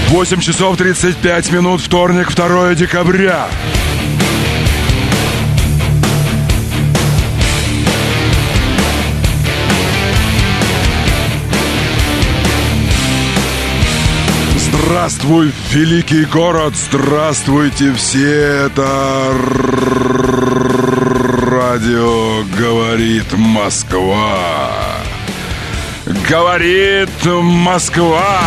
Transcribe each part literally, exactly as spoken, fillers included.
восемь часов тридцать пять минут, вторник, второе декабря. Здравствуй, великий город, здравствуйте все, это радио «Говорит Москва». Говорит Москва.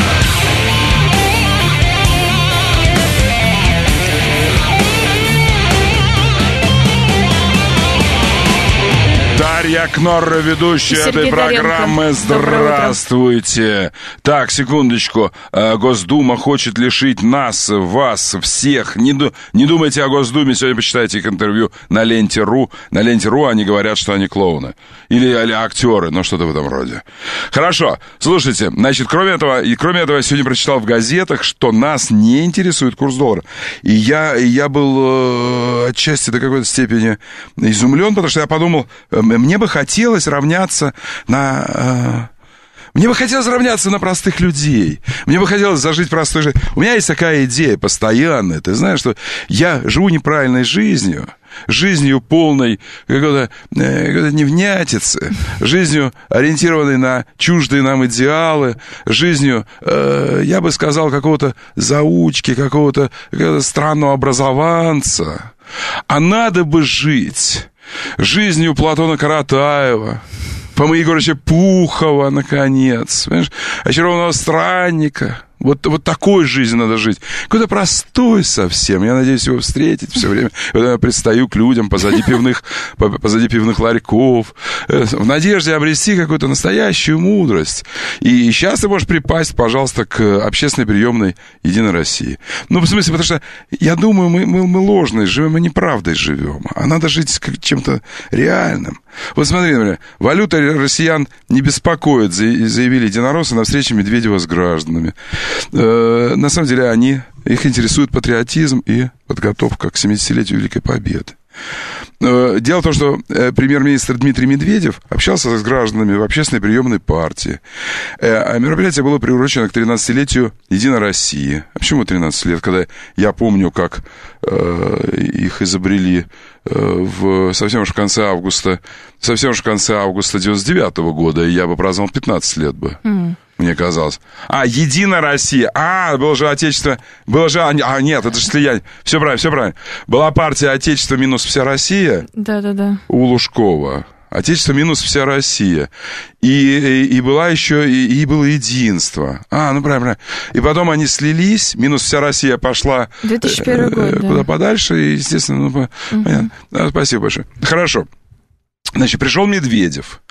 Дарья Кнорра, ведущая этой программы. Здравствуйте. Так, секундочку. Госдума хочет лишить нас, вас, всех. Не, ду- не думайте о Госдуме. Сегодня почитайте их интервью на Ленте.ру. На Ленте.ру они говорят, что они клоуны. Или, или актеры, ну что-то в этом роде. Хорошо. Слушайте, значит, кроме этого, и кроме этого, я сегодня прочитал в газетах, что нас не интересует курс доллара. И я, и я был э, отчасти до какой-то степени изумлен, потому что я подумал, э, мне бы хотелось равняться на... Э, мне бы хотелось равняться на простых людей. Мне бы хотелось зажить простой жизнью. У меня есть такая идея постоянная. Ты знаешь, что я живу неправильной жизнью. Жизнью полной какой-то, э, какой-то невнятицы. Жизнью, ориентированной на чуждые нам идеалы. Жизнью, э, я бы сказал, какого-то заучки, какого-то, какого-то странного образованца. А надо бы жить жизнью Платона Каратаева, Фомы Егоровича Пухова, наконец, понимаешь? Очарованного странника. Вот, вот такой жизнью надо жить. Какой-то простой совсем. Я надеюсь его встретить все время. Когда я предстаю к людям позади пивных, позади пивных ларьков, в надежде обрести какую-то настоящую мудрость. И сейчас ты можешь припасть, пожалуйста, к общественной приемной «Единой России». Ну, в смысле, потому что я думаю, мы, мы, мы ложной живем, мы неправдой живем. А надо жить как чем-то реальным. Вот смотри, например, валюта россиян не беспокоит, заявили единороссы на встрече Медведева с гражданами. На самом деле они, их интересует патриотизм и подготовка к семидесятилетию Великой Победы. Дело в том, что премьер-министр Дмитрий Медведев общался с гражданами в общественной приемной партии. А мероприятие было приурочено к тринадцатилетию Единой России. А почему тринадцать лет? Когда я помню, как э, их изобрели э, в, совсем уж в конце августа, совсем уж в конце августа девяносто девятого года, и я бы праздновал пятнадцать лет бы. Mm. Мне казалось. А, Единая Россия. А, было же Отечество. Было же... А, нет, это же слияние. Все правильно, все правильно. Была партия Отечество минус вся Россия. Да-да-да. У Лужкова. Отечество минус вся Россия. И, и, и была еще... И, и было единство. А, ну правильно. И потом они слились. Минус вся Россия пошла... две тысячи первый год, куда да. подальше. И, естественно... Ну, угу. Понятно. Да, спасибо большое. Хорошо. Значит, пришел Медведев.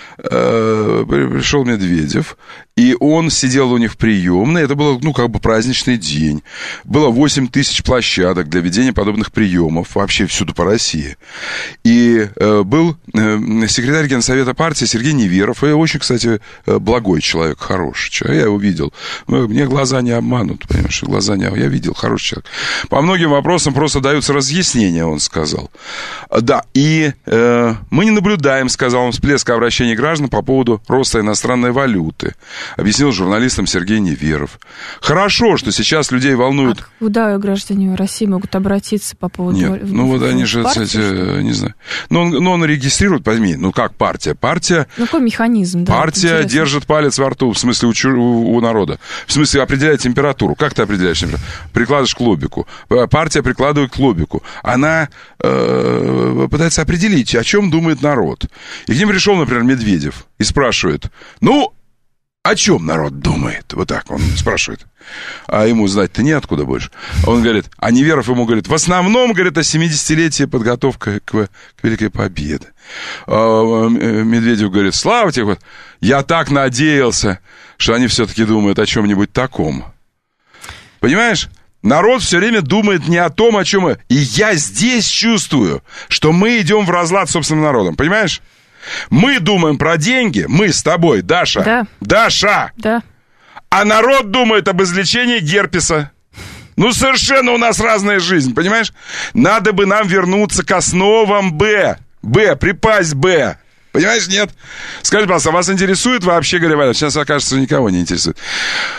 Пришел Медведев, и он сидел у них в приемной. Это был, ну, как бы праздничный день. Было восемь тысяч площадок для ведения подобных приемов вообще всюду по России. И э, был э, секретарь Генсовета партии Сергей Неверов. И очень, кстати, благой человек, хороший человек. Я его видел. Мне глаза не обманут, понимаешь, глаза не... Я видел, хороший человек. По многим вопросам просто даются разъяснения, он сказал. Да, и э, мы не наблюдаем, сказал он, всплеска обращений граждан по поводу роста иностранной валюты, объяснил журналистам Сергей Неверов. Хорошо, что сейчас людей волнуют... А куда граждане России могут обратиться по поводу... Нет, валюты? Ну вот они же, партии, кстати, не знаю. Но он, но он регистрирует, пойми, ну как партия? Партия... Ну какой механизм, да? Партия держит палец во рту, в смысле у, у, у народа. В смысле определяет температуру. Как ты определяешь температуру? Прикладываешь к лобику. Партия прикладывает к лобику. Она э, пытается определить, о чем думает народ. И к ним пришел, например, Медведев. И спрашивает, ну, о чем народ думает? Вот так он спрашивает. А ему знать-то неоткуда больше. Он говорит, а Неверов ему говорит, в основном, говорит, о семидесятилетии подготовка к, к Великой Победе. А Медведев говорит, слава тебе, я так надеялся, что они все-таки думают о чем-нибудь таком. Понимаешь? Народ все время думает не о том, о чем мы. И я здесь чувствую, что мы идем в разлад с собственным народом. Понимаешь? Мы думаем про деньги, мы с тобой, Даша. Да. Даша. Да. А народ думает об излечении герпеса. Ну, совершенно у нас разная жизнь, понимаешь? Надо бы нам вернуться к основам Б. Б, припасть Б. Понимаешь, нет? Скажите, пожалуйста, вас интересует вообще, говоря, сейчас, окажется, никого не интересует.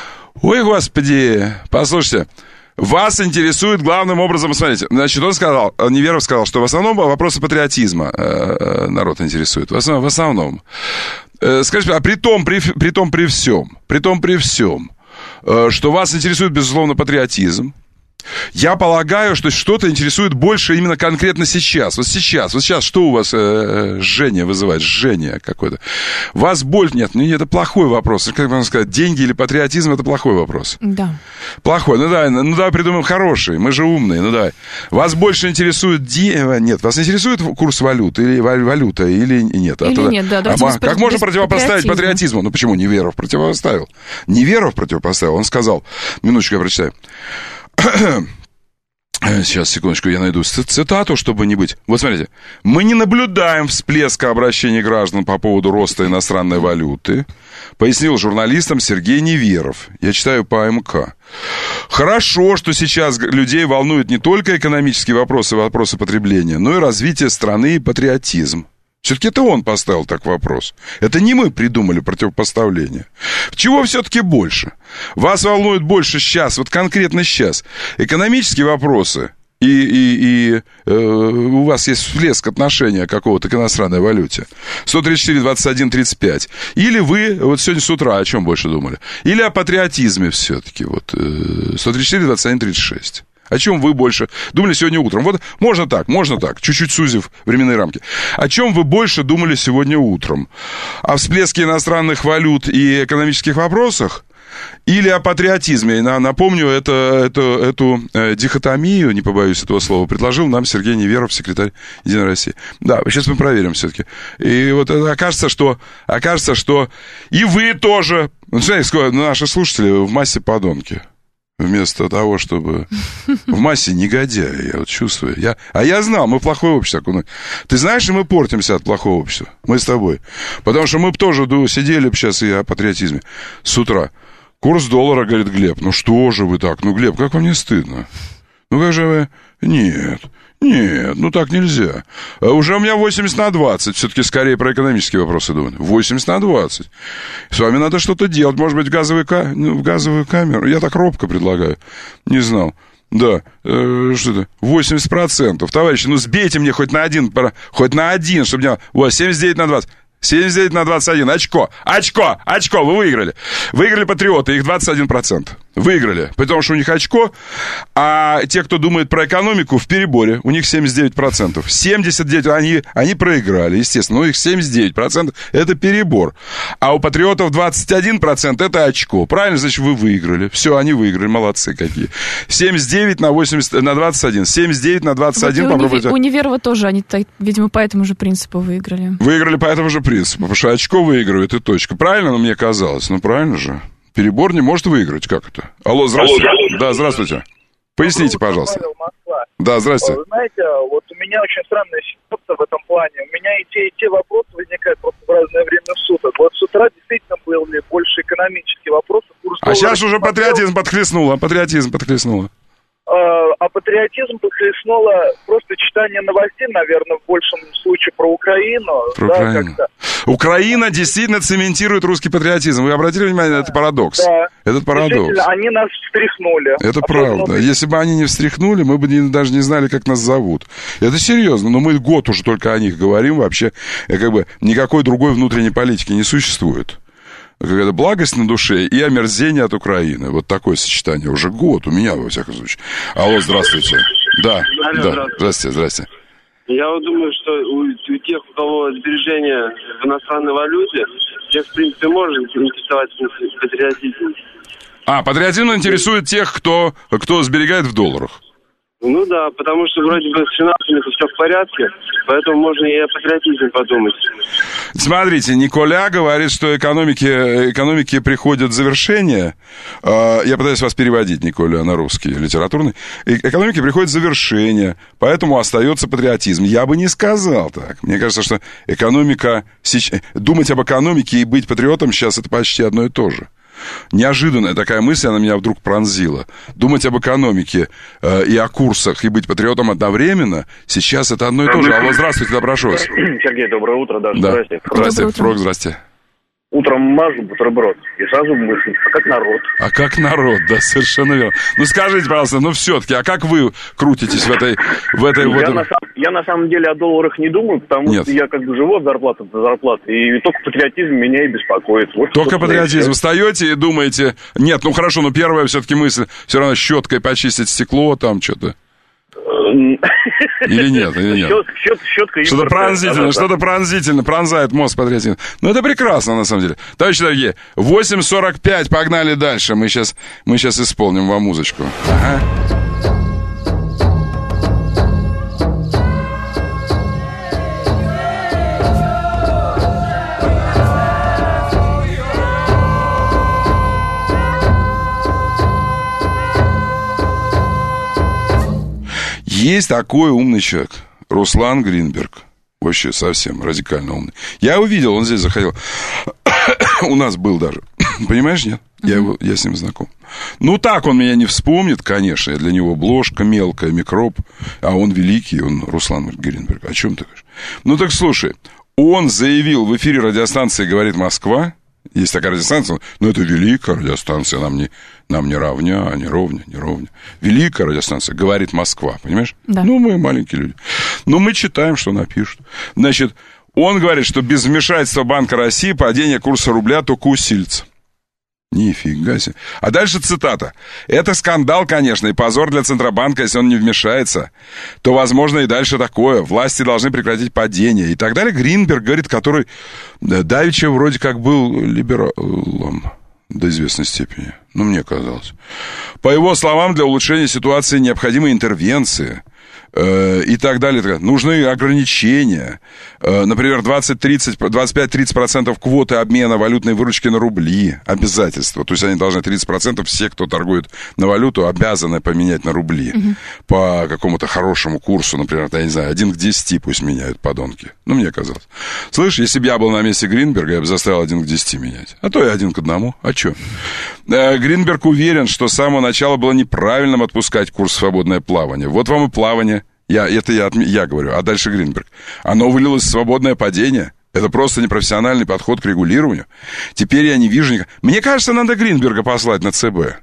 Ой, господи, послушайте, вас интересует главным образом, смотрите, значит, он сказал, Неверов сказал, что в основном вопросы патриотизма э, народ интересует, в основном, в основном. Э, скажите, а при том, при, при том, при всем, при том, при всем, э, что вас интересует, безусловно, патриотизм, я полагаю, что что-то интересует больше именно конкретно сейчас. Вот сейчас, вот сейчас, что у вас э, жжение вызывает? Жжение какое-то. Вас боль... Нет, ну это плохой вопрос. Как можно сказать, деньги или патриотизм, это плохой вопрос. Да. Плохой. Ну давай, ну давай придумаем хороший. Мы же умные, ну давай. Вас больше интересует... Де... Нет, вас интересует курс валют или валюта, или нет? Или а тогда... нет, да. А, без, как без, можно без противопоставить патриотизма? патриотизму? Ну почему Неверов противопоставил? Неверов противопоставил. Он сказал... Минуточку, я прочитаю. Сейчас, секундочку, я найду цитату, чтобы не быть. Вот смотрите. Мы не наблюдаем всплеска обращений граждан по поводу роста иностранной валюты, пояснил журналистам Сергей Неверов. Я читаю по МК. Хорошо, что сейчас людей волнуют не только экономические вопросы, вопросы потребления, но и развитие страны и патриотизм. Все-таки это он поставил так вопрос. Это не мы придумали противопоставление. Чего все-таки больше? Вас волнует больше сейчас, вот конкретно сейчас, экономические вопросы, и, и, и э, у вас есть всплеск отношения какого-то к иностранной валюте. сто тридцать четыре двадцать один тридцать пять. Или вы вот сегодня с утра о чем больше думали? Или о патриотизме все-таки. Вот, э, сто тридцать четыре двадцать один тридцать шесть. О чем вы больше думали сегодня утром? Вот можно так, можно так, чуть-чуть сузив временные рамки. О чем вы больше думали сегодня утром? О всплеске иностранных валют и экономических вопросах? Или о патриотизме? Напомню, это, это, эту э, дихотомию, не побоюсь этого слова, предложил нам Сергей Неверов, секретарь Единой России. Да, сейчас мы проверим все-таки. И вот это окажется, что, окажется, что и вы тоже, ну, знаете, наши слушатели в массе подонки. Вместо того, чтобы... В массе негодяи, я вот чувствую. Я... А я знал, мы в плохое общество окунули. Ты знаешь, мы портимся от плохого общества. Мы с тобой. Потому что мы бы тоже сидели бы сейчас и о патриотизме с утра. Курс доллара, говорит Глеб. Ну что же вы так? Ну, Глеб, как вам не стыдно? Ну, как же вы... Нет... Нет, ну так нельзя. Уже у меня восемьдесят на двадцать. Все-таки скорее про экономические вопросы думаю. восемьдесят на двадцать. С вами надо что-то делать. Может быть, в газовую, ка... в газовую камеру. Я так робко предлагаю. Не знал. Да, э, что это? восемьдесят процентов. Товарищи, ну сбейте мне хоть на один, хоть на один, чтобы не... Вот, семьдесят девять на двадцать. семьдесят девять на двадцать один. Очко. Очко. Очко. Вы выиграли. Выиграли патриоты. Их двадцать один процент. Выиграли. Потому что у них очко. А те, кто думает про экономику, в переборе. У них семьдесят девять процентов. семьдесят девять процентов. Они, они проиграли, естественно. Но их семьдесят девять процентов. Это перебор. А у патриотов двадцать один процент. Это очко. Правильно? Значит, вы выиграли. Все, они выиграли. Молодцы какие. семьдесят девять на восемьдесят, на двадцать один. семьдесят девять на двадцать один. Вот попробуйте. У Неверова тоже они, видимо, по этому же принципу выиграли. Выиграли по этому же принципу. Потому что очко выигрывает и точка. Правильно, ну, мне казалось. Ну, правильно же. Перебор не может выиграть. Как это? Алло, здравствуйте. Алло, да, здравствуйте. Поясните, пожалуйста. Да, здравствуйте. Вы знаете, вот у меня очень странная ситуация в этом плане. У меня и те, и те вопросы возникают просто в разное время суток. Вот с утра действительно были больше экономические вопросы. Курс а сейчас уже патриотизм подхлестнуло. Патриотизм подхлестнуло. А патриотизм подхлестнуло просто читание новостей, наверное, в большем случае про Украину. Про да, Украину. как-то. Украина действительно цементирует русский патриотизм. Вы обратили внимание на этот парадокс? Да. Этот парадокс. Они нас встряхнули. Это правда. Быть. Если бы они не встряхнули, мы бы не, даже не знали, как нас зовут. Это серьезно. Но мы год уже только о них говорим. Вообще, как бы никакой другой внутренней политики не существует. Какая-то благость на душе и омерзение от Украины. Вот такое сочетание. Уже год у меня, во всяком случае. Алло, здравствуйте. Да, Алло, да. Здравствуйте. Здравствуйте, здрасте. Я вот думаю, что у, у тех, у кого сбережения в иностранной валюте, тех, в принципе, можно интересовать патриотизмом. А, патриотизм интересует тех, кто, кто сберегает в долларах. Ну да, потому что вроде бы с финансами-то все в порядке, поэтому можно и о патриотизме подумать. Смотрите, Николя говорит, что экономики, экономики приходят завершение. Я пытаюсь вас переводить, Николя, на русский литературный. Экономики приходят завершение, поэтому остается патриотизм. Я бы не сказал так. Мне кажется, что экономика... Думать об экономике и быть патриотом сейчас это почти одно и то же. Неожиданная такая мысль, она меня вдруг пронзила. Думать об экономике э, и о курсах, и быть патриотом одновременно, сейчас это одно и то же. Алло, здравствуйте, да, прошу вас. Сергей, доброе утро, да, да. здрасте. Здрасте, Фрог, здрасте. утром мажу бутерброд, и сразу мысль, а как народ. А как народ, да, совершенно верно. Ну, скажите, пожалуйста, ну, все-таки, а как вы крутитесь в этой... В этой я, вот... на, я на самом деле о долларах не думаю, потому Нет. что я как бы живу от зарплаты до зарплаты, и только патриотизм меня и беспокоит. Вот только патриотизм. Встаете и думаете, нет, ну, хорошо, но первая все-таки мысль, все равно щеткой почистить стекло, там, что-то... Или нет, или нет? Щет, щет, щетка что-то пронзительно, да, да, что-то пронзительно, пронзает мозг патриотизм. Ну, это прекрасно, на самом деле. Товарищи дорогие, восемь сорок пять, погнали дальше. Мы сейчас, мы сейчас исполним вам музычку. Ага. Есть такой умный человек, Руслан Гринберг. Вообще совсем радикально умный. Я его видел, он здесь заходил. У нас был даже. Понимаешь, нет? Я, его, я с ним знаком. Ну, так он меня не вспомнит, конечно. Я для него бложка мелкая, микроб. А он великий, он Руслан Гринберг. О чем ты говоришь? Ну, так слушай. Он заявил в эфире радиостанции «Говорит Москва». Есть такая радиостанция, но это великая радиостанция, нам не, нам не равня, не ровня, не ровня. Великая радиостанция, говорит Москва, понимаешь? Да. Ну, мы маленькие люди. Но мы читаем, что напишут. Значит, он говорит, что без вмешательства Банка России падение курса рубля только усилится. Нифига себе. А дальше цитата. Это скандал, конечно, и позор для Центробанка, если он не вмешается. То, возможно, и дальше такое. Власти должны прекратить падение. И так далее. Гринберг говорит, который давеча вроде как был либералом до известной степени. Ну, мне казалось. По его словам, для улучшения ситуации необходимы интервенции. И так далее. Нужны ограничения. Например, двадцать-тридцать, двадцать пять тридцать процентов квоты обмена валютной выручки на рубли. Обязательства. То есть они должны тридцать процентов все, кто торгует на валюту, обязаны поменять на рубли. Угу. По какому-то хорошему курсу. Например, я не знаю, один к десяти пусть меняют подонки. Ну, мне казалось. Слышь, если бы я был на месте Гринберга, я бы заставил один к десяти менять. А то и один к одному. А что? Гринберг уверен, что с самого начала было неправильным отпускать курс свободное плавание. Вот вам и плавание. Я, это я, я говорю, а дальше Гринберг. Оно вылилось в свободное падение. Это просто непрофессиональный подход к регулированию. Теперь я не вижу никак. Мне кажется, надо Гринберга послать на ЦБ.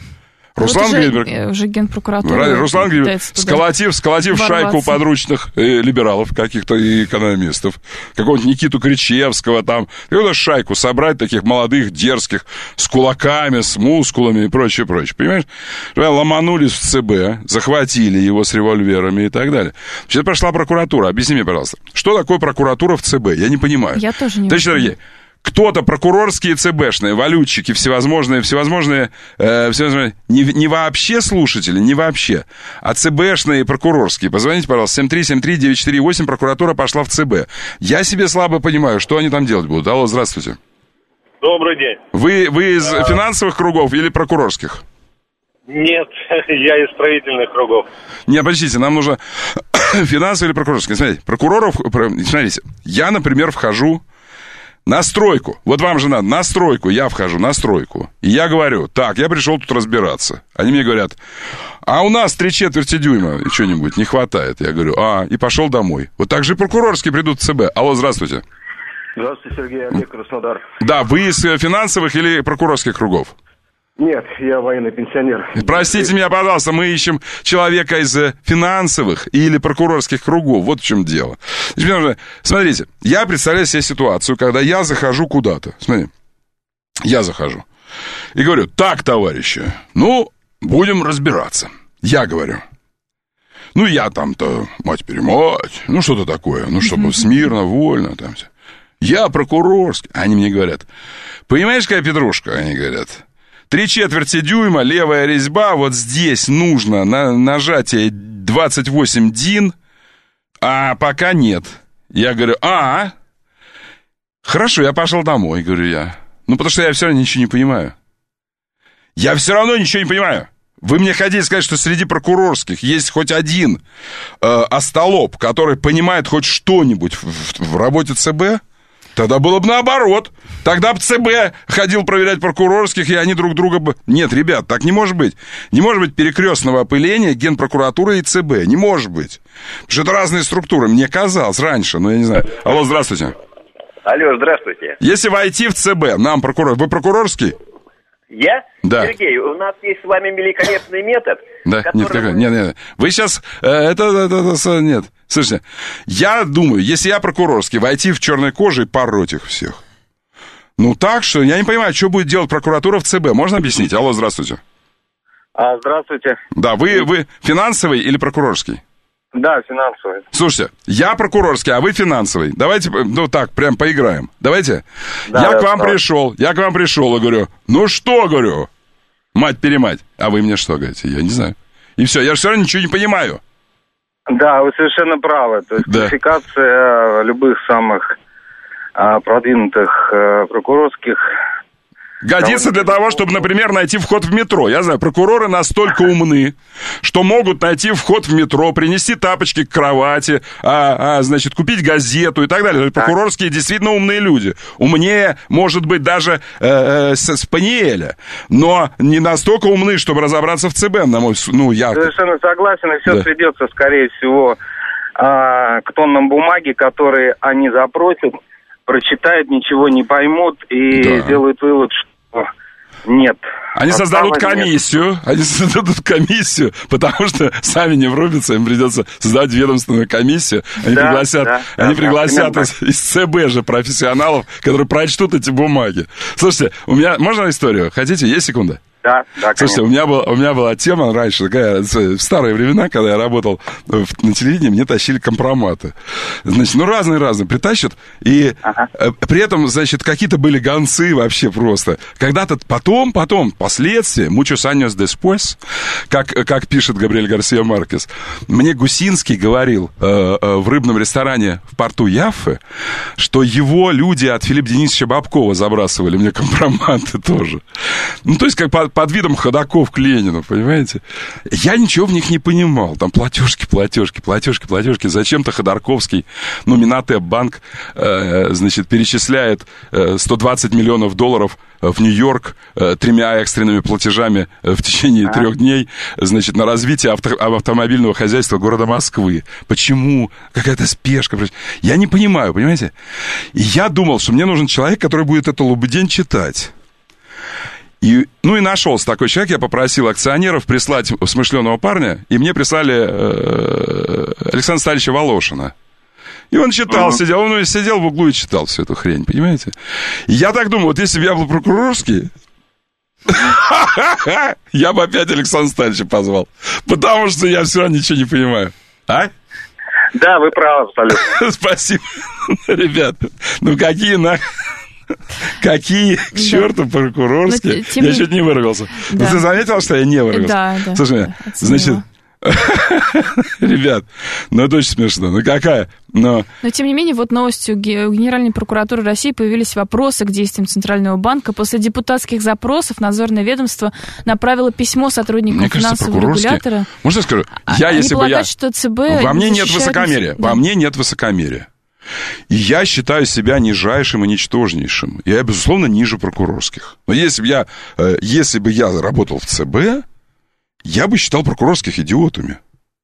Руслан вот Гринберг. Уже, уже генпрокуратура. Руслан Гринберг, сколотив, сколотив шайку подручных э, либералов, каких-то экономистов, какого-нибудь Никиту Кричевского там, какую-то шайку собрать таких молодых, дерзких, с кулаками, с мускулами и прочее, прочее. Понимаешь? Ломанулись в ЦБ, захватили его с револьверами и так далее. Сейчас пошла прокуратура. Объясни мне, пожалуйста, что такое прокуратура в ЦБ? Я не понимаю. Я тоже не Товарищи дорогие, кто-то прокурорские ЦБшные, валютчики, всевозможные, всевозможные, э, всевозможные не, не вообще слушатели, не вообще, а ЦБшные и прокурорские. Позвоните, пожалуйста, семь три семь три девять четыре восемь, прокуратура пошла в ЦБ. Я себе слабо понимаю, что они там делать будут. Алло, здравствуйте. Добрый день. Вы, вы из а... финансовых кругов или прокурорских? Нет, я из строительных кругов. Не, подождите, нам нужно финансовые или прокурорские. Смотрите, прокуроров, смотрите, я, например, вхожу на стройку. Вот вам же надо, на стройку. Я вхожу на стройку. И я говорю, так, я пришел тут разбираться. Они мне говорят, а у нас три четверти дюйма и что-нибудь не хватает. Я говорю, а, и пошел домой. Вот так же прокурорские придут в ЦБ. Алло, здравствуйте. Здравствуйте, Сергей, Олег, Краснодар. Да, вы из финансовых или прокурорских кругов? Нет, я военный пенсионер. Простите меня, пожалуйста, мы ищем человека из финансовых или прокурорских кругов. Вот в чем дело. Смотрите, я представляю себе ситуацию, когда я захожу куда-то. Смотри, я захожу. И говорю, так, товарищи, ну, будем разбираться. Я говорю. Ну, я там-то, мать-перемать, ну, что-то такое. Ну, чтобы смирно, вольно, там все. Я прокурорский. Они мне говорят, понимаешь, какая петрушка? Они говорят... Три четверти дюйма, левая резьба, вот здесь нужно на нажатие двадцать восемь дин, а пока нет. Я говорю, а, хорошо, я пошел домой, говорю я. Ну, потому что я все равно ничего не понимаю. Я все равно ничего не понимаю. Вы мне хотите сказать, что среди прокурорских есть хоть один э, остолоп, который понимает хоть что-нибудь в, в, в работе ЦБ? Тогда было бы наоборот. Тогда бы ЦБ ходил проверять прокурорских, и они друг друга бы... Нет, ребят, так не может быть. Не может быть перекрестного опыления Генпрокуратуры и ЦБ. Не может быть. Потому что это разные структуры. Мне казалось раньше, но я не знаю. Алло, здравствуйте. Алло, здравствуйте. Если войти в ЦБ, нам прокурор... Вы прокурорский? Я? Да. Сергей, у нас есть с вами великолепный метод. Да, нет, какой? Нет, нет. Вы сейчас... Э, это, это, это... Нет. Слушайте, я думаю, если я прокурорский, войти в черной коже и пороть их всех. Ну так что, я не понимаю, что будет делать прокуратура в ЦБ. Можно объяснить? Алло, здравствуйте. А, здравствуйте. Да, вы, вы финансовый или прокурорский? Да, финансовый. Слушайте, я прокурорский, а вы финансовый. Давайте, ну так, прям поиграем. Давайте. Да, я да, к вам да. пришел, я к вам пришел и говорю, ну что, говорю, мать-перемать. А вы мне что говорите? Я не знаю. И все, я же все равно ничего не понимаю. Да, вы совершенно правы. То есть Да. квалификация любых самых а, продвинутых а, прокурорских... Годится для того, чтобы, например, найти вход в метро. Я знаю, прокуроры настолько умны, что могут найти вход в метро, принести тапочки к кровати, а, а, значит, купить газету и так далее. То есть прокурорские действительно умные люди. Умнее, может быть, даже э, э, с- Спаниеля. Но не настолько умны, чтобы разобраться в ЦБ, на мой взгляд. Ну, я... Совершенно согласен, и все Да. сведется, скорее всего, а, к тоннам бумаги, которые они запросят, прочитают, ничего не поймут и Да. сделают вывод, что нет. Они создадут Состава нет. комиссию, они создадут комиссию, потому что сами не врубятся, им придется создать ведомственную комиссию. Они Да, пригласят, да, они да, пригласят да, из, из ЦБ же профессионалов, которые прочтут эти бумаги. Слушайте, у меня, можно историю? Хотите? Есть секунда? Да, да, Слушайте, конечно. у меня, был, у меня была тема раньше, такая, в старые времена, когда я работал в- на телевидении, мне тащили компроматы. Значит, ну, разные-разные притащат, и Ага. э, при этом, значит, какие-то были гонцы вообще просто. Когда-то потом, потом, впоследствии, muchos años después, как, как пишет Габриэль Гарсия Маркес, мне Гусинский говорил э, э, в рыбном ресторане в порту Яффы, что его люди от Филиппа Денисовича Бабкова забрасывали мне компроматы тоже. Ну, то есть, как под, под видом ходаков к Ленину, понимаете? Я ничего в них не понимал. Там платежки, платежки, платежки, платежки. Зачем-то Ходорковский, ну, Минатеп-банк, э, значит, перечисляет э, сто двадцать миллионов долларов в Нью-Йорк э, тремя экстренными платежами э, в течение А. трех дней, значит, на развитие авто, автомобильного хозяйства города Москвы. Почему? Какая-то спешка. Я не понимаю, понимаете? И я думал, что мне нужен человек, который будет это лабудень читать. И, ну и нашелся такой человек, я попросил акционеров прислать смышленого парня, и мне прислали э, Александра Стальевича Волошина. И он читал, uh-huh. сидел, он сидел в углу и читал всю эту хрень, понимаете? И я так думаю, вот если бы я был прокурорский, я бы опять Александра Стальевича позвал, потому что я все равно ничего не понимаю. А? Да, вы правы абсолютно. Спасибо, ребята. Ну какие на... Какие к черту прокурорские? Я не... чуть не выругался. Да. Ты заметила, что я не выругался? Да, да. Слушай, да, значит, ребят, ну это очень смешно. Ну какая? Но... Но, тем не менее, вот новостью Генеральной прокуратуры России появились вопросы к действиям Центрального банка. После депутатских запросов надзорное ведомство направило письмо сотрудникам мне кажется, финансового регулятора. Можно я скажу? Я, Они если бы я... что ЦБ Во мне нет высокомерия. Да. Во мне нет высокомерия. И я считаю себя нижайшим и ничтожнейшим. Я, безусловно, ниже прокурорских. Но если бы я, если бы я работал в ЦБ, я бы считал прокурорских идиотами.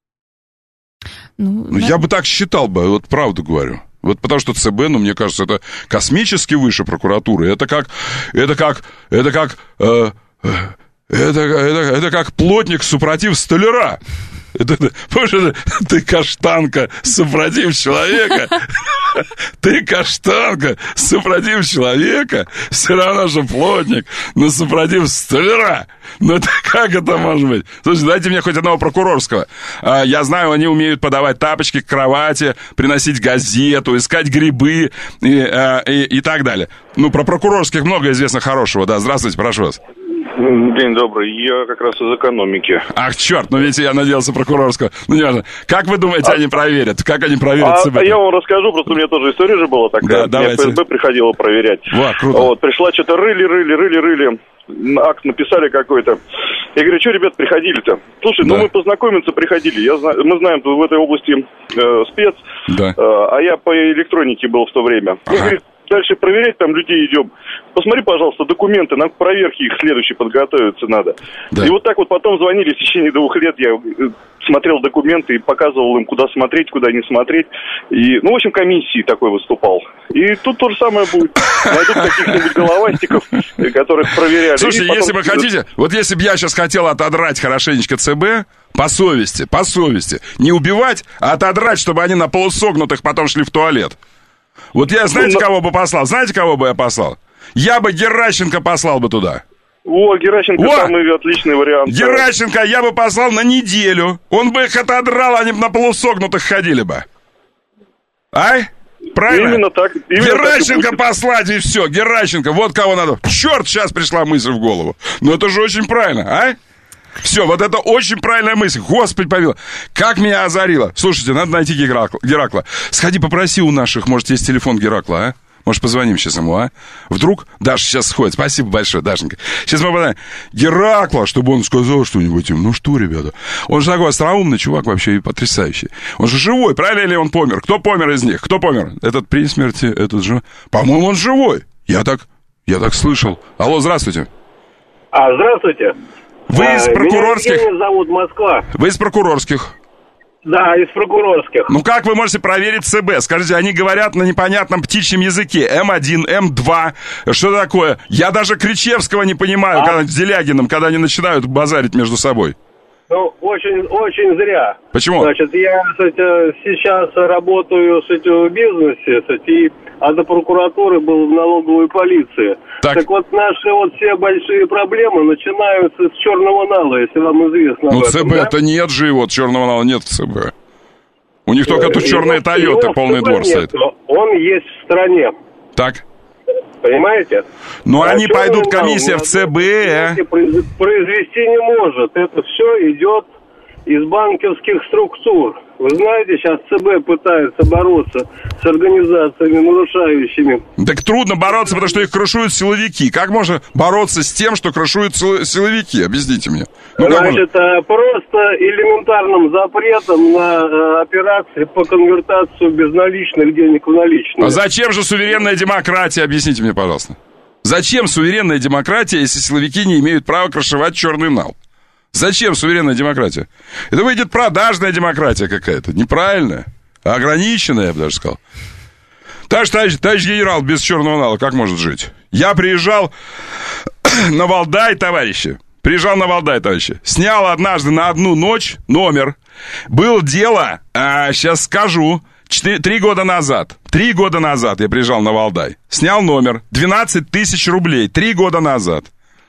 Ну, ну да. Я бы так считал бы, вот правду говорю. Вот потому что ЦБ, ну, мне кажется, это космически выше прокуратуры. Это как, это как, это как, э, это, это, это как плотник супротив столяра. Это, это, ты каштанка, супротив человека. Ты каштанка, супротив человека. Все равно, что плотник, но супротив столяра. Ну, это, как это может быть? Слушайте, дайте мне хоть одного прокурорского. А, я знаю, они умеют подавать тапочки к кровати, приносить газету, искать грибы и, а, и, и так далее. Ну, про прокурорских много известно хорошего. Да, здравствуйте, прошу вас. День добрый, я как раз из экономики. Ах, черт, ну видите, я надеялся прокурорского. Ну, не важно. Как вы думаете, а... они проверят? Как они проверят а, ЦБ? А я вам расскажу, просто у меня тоже история же была такая. Да, мне ФСБ приходило проверять. Во, круто. Вот, пришла что-то рыли, рыли, рыли, рыли. Акт написали какой-то. Я говорю, что, ребят, приходили-то? Слушай, да. ну мы познакомиться приходили. Я знаю, мы знаем, в этой области э, спец, да. э, а я по электронике был в то время. Ага. Я говорю, дальше проверять там людей идем. Посмотри, пожалуйста, документы, нам к проверке их следующей подготовиться надо. Да. И вот так вот потом звонили в течение двух лет, я смотрел документы и показывал им, куда смотреть, куда не смотреть. И, ну, в общем, комиссии такой выступал. И тут то же самое будет. Найдут каких-нибудь головастиков, которых проверяли. Слушайте, потом... если вы хотите, вот если бы я сейчас хотел отодрать хорошенечко ЦБ, по совести, по совести, не убивать, а отодрать, чтобы они на полусогнутых потом шли в туалет. Вот я, знаете, ну, кого бы послал? Знаете, кого бы я послал? Я бы Геращенко послал бы туда. О, Геращенко О! самый отличный вариант. Геращенко я бы послал на неделю. Он бы их отодрал, они бы на полусогнутых ходили бы. Ай? Правильно? Именно так. Именно Геращенко так послать, и все. Геращенко, вот кого надо. Черт, сейчас пришла мысль в голову. Но это же очень правильно, а? Все, вот это очень правильная мысль. Господи помилуй, как меня озарило. Слушайте, надо найти Геракла. Геракла. Сходи, попроси у наших, может, есть телефон Геракла, а? Может, позвоним сейчас ему, а? Вдруг Даша сейчас сходит. Спасибо большое, Дашенька. Сейчас мы подаем Геракла, чтобы он сказал что-нибудь им. Ну что, ребята? Он же такой остроумный чувак вообще и потрясающий. Он же живой, правильно, или он помер? Кто помер из них? Кто помер? Этот при смерти, этот же... По-моему, он живой. Я так, я так слышал. Алло, здравствуйте. А, здравствуйте. Вы из а, прокурорских? Меня зовут Москва. Вы из прокурорских? Да, из прокурорских. Ну как вы можете проверить ЦБ? Скажите, они говорят на непонятном птичьем языке. эм один, эм два. Что такое? Я даже Кричевского не понимаю, а? когда с Делягиным, когда они начинают базарить между собой. Ну, очень, очень зря. Почему? Значит, я, кстати, сейчас работаю кстати, в бизнесе, кстати, а до прокуратуры был в налоговой полиции. Так. так вот, наши вот все большие проблемы начинаются с черного нала, если вам известно. Ну, ЦБ-то да? нет же его, черного нала нет в ЦБ. У них только тут черные Тойоты, полный двор стоит. Он есть в стране. Так. Понимаете? Но а они пойдут, комиссия в ЦБ. Произвести не может. Это все идет из банковских структур. Вы знаете, сейчас ЦБ пытается бороться с организациями, нарушающими. Так трудно бороться, потому что их крышуют силовики. Как можно бороться с тем, что крышуют силовики? Объясните мне. Ну, Значит, можно? Просто элементарным запретом на операции по конвертацию безналичных денег в наличные. А зачем же суверенная демократия? Объясните мне, пожалуйста. Зачем суверенная демократия, если силовики не имеют права крышевать черный нал? Зачем суверенная демократия? Это выйдет продажная демократия какая-то, неправильная, ограниченная, я бы даже сказал. Товарищ, товарищ, товарищ генерал без черного нала как может жить? Я приезжал на Валдай, товарищи, приезжал на Валдай, товарищи, снял однажды на одну ночь номер. Было дело, а, сейчас скажу, четыре, три года назад, три года назад я приезжал на Валдай, снял номер, двенадцать тысяч рублей, три года назад,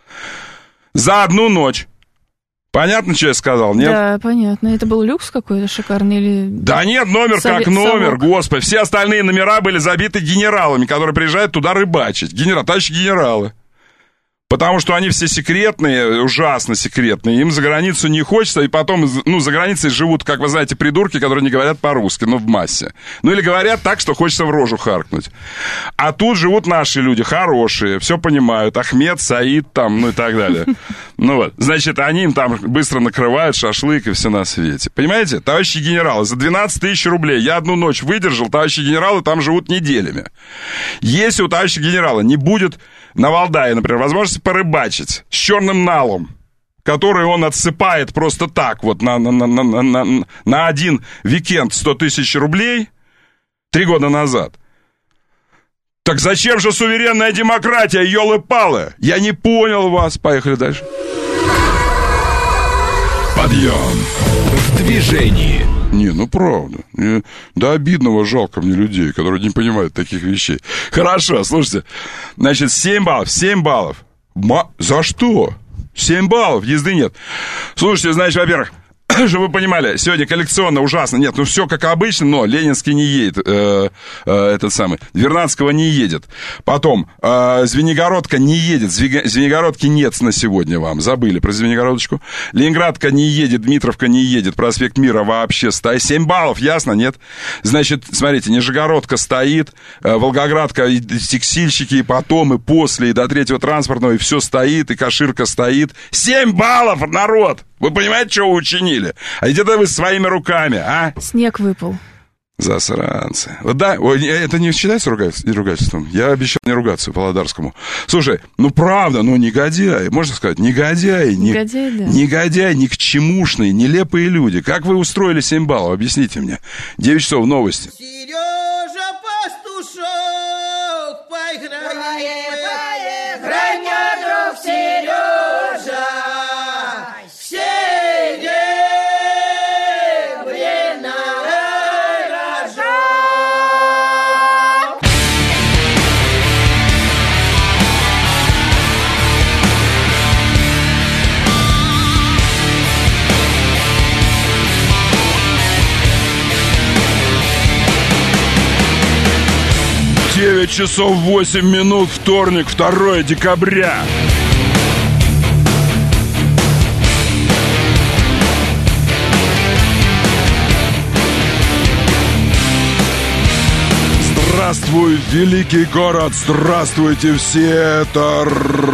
за одну ночь. Понятно, что я сказал, нет? Да, понятно. Это был люкс какой-то шикарный или... Да нет, номер Совет, как номер, совок. господи. Все остальные номера были забиты генералами, которые приезжают туда рыбачить. Генерал, товарищи генералы. Потому что они все секретные, ужасно секретные. Им за границу не хочется, и потом, ну, за границей живут, как вы знаете, придурки, которые не говорят по-русски, ну, в массе. Ну, или говорят так, что хочется в рожу харкнуть. А тут живут наши люди, хорошие, все понимают. Ахмед, Саид там, ну, и так далее. Ну, вот. Значит, они им там быстро накрывают шашлык и все на свете. Понимаете? Товарищи генералы, за двенадцать тысяч рублей я одну ночь выдержал, товарищи генералы там живут неделями. Если у товарища генерала не будет на Валдае, например, возможности порыбачить с черным налом, который он отсыпает просто так, вот на, на, на, на, на, на один викенд сто тысяч рублей три года назад. Так зачем же суверенная демократия, ёлы-палы? Я не понял вас. Поехали дальше. Подъем в движении. Не, ну правда. Мне до обидного жалко мне людей, которые не понимают таких вещей. Хорошо, слушайте. Значит, семь баллов. семь баллов. Ма... За что? семь баллов, езды нет. Слушайте, значит, во-первых, чтобы вы понимали, сегодня коллекционно ужасно. Нет, ну все как обычно, но Ленинский не едет, э, э, этот самый, Вернадского не едет. Потом, э, Звенигородка не едет, Звега, Звенигородки нет на сегодня вам, забыли про Звенигородочку. Ленинградка не едет, Дмитровка не едет, Проспект Мира вообще стоит. семь баллов, ясно, нет? Значит, смотрите, Нижегородка стоит, э, Волгоградка, и текстильщики, и потом, и после, и до третьего транспортного, и все стоит, и Каширка стоит. семь баллов, народ! Вы понимаете, что вы учинили? А где-то вы своими руками, а? Снег выпал. Засранцы. Вот да, ой, это не считается ругательством? Я обещал не ругаться по-володарскому. Слушай, ну правда, ну негодяй, можно сказать, негодяй. Негодяй, не, да. Негодяй, ни к чемушные, нелепые люди. Как вы устроили семь баллов? Объясните мне. девять часов, новости. Сережа Пастушок, поиграем, поиграем, друг Сережа, девять часов восемь минут, вторник, второе декабря. Здравствуй, великий город, здравствуйте все, это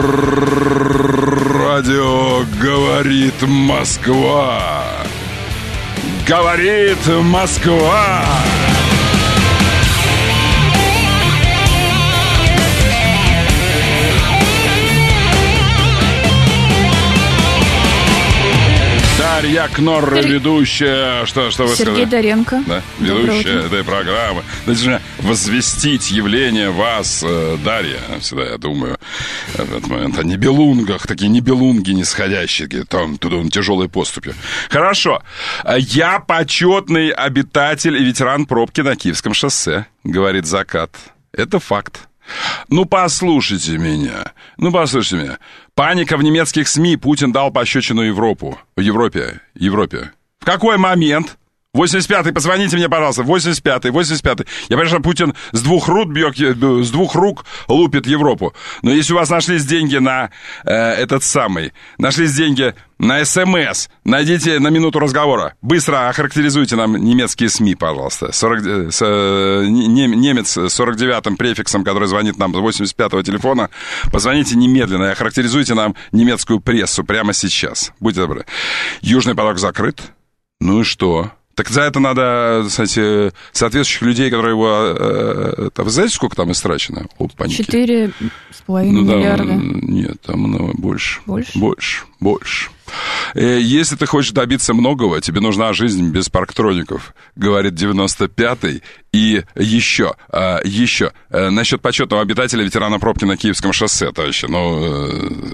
радио «Говорит Москва». Говорит Москва. Дарья Кнор, ведущая, что, что вы Сергей сказали? Доренко. Да, ведущая этой программы. Должна возвестить явление вас, Дарья, всегда, я думаю, в этот момент о небелунгах, такие небелунги нисходящие, там, туда, тяжелой поступью. Хорошо. Я почетный обитатель и ветеран пробки на Киевском шоссе, говорит Закат. Это факт. Ну, послушайте меня. Ну, послушайте меня. Паника в немецких СМИ. Путин дал пощечину Европу. В Европе. Европе. В какой момент? восемьдесят пятый, позвоните мне, пожалуйста. восемьдесят пятый, восемьдесят пятый. Я понимаю, что Путин с двух рук бьет, с двух рук лупит Европу. Но если у вас нашлись деньги на э, этот самый, нашлись деньги на СМС, найдите на минуту разговора. Быстро охарактеризуйте нам немецкие СМИ, пожалуйста. сорок, с, э, немец с сорок девятым префиксом, который звонит нам с восемьдесят пятого телефона, позвоните немедленно и охарактеризуйте нам немецкую прессу прямо сейчас. Будьте добры. Южный поток закрыт. Ну и что? Так за это надо, кстати, соответствующих людей, которые его... Э, вы знаете, сколько там истрачено? Четыре с половиной ну, миллиарда. Нет, там много больше. Больше? Больше, больше. Если ты хочешь добиться многого, тебе нужна жизнь без парктроников, говорит девяносто пятый. И еще, еще, насчет почетного обитателя, ветерана пробки на Киевском шоссе, товарищи, ну,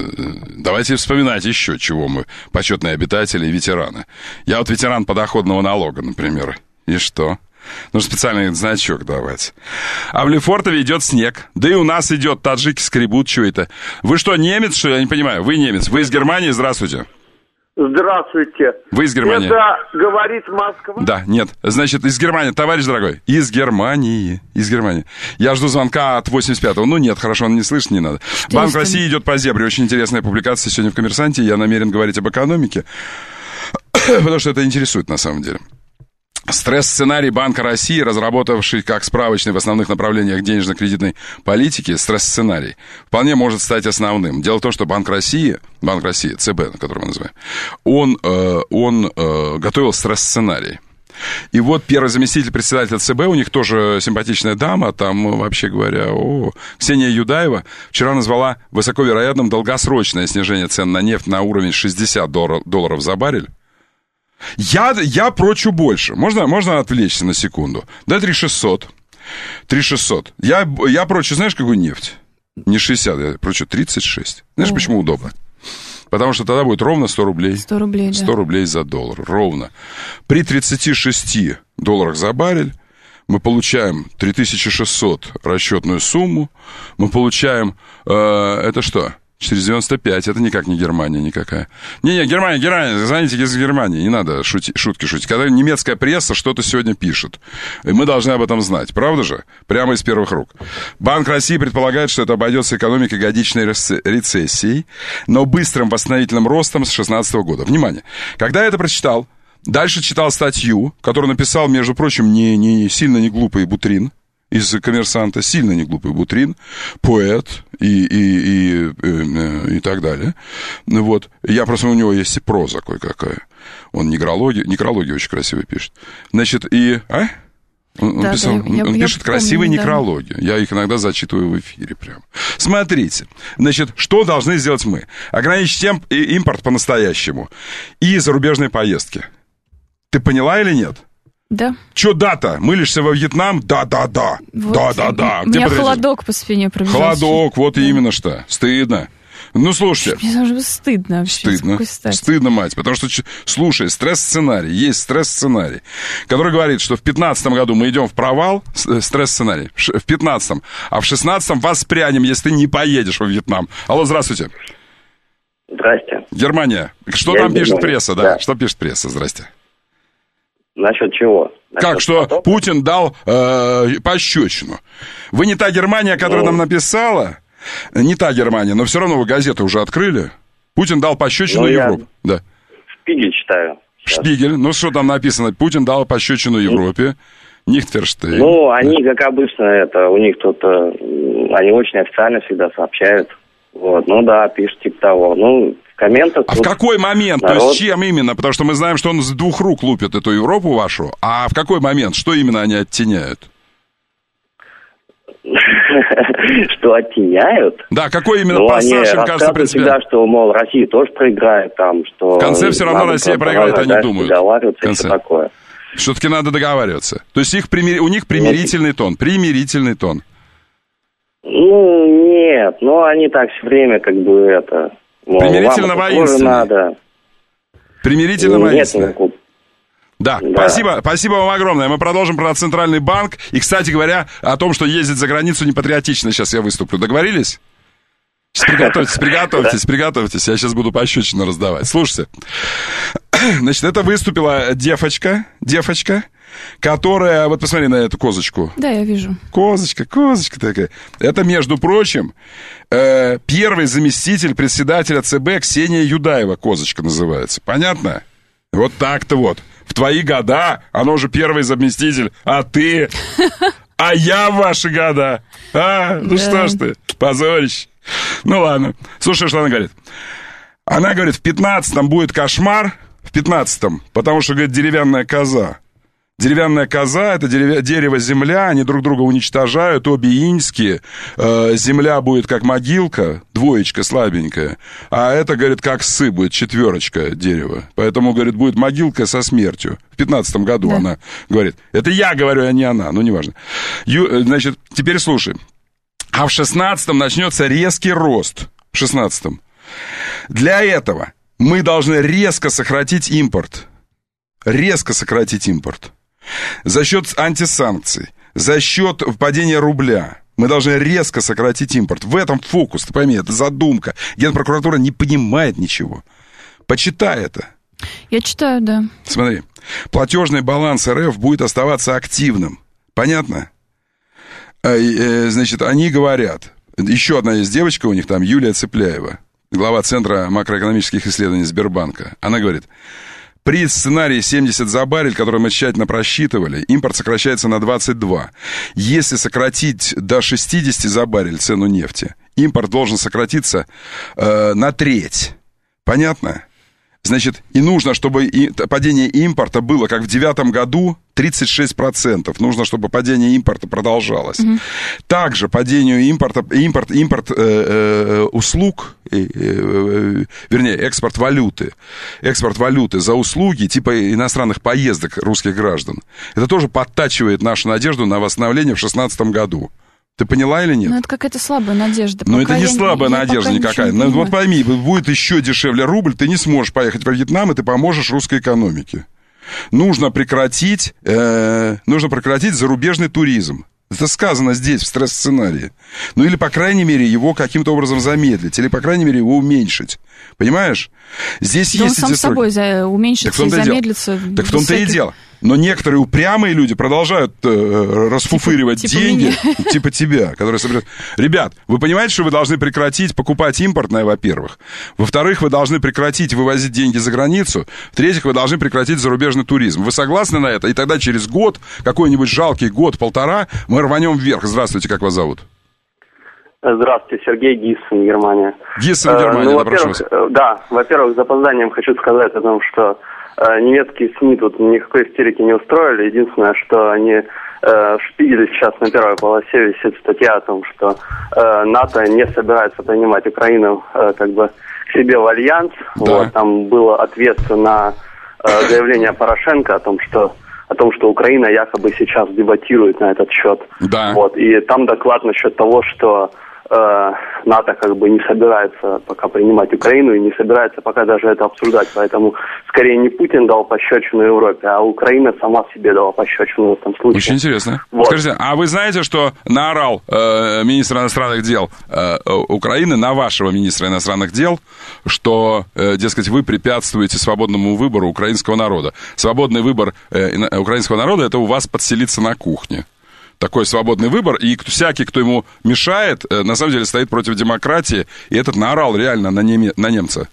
давайте вспоминать еще, чего мы, почетные обитатели и ветераны. Я вот ветеран подоходного налога, например. И что? Нужно специальный значок давать. А в Лефортове идет снег. Да и у нас идет, таджики скребут, что это. Вы что, немец, что ли? Я не понимаю. Вы немец. Вы из Германии? Здравствуйте. Здравствуйте. Вы из Германии? Это говорит Москва? Да, нет. Значит, из Германии, товарищ дорогой. Из Германии. Из Германии. Я жду звонка от восемьдесят пятого. Ну нет, хорошо, он не слышит, не надо. Что Банк России идет по зебре. Очень интересная публикация сегодня в «Коммерсанте». Я намерен говорить об экономике, потому что это интересует на самом деле. Стресс-сценарий Банка России, разработавший как справочный в основных направлениях денежно-кредитной политики, стресс-сценарий, вполне может стать основным. Дело в том, что Банк России, Банк России, ЦБ, который мы называем, он, э, он э, готовил стресс-сценарий. И вот первый заместитель председателя ЦБ, у них тоже симпатичная дама, там, вообще говоря, о, Ксения Юдаева, вчера назвала высоковероятным долгосрочное снижение цен на нефть на уровень шестьдесят долларов за баррель. Я, я прочу больше. Можно, можно отвлечься на секунду? Да, три шестьсот. три шестьсот. Я, я прочу, знаешь, какую нефть? Не шестьдесят, я прочу тридцать шесть. Знаешь, О. почему удобно? Потому что тогда будет ровно сто рублей. сто рублей, да. сто рублей за доллар. Ровно. При тридцати шести долларах за баррель мы получаем три тысячи шестьсот расчетную сумму. Мы получаем... Э, это что? четыреста девяносто пять, это никак не Германия никакая. Не-не, Германия, Германия, звоните из Германии, не надо шути, шутки шутить. Когда немецкая пресса что-то сегодня пишет, и мы должны об этом знать, правда же? Прямо из первых рук. Банк России предполагает, что это обойдется экономикой годичной рецессией, но быстрым восстановительным ростом с две тысячи шестнадцатого года. Внимание, когда я это прочитал, дальше читал статью, которую написал, между прочим, не, не сильно не глупый Бутрин, из «Коммерсанта», сильно не глупый Бутрин, поэт и, и, и, и, и так далее. Вот. Я просто, у него есть и проза кое-какая. Он некрологи, некрологи очень красиво пишет. Значит, и... А? Он, да, писал, да, я, он я, пишет я красивые помню, некрологи. Да. Я их иногда зачитываю в эфире прямо. Смотрите, значит, что должны сделать мы? Ограничить темп и импорт по-настоящему и зарубежные поездки. Ты поняла или нет? Да. Чё дата? Мылишься во Вьетнам? Да-да-да. Вот. Да-да-да. У меня холодок по спине пробежал. Холодок, вот да. именно что. Стыдно. Ну, слушайте. Мне должно быть стыдно вообще. Стыдно. Стыдно, мать. Потому что, слушай, стресс-сценарий. Есть стресс-сценарий, который говорит, что в пятнадцатом году мы идем в провал. Стресс-сценарий. В пятнадцатом. А в шестнадцатом воспрянем, если ты не поедешь во Вьетнам. Алло, здравствуйте. Здрасте. Германия. Что Я там пишет Германия. пресса, да? да? Что пишет пресса? Здрасте. Насчет чего? Насчет как, что потока? Путин дал э, пощечину. Вы не та Германия, которая ну... нам написала? Не та Германия, но все равно вы газеты уже открыли. Путин дал пощечину ну, Европе. Да. Шпигель читаю. Сейчас. Шпигель. Ну, что там написано? Путин дал пощечину Европе. Нихтерштейн. Ну, они, как обычно, это у них тут... Они очень официально всегда сообщают. Вот. Ну да, пишут типа того. Ну, в комментах... А в какой момент? Народ... То есть чем именно? Потому что мы знаем, что он с двух рук лупит эту Европу вашу. А в какой момент? Что именно они оттеняют? Что оттеняют? Да, какой именно ну, пассаж им кажется принципиально? всегда, что, мол, Россия тоже проиграет там, что... В конце все равно Россия проиграет, они думают. Договариваться и все такое. Все-таки надо договариваться. То есть их примир... у них примирительный тон. Примирительный тон. Ну, нет. Ну, они так все время как бы это... Мол, примирительно воинственный. Надо... Примирительно воинственный. Нет, Да, да, спасибо, спасибо вам огромное. Мы продолжим про Центральный банк. И, кстати говоря, о том, что ездить за границу не патриотично, сейчас я выступлю. Договорились? Сейчас приготовьтесь, приготовьтесь, приготовьтесь. Я сейчас буду пощечину раздавать. Слушайте. Значит, это выступила девочка, девочка, которая... Вот посмотри на эту козочку. Да, я вижу. Козочка, козочка такая. Это, между прочим, э, первый заместитель председателя ЦБ Ксения Юдаева. Козочка называется. Понятно? Вот так-то вот. В твои года, оно же первый заместитель, а ты, а я в ваши года. А, ну да. Что ж ты, позорище. Ну ладно. Слушай, что она говорит. Она говорит, в пятнадцатом будет кошмар, в пятнадцатом, потому что, говорит, деревянная коза. Деревянная коза, это дерев... дерево-земля, они друг друга уничтожают, обе иньские. Э, земля будет как могилка, двоечка слабенькая, а это, говорит, как сы будет, четверочка дерева. Поэтому, говорит, будет могилка со смертью. В пятнадцатом году да. Она говорит. Это я говорю, а не она, ну, неважно. Ю... Значит, теперь слушай. А в шестнадцатом начнется резкий рост. В шестнадцатом. Для этого мы должны резко сократить импорт. Резко сократить импорт. За счет антисанкций, за счет падения рубля. Мы должны резко сократить импорт. В этом фокус, ты пойми, это задумка. Генпрокуратура не понимает ничего. Почитай это. Я читаю, да. Смотри. Платежный баланс РФ будет оставаться активным. Понятно? Значит, они говорят. Еще одна есть девочка у них там, Юлия Цепляева, глава Центра макроэкономических исследований Сбербанка. Она говорит... При сценарии семьдесят за баррель, который мы тщательно просчитывали, импорт сокращается на двадцать два. Если сократить до шестьдесят за баррель цену нефти, импорт должен сократиться э, на треть. Понятно? Значит, и нужно, чтобы и, падение импорта было, как в девятом году, тридцать шесть процентов. Нужно, чтобы падение импорта продолжалось. Mm-hmm. Также падению импорта, импорт, импорт э, э, услуг, э, э, вернее, экспорт валюты, экспорт валюты за услуги типа иностранных поездок русских граждан. Это тоже подтачивает нашу надежду на восстановление в шестнадцатом году. Ты поняла или нет? Ну, это какая-то слабая надежда. Ну, это не слабая не, надежда никакая. Ну, вот пойми, будет еще дешевле рубль, ты не сможешь поехать во Вьетнам, и ты поможешь русской экономике. Нужно прекратить, э, нужно прекратить зарубежный туризм. Это сказано здесь, в стресс-сценарии. Ну, или, по крайней мере, его каким-то образом замедлить, или, по крайней мере, его уменьшить. Понимаешь? Здесь да есть он сам эти сроки. собой за... уменьшится и замедлится. Так в том-то всяких... и дело. Но некоторые упрямые люди продолжают э, расфуфыривать типа, деньги, типа, типа тебя, которые собирают. Ребят, вы понимаете, что вы должны прекратить покупать импортное, во-первых. Во-вторых, вы должны прекратить вывозить деньги за границу. В-третьих, вы должны прекратить зарубежный туризм. Вы согласны на это? И тогда через год, какой-нибудь жалкий год-полтора, мы рванем вверх. Здравствуйте, как вас зовут? Здравствуйте, Сергей, Гиссен, Германия. Гиссен, Германия, ну, да, прошу вас. Да, во-первых, с запозданием хочу сказать о том, что немецкие СМИ тут никакой истерики не устроили. Единственное, что они в Шпигеле сейчас на первой полосе висит статья о том, что э, НАТО не собирается принимать Украину э, как бы к себе в альянс. Да. Вот, там был ответ на э, заявление Порошенко о том, что о том, что Украина якобы сейчас дебатирует на этот счет. Да. Вот, и там доклад насчет того, что э, НАТО как бы не собирается пока принимать Украину и не собирается пока даже это обсуждать. Поэтому скорее не Путин дал пощечину Европе, а Украина сама себе дала пощечину в этом случае. Очень интересно. Вот. Скажите, а вы знаете, что наорал э, министр иностранных дел э, Украины на вашего министра иностранных дел, что, э, дескать, вы препятствуете свободному выбору украинского народа. Свободный выбор э, украинского народа — это у вас подселиться на кухне. Такой свободный выбор, и всякий, кто ему мешает, на самом деле стоит против демократии, и этот наорал реально на, неме, на немца.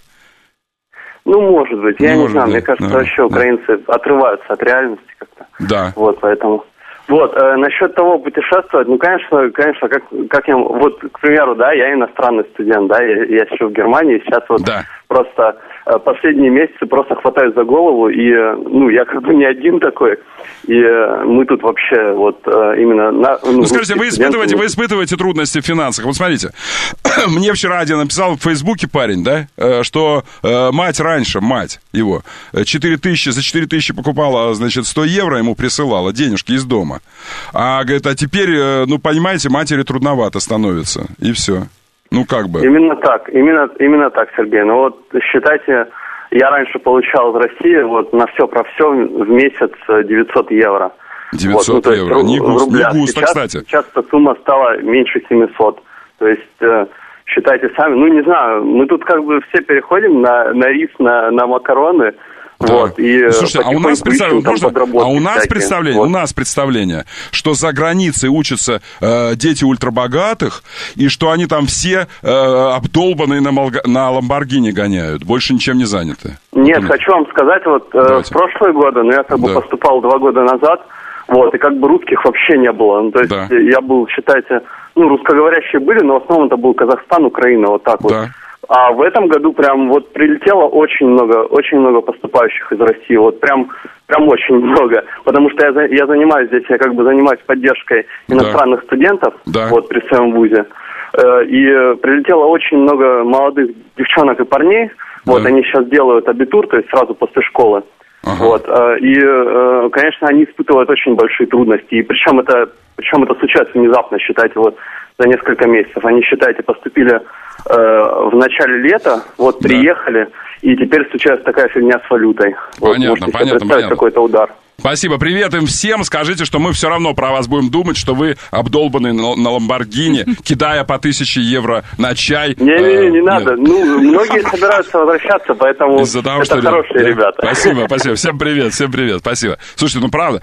Ну, может быть, я может, не знаю, да, мне кажется, да, вообще украинцы да. отрываются от реальности как-то. Да. Вот, поэтому... Вот, э, насчет того, путешествовать, ну, конечно, конечно, как, как я... Вот, к примеру, да, я иностранный студент, да, я, я сижу в Германии, сейчас вот да. просто э, последние месяцы просто хватаюсь за голову, и, э, ну, я как бы не один такой, и э, мы тут вообще вот э, именно... На, ну, ну, скажите, вы испытываете, мы... вы испытываете трудности в финансах? Вот смотрите, мне вчера один написал в Фейсбуке парень, да, что э, мать раньше, мать его, четыре тысячи, за четыре тысячи покупала, значит, сто евро ему присылала, денежки из дома. А, говорит, а теперь, ну, понимаете, матери трудновато становится, и все. Ну, как бы. Именно так, именно, именно так, Сергей. Ну, вот, считайте, я раньше получал в России, вот, на все про все в месяц девятьсот евро. девятьсот вот, ну, евро, есть, не, густ, не густо, сейчас, кстати. Сейчас эта сумма стала меньше семисот. То есть, э, считайте сами, ну, не знаю, мы тут как бы все переходим на, на рис, на, на макароны. Да. Вот, и слушайте, а у нас представление, можно, а у нас всякие. представление, вот. у нас представление, что за границей учатся э, дети ультрабогатых, и что они там все э, обдолбанные на, Малга, на Ламборгини гоняют, больше ничем не заняты. Нет, вот хочу вам сказать, вот э, в прошлые годы, ну я как бы да. поступал два года назад, вот, и как бы русских вообще не было. Ну, то есть да. я был, считайте, ну, русскоговорящие были, но в основном это был Казахстан, Украина, вот так вот. Да. А в этом году прям вот прилетело очень много, очень много поступающих из России, вот прям, прям очень много, потому что я, я занимаюсь здесь, я как бы занимаюсь поддержкой иностранных да. студентов, да. вот при своем вузе, и прилетело очень много молодых девчонок и парней, да. вот они сейчас делают абитур, то есть сразу после школы, ага. вот, и, конечно, они испытывают очень большие трудности, и причем это, причем это случается внезапно, считайте, вот за несколько месяцев, они, считайте, поступили в начале лета, вот, да. приехали, и теперь случается такая фигня с валютой. Понятно, вот, понятно, понятно. какой-то удар. Спасибо, привет им всем. Скажите, что мы все равно про вас будем думать, что вы обдолбанные на, на Ламборгини, кидая по тысяче евро на чай. Не-не-не, не надо. Ну, многие собираются возвращаться, поэтому из-за того, это что хорошие ребята. Спасибо, спасибо. Всем привет, всем привет, спасибо. Слушайте, ну правда,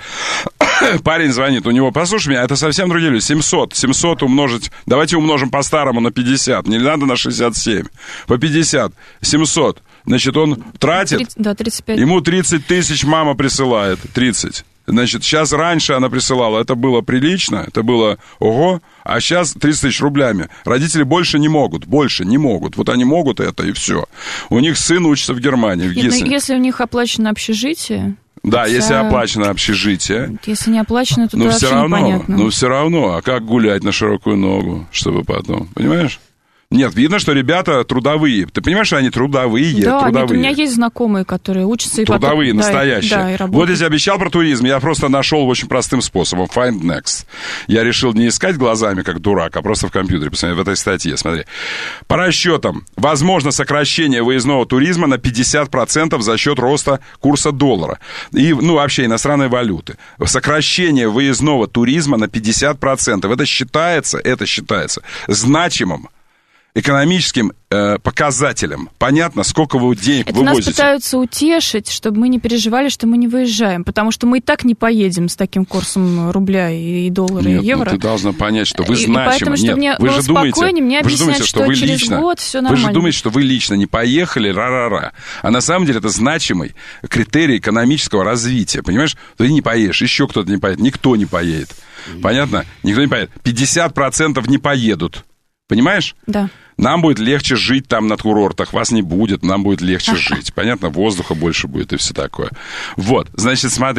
парень звонит, у него, послушай меня, это совсем другие люди. семьсот, семьсот умножить, давайте умножим по-старому на пятьдесят, не надо на шестьдесят семь. По пятьдесят, семьсот. Значит, он тратит, тридцать, да, тридцать пять. Ему тридцать тысяч мама присылает, тридцать. Значит, сейчас раньше она присылала, это было прилично, это было ого, а сейчас тридцать тысяч рублями. Родители больше не могут, больше не могут. Вот они могут это, и все. У них сын учится в Германии, в Гиссене. Если у них оплачено общежитие... Да, хотя... если оплачено общежитие. Если не оплачено, то но это все вообще равно, непонятно. Но все равно, а как гулять на широкую ногу, чтобы потом, понимаешь? Нет, видно, что ребята трудовые. Ты понимаешь, что они трудовые, да, трудовые. Нет, у меня есть знакомые, которые учатся и трудовые, потом... настоящие. Да, и, да, и работают. Вот я тебе обещал про туризм, я просто нашел очень простым способом. Find Next. Я решил не искать глазами, как дурак, а просто в компьютере. Посмотри, в этой статье, смотри. По расчетам, возможно сокращение выездного туризма на пятьдесят процентов за счет роста курса доллара. И, ну, вообще иностранной валюты. Сокращение выездного туризма на пятьдесят процентов. Это считается, это считается значимым экономическим э, показателем. Понятно, сколько вы денег это вывозите. Нас пытаются утешить, чтобы мы не переживали, что мы не выезжаем, потому что мы и так не поедем с таким курсом рубля и доллара, Нет, и евро. Ну, ты должна понять, что вы и, значимы. И поэтому, Нет, чтобы мне вы было же думаете, мне вы же думаете, что, что вы через лично, год все вы нормально. же думаете, что вы лично не поехали, ра-ра-ра. А на самом деле это значимый критерий экономического развития. Понимаешь? Ты не поедешь, еще кто-то не поедет, никто не поедет. Понятно? Никто не поедет. пятьдесят процентов не поедут. Понимаешь? Да. Нам будет легче жить там на курортах, вас не будет, нам будет легче жить. Понятно, воздуха больше будет и все такое. Вот, значит, смотри,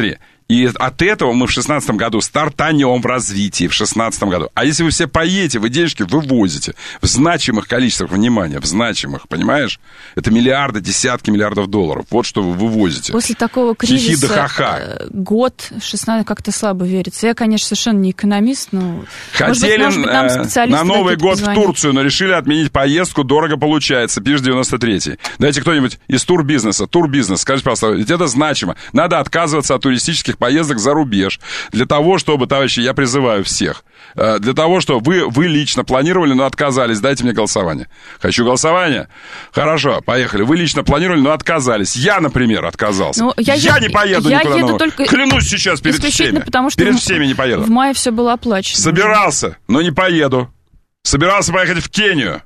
И от этого мы в шестнадцатом году стартанем в развитии, в шестнадцатом году. А если вы все поедете, вы денежки вывозите в значимых количествах, внимания, в значимых, понимаешь? Это миллиарды, десятки миллиардов долларов. Вот что вы вывозите. После такого кризиса Хихи-да-ха-ха. год, шестнадцать, как-то слабо верится. Я, конечно, совершенно не экономист, но... Хотели может быть, может быть, нам на Новый год позвонят. в Турцию, но решили отменить поездку. Дорого получается, пишет девяносто третий. Дайте кто-нибудь из турбизнеса, турбизнес, скажите, пожалуйста, ведь это значимо. Надо отказываться от туристических поездок за рубеж. Для того, чтобы, товарищи, я призываю всех, для того, чтобы вы, вы лично планировали, но отказались. Дайте мне голосование. Хочу голосование? Хорошо, поехали. Вы лично планировали, но отказались. Я, например, отказался. Ну, я я е... не поеду я никуда. Еду нового. только... Клянусь сейчас перед всеми. Потому что перед в... всеми не поеду. В мае все было оплачено. Собирался, но не поеду. Собирался поехать в Кению.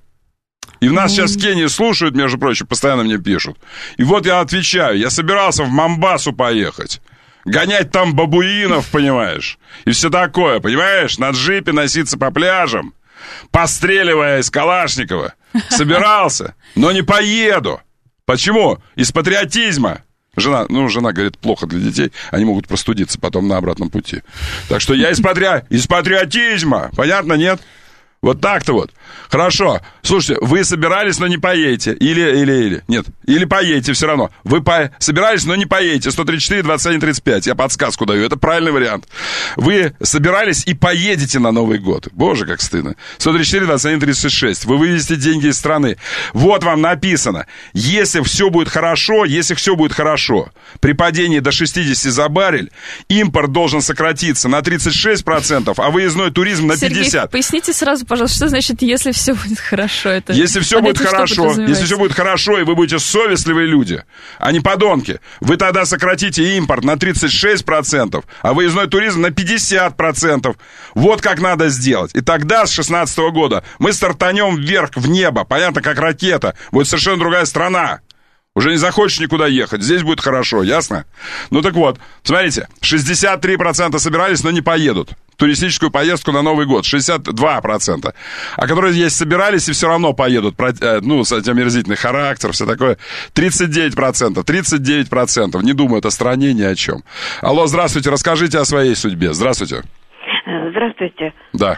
И в нас mm. сейчас в Кении слушают, между прочим, постоянно мне пишут. И вот я отвечаю, я собирался в Момбасу поехать. Гонять там бабуинов, понимаешь? И все такое, понимаешь? На джипе носиться по пляжам, постреливая из Калашникова. Собирался, но не поеду. Почему? Из патриотизма. Жена, ну, жена говорит, плохо для детей, они могут простудиться потом на обратном пути. Так что я из, патри... из патриотизма. Понятно, нет? Вот так-то вот. Хорошо. Слушайте, вы собирались, но не поедете. Или, или, или. Нет. Или поедете все равно. Вы по... собирались, но не поедете. сто тридцать четыре, двадцать один, тридцать пять. Я подсказку даю. Это правильный вариант. Вы собирались и поедете на Новый год. Боже, как стыдно. сто тридцать четыре, двадцать один, тридцать шесть. Вы вывезете деньги из страны. Вот вам написано. Если все будет хорошо, если все будет хорошо, при падении до шестидесяти за баррель, импорт должен сократиться на тридцать шесть процентов, а выездной туризм на пятьдесят процентов. Сергей, поясните сразу, пожалуйста, что значит, если все будет хорошо? Это... Если все будет хорошо, если все будет хорошо, и вы будете совестливые люди, а не подонки, вы тогда сократите импорт на тридцать шесть процентов, а выездной туризм на пятьдесят процентов. Вот как надо сделать. И тогда, с шестнадцатого года, мы стартанем вверх, в небо, понятно, как ракета. Будет совершенно другая страна. Уже не захочешь никуда ехать, здесь будет хорошо, ясно? Ну так вот, смотрите, шестьдесят три процента собирались, но не поедут. Туристическую поездку на Новый год, шестьдесят два процента. А которые есть собирались и все равно поедут, ну, с этим омерзительный характер, все такое, тридцать девять процентов, тридцать девять процентов, не думают о стране, ни о чем. Алло, здравствуйте, расскажите о своей судьбе, здравствуйте. Здравствуйте. Да.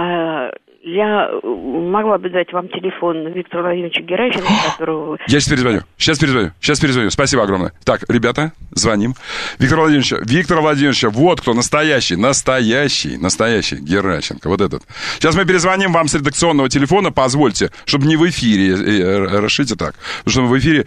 А, я могла бы дать вам телефон Виктора Владимировича Геращенко, которого... Я сейчас перезвоню, сейчас перезвоню, сейчас перезвоню. Спасибо огромное. Так, ребята, звоним. Виктор Владимирович, Виктор Владимирович, вот кто настоящий, настоящий, настоящий Геращенко, вот этот. Сейчас мы перезвоним вам с редакционного телефона, позвольте, чтобы не в эфире, решите так, потому что в эфире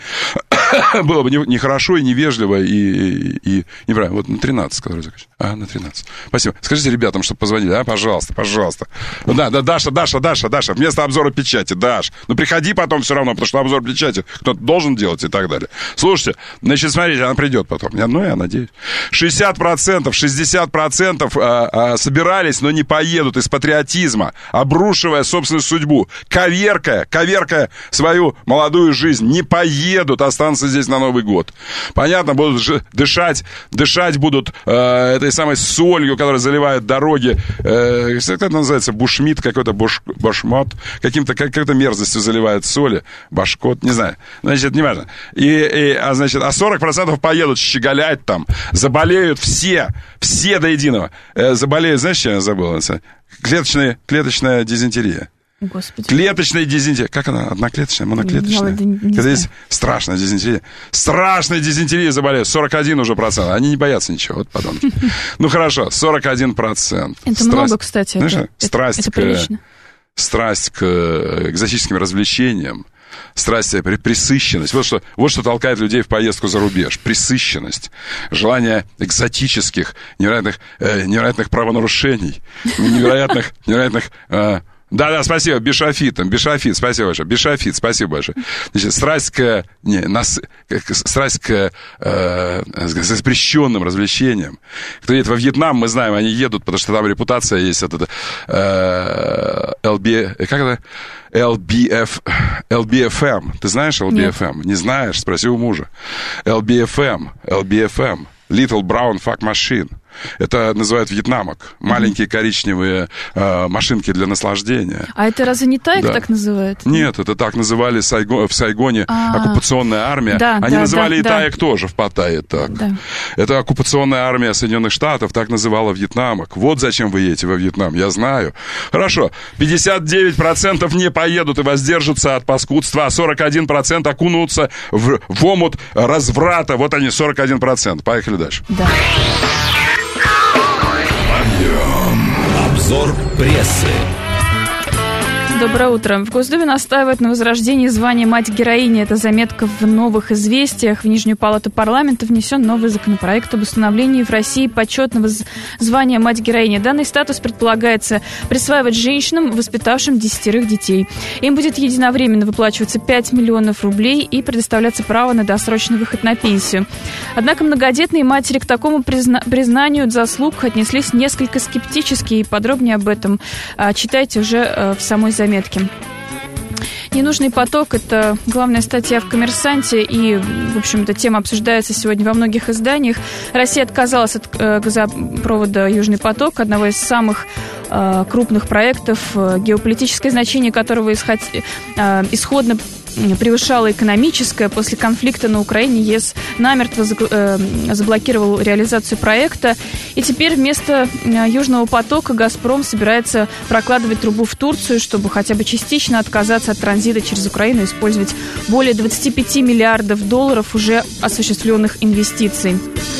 было бы нехорошо и невежливо, и, и, и неправильно. Вот на тринадцать, который заканчивается. А, на тринадцать. Спасибо. Скажите ребятам, чтобы позвонили, а, пожалуйста, пожалуйста. Да, да, Даша, Даша, Даша, Даша, вместо обзора печати, Даш. Ну, приходи потом все равно, потому что обзор печати кто-то должен делать и так далее. Слушайте, значит, смотрите, она придет потом. Ну, я надеюсь. шестьдесят процентов, шестьдесят процентов а, а, собирались, но не поедут из патриотизма, обрушивая собственную судьбу, коверкая, коверкая свою молодую жизнь. Не поедут, останутся здесь на Новый год. Понятно, будут ж- дышать, дышать будут э, этой самой солью, которая заливает дороги. Э, как это называется? Бушмит какой-то, буш, башмот. Каким-то, как, какой-то мерзостью заливает соли. Башкот, не знаю. Значит, неважно. И, и, а, значит, а сорок процентов поедут щеголять там. Заболеют все. Все до единого. Э, заболеют, знаешь, что я забыл? Клеточная, клеточная дизентерия. Господи. Клеточная дизентерия. Как она? Одноклеточная, моноклеточная? Не, не Когда есть страшная дизентерия. Страшная дизентерия заболеют. сорок один уже процент. Они не боятся ничего. Вот подонки. Ну хорошо, сорок один процент. Это много, кстати. Знаешь, страсть это прилично. Страсть к экзотическим развлечениям. Страсть, пресыщенность. Вот что, вот что толкает людей в поездку за рубеж. Пресыщенность. Желание экзотических, невероятных, э, невероятных правонарушений. Невероятных, невероятных... Э, Да-да, спасибо, бишофит, бишофит, спасибо большое, бишофит, спасибо большое. Значит, страсть к, не, нас, к, страсть к, э, к запрещенным развлечениям. Кто едет во Вьетнам, мы знаем, они едут, потому что там репутация есть, это, э, эл би, как это? эл би эф, эл би эф эм. Ты знаешь эл би эф эм? Нет. Не знаешь? Спроси у мужа. эл би эф эм, эл би эф эм. Little Brown Fuck Machine. Это называют вьетнамок. Маленькие коричневые э, машинки для наслаждения. А это разве не тайг да. так называют? Нет, это так называли Сайго... в Сайгоне А-а-а. оккупационная армия. Да, Они да, называли да, и да. тайг тоже в Паттайе так. Да. Это оккупационная армия Соединенных Штатов так называла вьетнамок. Вот зачем вы едете во Вьетнам, я знаю. Хорошо, пятьдесят девять процентов не поедут и воздержатся от паскудства, а сорок один процент окунутся в, в омут разврата. Вот они, сорок один процент. Поехали дальше. Да. Обзор прессы. Доброе утро. В Госдуме настаивают на возрождении звания «Мать-героини». Это заметка в «Новых известиях». В Нижнюю палату парламента внесен новый законопроект об установлении в России почетного звания «Мать-героини». Данный статус предполагается присваивать женщинам, воспитавшим десятерых детей. Им будет единовременно выплачиваться пять миллионов рублей и предоставляться право на досрочный выход на пенсию. Однако многодетные матери к такому призна- признанию заслуг отнеслись несколько скептически. И подробнее об этом а, читайте уже а, в самой заметке. Заметки. Ненужный поток – это главная статья в «Коммерсанте», и, в общем, эта тема обсуждается сегодня во многих изданиях. Россия отказалась от э, газопровода «Южный поток», одного из самых э, крупных проектов, э, геополитическое значение которого исход, э, исходно превышало экономическое. После конфликта на Украине ЕС намертво заблокировал реализацию проекта. И теперь вместо «Южного потока» «Газпром» собирается прокладывать трубу в Турцию, чтобы хотя бы частично отказаться от транзита через Украину и использовать более двадцать пять миллиардов долларов уже осуществленных инвестиций.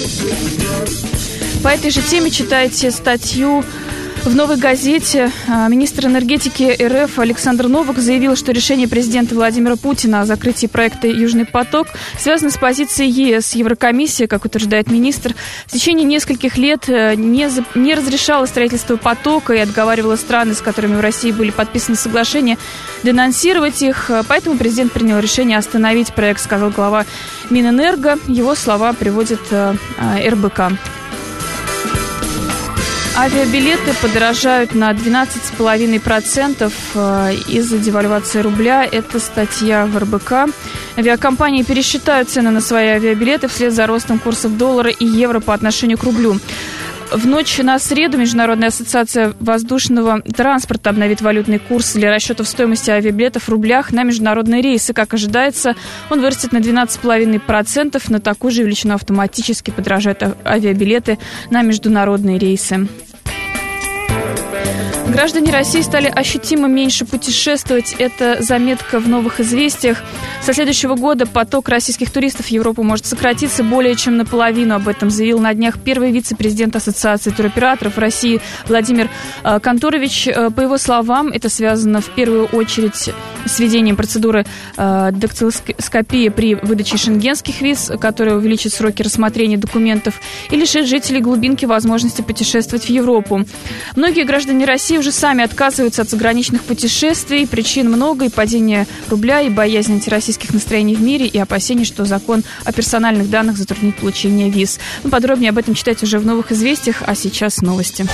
По этой же теме читайте статью в «Новой газете». Министр энергетики РФ Александр Новак заявил, что решение президента Владимира Путина о закрытии проекта «Южный поток» связано с позицией ЕС. Еврокомиссия, как утверждает министр, в течение нескольких лет не, за... не разрешала строительство потока и отговаривала страны, с которыми в России были подписаны соглашения, денонсировать их. Поэтому президент принял решение остановить проект, сказал глава Минэнерго. Его слова приводит эр бэ ка. Авиабилеты подорожают на двенадцать целых пять десятых процента из-за девальвации рубля. Это статья в эр бэ ка. Авиакомпании пересчитают цены на свои авиабилеты вслед за ростом курсов доллара и евро по отношению к рублю. В ночь на среду Международная ассоциация воздушного транспорта обновит валютный курс для расчетов стоимости авиабилетов в рублях на международные рейсы. Как ожидается, он вырастет на двенадцать целых пять десятых процента. На такую же величину автоматически подорожают авиабилеты на международные рейсы. Граждане России стали ощутимо меньше путешествовать. Это заметка в «Новых известиях». Со следующего года поток российских туристов в Европу может сократиться более чем наполовину. Об этом заявил на днях первый вице-президент Ассоциации туроператоров России Владимир Конторович. По его словам, это связано в первую очередь с введением процедуры дактилоскопии при выдаче шенгенских виз, которая увеличит сроки рассмотрения документов и лишит жителей глубинки возможности путешествовать в Европу. Многие граждане России уже сами отказываются от заграничных путешествий. Причин много: и падение рубля, и боязнь антироссийских настроений в мире, и опасения, что закон о персональных данных затруднит получение виз. Ну, подробнее об этом читайте уже в «Новых известиях», а сейчас новости.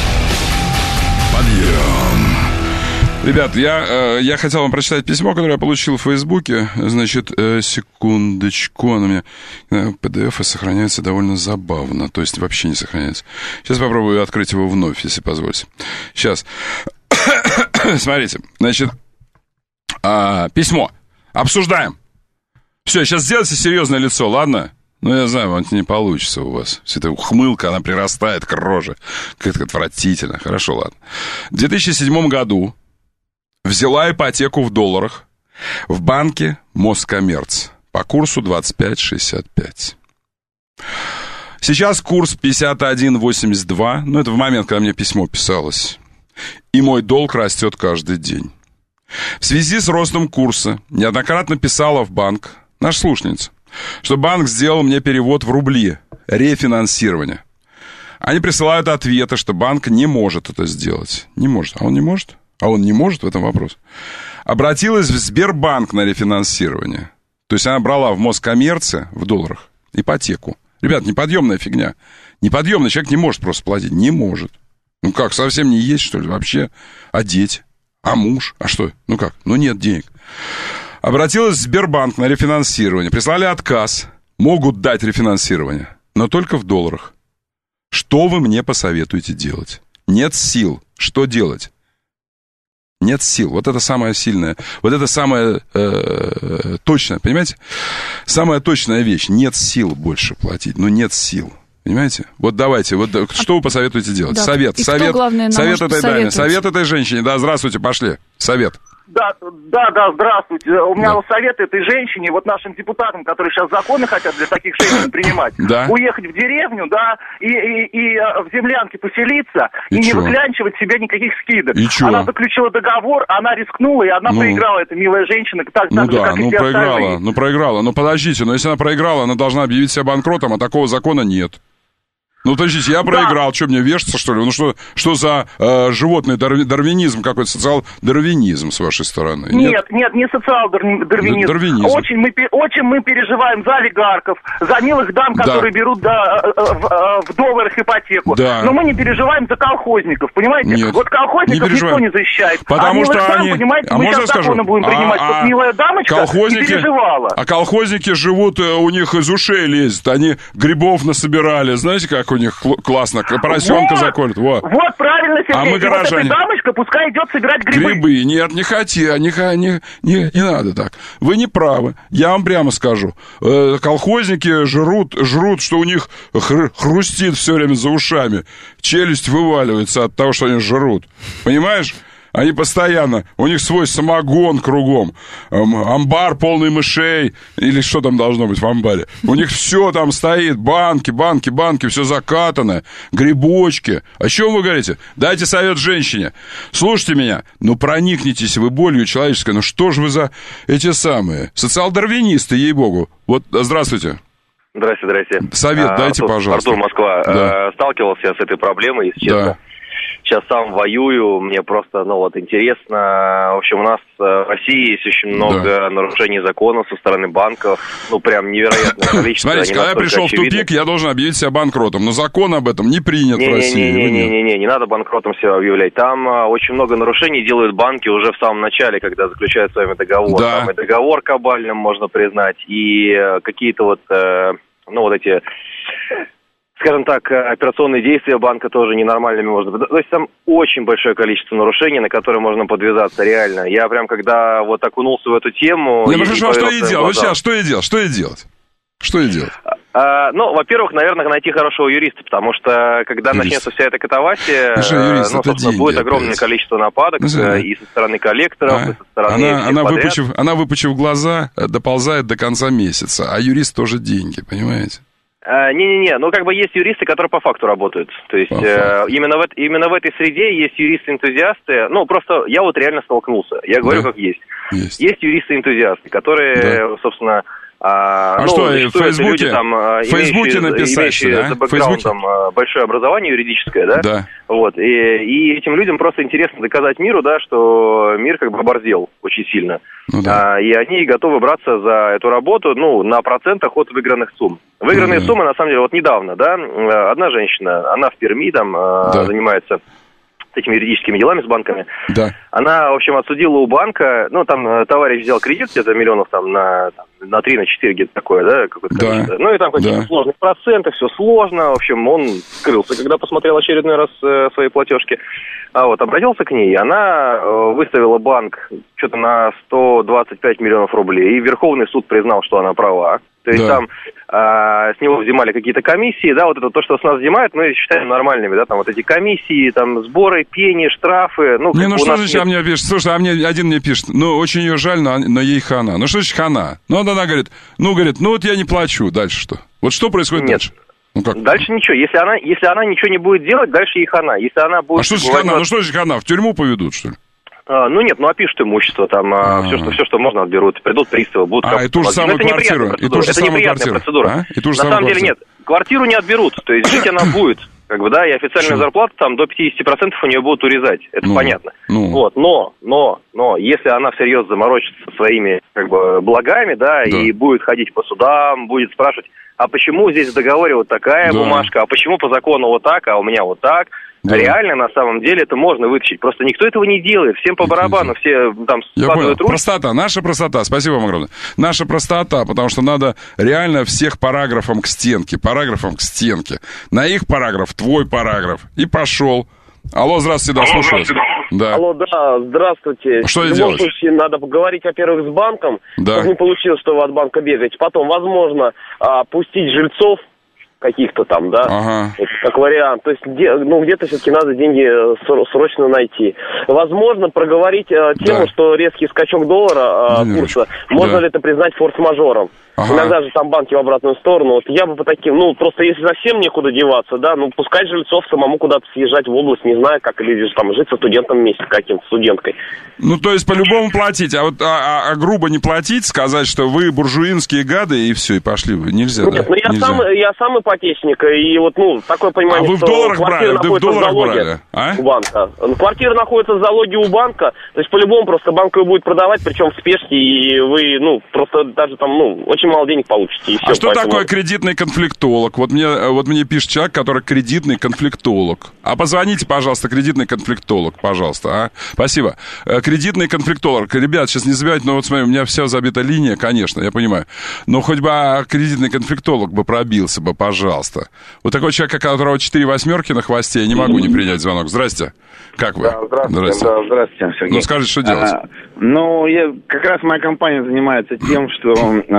Подъем. Ребят, я, я хотел вам прочитать письмо, которое я получил в Фейсбуке. Значит, секундочку, оно у меня пи ди эф сохраняется довольно забавно, то есть вообще не сохраняется. Сейчас попробую открыть его вновь, если позволите. Сейчас. Смотрите, значит, а, письмо. Обсуждаем. Все, сейчас сделайте серьезное лицо, ладно? Ну, я знаю, это не получится у вас. Вся эта ухмылка, она прирастает к роже. Как-то отвратительно. Хорошо, ладно. В две тысячи седьмом году взяла ипотеку в долларах в банке Москоммерц по курсу двадцать пять шестьдесят пять. Сейчас курс пятьдесят один восемьдесят два, ну, это в момент, когда мне письмо писалось. И мой долг растет каждый день. В связи с ростом курса неоднократно писала в банк наша слушательница, что банк сделал мне перевод в рубли, рефинансирование. Они присылают ответы, что банк не может это сделать. Не может. А он не может? А он не может в этом вопрос. Обратилась в Сбербанк на рефинансирование. То есть она брала в Москоммерце в долларах ипотеку. Ребят, неподъемная фигня. Неподъемный человек не может просто платить. Не может. Ну как, совсем не есть, что ли, вообще? А дети? А муж? А что? Ну как? Ну нет денег. Обратилась в Сбербанк на рефинансирование. Прислали отказ. Могут дать рефинансирование, но только в долларах. Что вы мне посоветуете делать? Нет сил. Что делать? Нет сил. Вот это самое сильное. Вот это самое э, точное, понимаете? Самая точная вещь. Нет сил больше платить. Ну, нет сил. Понимаете? Вот давайте, вот что вы посоветуете делать? Да. Совет, И совет, кто, главное, совет этой даме, советовать? совет этой женщине. Да, здравствуйте, пошли. Совет. Да, да, да, здравствуйте. У меня Да. вот совет этой женщине, вот нашим депутатам, которые сейчас законы хотят для таких женщин принимать, Да. уехать в деревню, да, и, и, и э, в землянке поселиться, и, И не чё? выклянчивать себе никаких скидок. И чё? Она заключила договор, она рискнула, и она Ну. проиграла, эта милая женщина, так, Ну так же, да, как и ну все проиграла, остальные. ну проиграла. Ну подождите, но если она проиграла, она должна объявить себя банкротом, а такого закона нет. Ну, подождите, я проиграл, что мне вешаться, что ли? Ну, что, что за э, животный дарви- дарвинизм, какой-то социал-дарвинизм с вашей стороны? Нет, нет, не социал-дарвинизм. Дарвинизм. Очень мы, пе- очень мы переживаем за олигархов, за милых дам, Да. которые берут да, э, э, в, э, в долларах ипотеку. Да. Но мы не переживаем за колхозников, понимаете? Нет, Вот колхозников не переживаем. никто не защищает. Потому а милых что дам, они... понимаете, а мы можно сейчас скажу? законы будем принимать, А- чтобы а милая дамочка колхозники, не переживала. А колхозники живут, э, у них из ушей лезет, они грибов насобирали, знаете, как у них кл- классно, поросенка Вот. заколют, вот. Вот правильно, Сергей. А мы И вот эта горожане. дамочка пускай идет собирать грибы. Грибы, нет, не хоти, не, ха- не, не, не надо так. Вы не правы, я вам прямо скажу. Э, колхозники жрут, жрут, что у них хр- хрустит все время за ушами. Челюсть вываливается от того, что они жрут. Понимаешь? Они постоянно, у них свой самогон кругом, эм, амбар полный мышей, или что там должно быть в амбаре. У них все там стоит, банки, банки, банки, все закатано, грибочки. О чем вы говорите? Дайте совет женщине. Слушайте меня, ну проникнитесь вы болью человеческой, ну что же вы за эти самые социал-дарвинисты, ей-богу. Вот, здравствуйте. Здрасте, здрасте. Совет А, дайте, Артур, пожалуйста. Артур, Москва. Да. Э, Сталкивался я с этой проблемой, если честно. Да. Сейчас сам воюю, мне просто, ну вот, интересно. В общем, у нас э, в России есть очень много Да. нарушений законов со стороны банков. Ну, прям невероятное количество. Смотрите, они когда я настолько пришел в очевидны. тупик, я должен объявить себя банкротом. Но закон об этом не принят в России. Вы нет. Не-не-не, не надо банкротом себя объявлять. Там а, очень много нарушений делают банки уже в самом начале, когда заключают с вами договор. Да. Там и договор кабальным можно признать, и э, какие-то вот, э, ну, вот эти, скажем так, э, операционные действия банка тоже ненормальными можно. То есть там очень большое количество нарушений, на которые можно подвязаться, реально. Я прям, когда вот окунулся в эту тему... Не, я ну не хорошо, а что поверил ей своим делать? Вот глазам. сейчас, что ей делать? Что ей делать? Что ей делать? А, ну, во-первых, наверное, найти хорошего юриста, потому что, когда Юрист. начнется вся эта катавасия, Ну что, юрист, ну, это собственно, деньги будет огромное опять. количество нападок Ну, э, и со стороны коллекторов, А? и со стороны Она, всех она, подряд. выпучив, она, выпучив глаза, э, доползает до конца месяца, а юрист тоже деньги, понимаете? А, Не-не-не, ну как бы есть юристы, которые по факту работают. То есть э, именно, в, эт- именно в этой среде есть юристы-энтузиасты. Ну, просто я вот реально столкнулся. Я говорю, Да. как есть. Есть. Есть юристы-энтузиасты, которые, собственно... А, А ну, что, зачастую в Фейсбуке? это люди, там, а, В Фейсбуке имеющие, написать, имеющие что ли, а? за В бэкграундом Фейсбуке? а, большое образование юридическое, да? Да. Вот, и, и этим людям просто интересно доказать миру, да, что мир как бы оборзел очень сильно. Ну, да. А, и они готовы браться за эту работу, ну, на процентах от выигранных сумм. Выигранные Ну, да. суммы, на самом деле, вот недавно, да, одна женщина, она в Перми там а, Да. занимается этими юридическими делами с банками. Да. Она, в общем, отсудила у банка, ну, там э, товарищ взял кредит где-то миллионов там на, там, на три, на четыре, где-то такое, да, какое-то Да. количество. Ну, и там какие-то Да. сложные проценты, все сложно, в общем, он скрылся, когда посмотрел очередной раз э, свои платежки. А вот, обратился к ней, она э, выставила банк что-то на сто двадцать пять миллионов рублей, и Верховный суд признал, что она права. То есть Да. там а, с него взимали какие-то комиссии, да, вот это то, что с нас взимают, мы считаем нормальными, да, там вот эти комиссии, там сборы, пени, штрафы, ну, Не, как ну бы у что нас значит, нет- а мне пишет, слушай, а мне один мне пишет, ну, очень ее жаль, но, но ей хана. Ну, что значит хана? Ну, вот она говорит, ну, говорит, ну, вот я не плачу, дальше что? Вот что происходит Нет. дальше? Ну, как? Дальше ничего. Если она, если она ничего не будет делать, дальше ей хана. Если она будет... А что значит хана? Ну, что значит хана? В тюрьму поведут, что ли? А, ну нет, ну опишут имущество, там а, все, что, все, что можно, отберут, придут приставы, будут... А, и ту же самую это неприятная квартиру, и процедура, ту же это самую неприятная квартиру. процедура. А? И ту же На самую самом деле квартиру. нет, квартиру не отберут, то есть жить она будет, как бы, да, и официальная Что? зарплата там до пятьдесят процентов у нее будут урезать, это Ну, понятно. ну. Вот, но, но, но, если она всерьез заморочится со своими, как бы, благами, да, Да. и будет ходить по судам, будет спрашивать, а почему здесь в договоре вот такая Да. бумажка, а почему по закону вот так, а у меня вот так, Да. Реально, на самом деле, это можно вытащить. Просто никто этого не делает. Всем по барабану, все там складывают руки. Простота, наша простота. Спасибо вам огромное. Наша простота, потому что надо реально всех параграфом к стенке. Параграфом к стенке. На их параграф, твой параграф. И пошел. Алло, здравствуйте, да, Алло, слушаю. Да. Алло, да, здравствуйте. Что В и любом делать? случае, надо поговорить, во-первых, с банком, Да. чтобы не получилось, что вы от банка бегаете. Потом, возможно, а, пустить жильцов каких-то там, да, ага. это как вариант. То есть, где, ну, где-то все-таки надо деньги срочно найти. Возможно, проговорить а, тему, да. что резкий скачок доллара, а, курса, можно да. ли это признать форс-мажором. Ага. Иногда же там банки в обратную сторону. Вот я бы по таким, ну, просто если совсем некуда деваться, да, ну, пускать жильцов самому куда-то съезжать в область, не знаю, как, или там жить со студентом вместе каким-то, студенткой. Ну, то есть по-любому платить, а вот а, а, а грубо не платить, сказать, что вы буржуинские гады, и все, и пошли вы. Нельзя, Нет, да? ну я Нельзя. сам, я сам ипотечник, и вот, ну, такое понимание, а вы в что долларах квартира брали? Вы в долларах брали? А? У банка. Квартира находится в залоге у банка, то есть по-любому просто банк ее будет продавать, причем в спешке, и вы, ну, просто даже там, ну, очень мало денег получите. И все, а что поэтому... такое кредитный конфликтолог? Вот мне, вот мне пишет человек, который кредитный конфликтолог. А позвоните, пожалуйста, кредитный конфликтолог, пожалуйста, а? Спасибо. Кредитный конфликтолог. Ребят, сейчас не забивайте, но вот смотри, у меня вся забита линия, конечно, я понимаю. Но хоть бы а, кредитный конфликтолог бы пробился бы, пожалуйста. Вот такой человек, у которого четыре восьмерки на хвосте, я не могу не принять звонок. Здрасте. Как вы? Да, здравствуйте. Здрасте. Да, здравствуйте, Сергей. Ну, скажите, что делать? А, ну, я, как раз моя компания занимается тем, что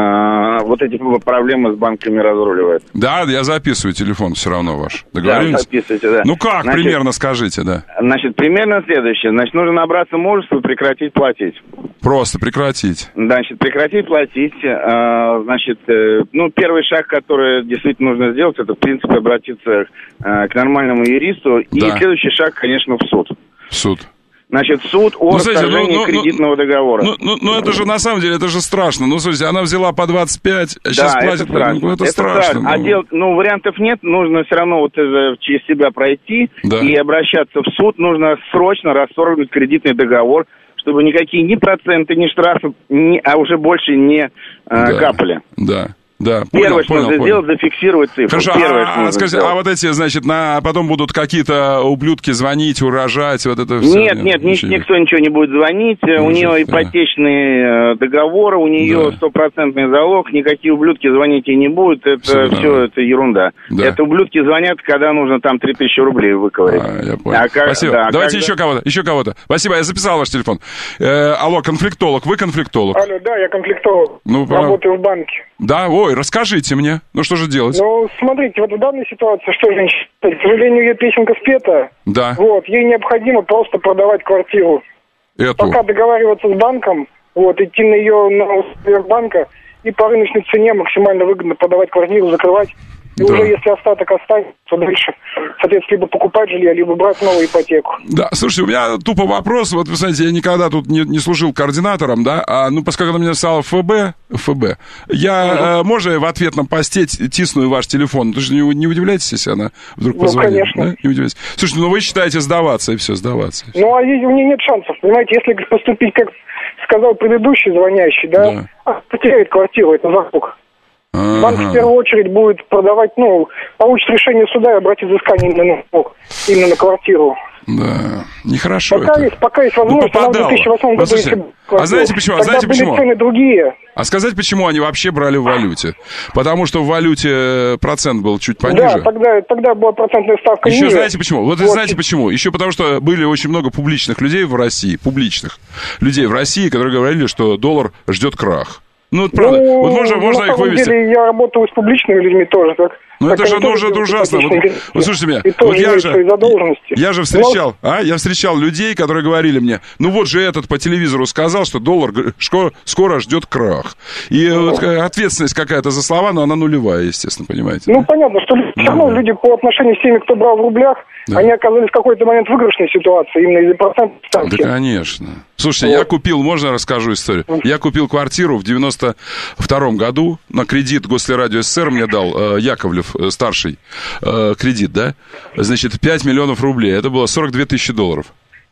а, вот эти проблемы с банками разруливает. Да, я записываю телефон все равно ваш. Договорились? Да, записывайте, да. Ну как, значит, примерно скажите, да. Значит, примерно следующее. Значит, нужно набраться мужества и прекратить платить. Просто прекратить. Значит, прекратить платить. А, значит, э, ну, первый шаг, который действительно нужно сделать, это, в принципе, обратиться э, к нормальному юристу. И Да. следующий шаг, конечно, в суд. В суд. Значит, суд о Ну, смотрите, расторжении ну, ну, кредитного договора. Ну, ну, ну, это же, на самом деле, это же страшно. Ну, слушайте, она взяла по двадцать пять, а сейчас да, платит... это страшно. Ну, это, это страшно. страшно. А ну. дел, ну, вариантов нет. Нужно все равно вот это, через себя пройти Да. и обращаться в суд. Нужно срочно расторгнуть кредитный договор, чтобы никакие ни проценты, ни штрафы, ни, а уже больше не э, Да. капали. Да. Да, Первое, понял, что понял, нужно понял. сделать, зафиксировать цифру. Хорошо, Первое, а, что нужно скажите, сделать. а вот эти, значит, на, потом будут какие-то ублюдки звонить, угрожать, вот это все? Нет, нет, ни- ничего. никто ничего не будет звонить. Ужас, у нее да. ипотечный э, договор, у нее Да. стопроцентный залог, никакие ублюдки звонить ей не будут. Это Всё все, нормально. это ерунда. Да. Это ублюдки звонят, когда нужно там три тысячи рублей выковырять. А, я понял. А как- Спасибо. да, Давайте когда- еще кого-то, еще кого-то. Спасибо, я записал ваш телефон. Э, алло, конфликтолог, вы конфликтолог? Алло, да, я конфликтолог. Ну, Работаю в банке. Да, ой, расскажите мне. Ну, что же делать? Ну, смотрите, вот в данной ситуации, что женщина, к сожалению, ее песенка спета. Да. Вот, ей необходимо просто продавать квартиру. Эту. Пока договариваться с банком, вот, идти на ее, на условиях банка и по рыночной цене максимально выгодно продавать квартиру, закрывать. И Да. уже если остаток останется, то дальше, соответственно, либо покупать жилье, либо брать новую ипотеку. Да, слушайте, у меня тупо вопрос. Вот, вы знаете, я никогда тут не, не служил координатором, да, а, ну, поскольку она меня написала ФБ, ФБ, я, э, можно в ответном посте тисну ваш телефон? Вы же не, не удивляетесь, если она вдруг Ну, позвонит? конечно. Да? Не удивляетесь. Слушайте, ну вы считаете сдаваться, и все, сдаваться. и всё. Ну, а ей- у нее нет шансов, понимаете, если поступить, как сказал предыдущий звонящий, да, а, потеряет квартиру, это залог. Банк в первую очередь будет продавать, ну, получит решение суда и обратит взыскание именно на залог, именно на квартиру. Да, нехорошо Пока это. есть, пока есть возможность, Ну, она в попадало. две тысячи восьмом году, Послушайте, если бы а квартиру, знаете почему? А тогда знаете были почему? цены другие. А сказать, почему они вообще брали в валюте? Потому что в валюте процент был чуть пониже. Да, тогда, тогда была процентная ставка Еще ниже. знаете почему? Вот, Вот. знаете почему? Еще потому что были очень много публичных людей в России, публичных людей в России, которые говорили, что доллар ждет крах. Ну, вот правда. Ну, вот можно, можно на их самом вывести. деле, я работаю с публичными людьми тоже, так. Ну, так это же они ну, тоже уже делают ужасно. Вот, ипотечные вот слушайте меня, и тоже вот я имеют же, свои задолженности. я же встречал, а, я встречал людей, которые говорили мне, ну вот же этот по телевизору сказал, что доллар г- шко- скоро ждет крах. И вот такая ответственность какая-то за слова, но она нулевая, естественно, понимаете. Ну, понятно, что все равно люди по отношению с теми, кто брал в рублях, Да. они оказались в какой-то момент в выигрышной ситуации, именно из-за процентной ставки. Да, конечно. Слушайте, я купил, можно я расскажу историю? Я купил квартиру в девяносто втором году, на кредит Гослерадио СССР мне дал э, Яковлев, э, старший, э, кредит, да? Значит, пять миллионов рублей, это было сорок две тысячи долларов.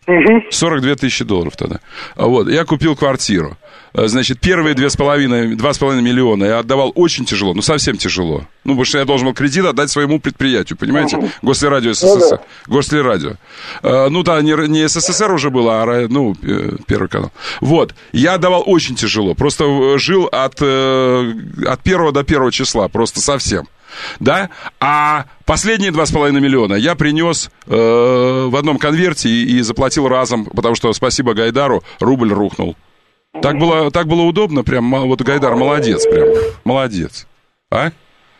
сорок две тысячи долларов тогда. Вот, я купил квартиру. Значит, первые две с половиной, два с половиной миллиона я отдавал очень тяжело, ну, совсем тяжело. Ну, потому что я должен был кредит отдать своему предприятию, понимаете? Гослерадио СССР. Гослерадио. Ну, да, не, не СССР уже было, а, ну, Первый канал. Вот. Я отдавал очень тяжело. Просто жил от, от первого до первого числа, просто совсем. Да, а последние два с половиной миллиона я принес э, в одном конверте и, и заплатил разом, потому что, спасибо Гайдару, рубль рухнул. Так было, так было удобно, прям, вот Гайдар молодец, прям, молодец. А?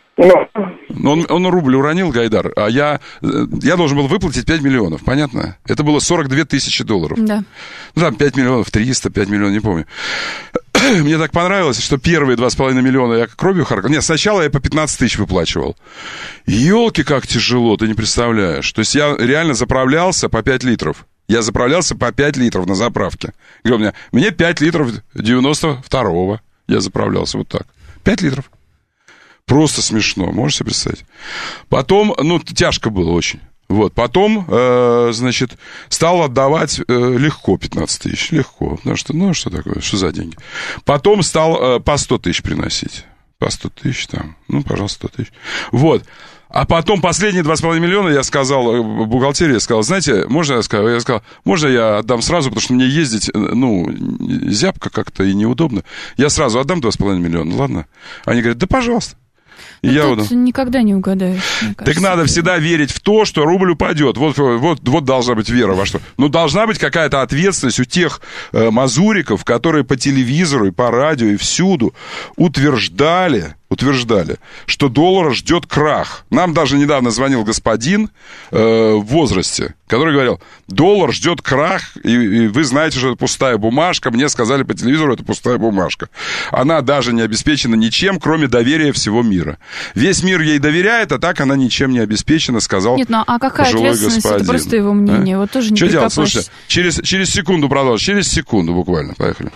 Он, он рубль уронил, Гайдар, а я, я должен был выплатить пять миллионов, понятно? Это было сорок две тысячи долларов. Да. Ну, там пять миллионов, триста, пять миллионов, не помню. Мне так понравилось, что первые два с половиной миллиона я кровью харкал. Нет, сначала я по пятнадцать тысяч выплачивал. Ёлки, как тяжело, ты не представляешь. То есть я реально заправлялся по пять литров. Я заправлялся по пять литров на заправке. Говорю, мне, мне пять литров девяносто второго я заправлялся вот так. пять литров. Просто смешно, можешь себе представить? Потом, ну, тяжко было очень. Вот, потом, э, значит, стал отдавать э, легко пятнадцать тысяч, легко, потому что, ну, что такое, что за деньги. Потом стал э, по сто тысяч приносить, по сто тысяч там, ну, пожалуйста, сто тысяч. Вот, а потом последние два с половиной миллиона я сказал, бухгалтерии, я сказал, знаете, можно я сказал, я сказал, можно я отдам сразу, потому что мне ездить, ну, зябко как-то и неудобно. Я сразу отдам два с половиной миллиона, ладно? Они говорят, да, пожалуйста. И я тут вот... никогда не угадаешь. Так надо всегда верить в то, что рубль упадет. Вот, вот, вот должна быть вера во что. Ну, должна быть какая-то ответственность у тех э, мазуриков, которые по телевизору и по радио и всюду утверждали, утверждали, что доллара ждет крах. Нам даже недавно звонил господин э, в возрасте, который говорил, доллар ждет крах, и, и вы знаете, что это пустая бумажка. Мне сказали по телевизору, это пустая бумажка. Она даже не обеспечена ничем, кроме доверия всего мира. Весь мир ей доверяет, а так она ничем не обеспечена, сказал пожилой господин. Нет, ну а какая ответственность? Господин. Это просто его мнение. А? Вот тоже не Что делать? Слушайте, через, через секунду продолжим. Через секунду буквально. Поехали.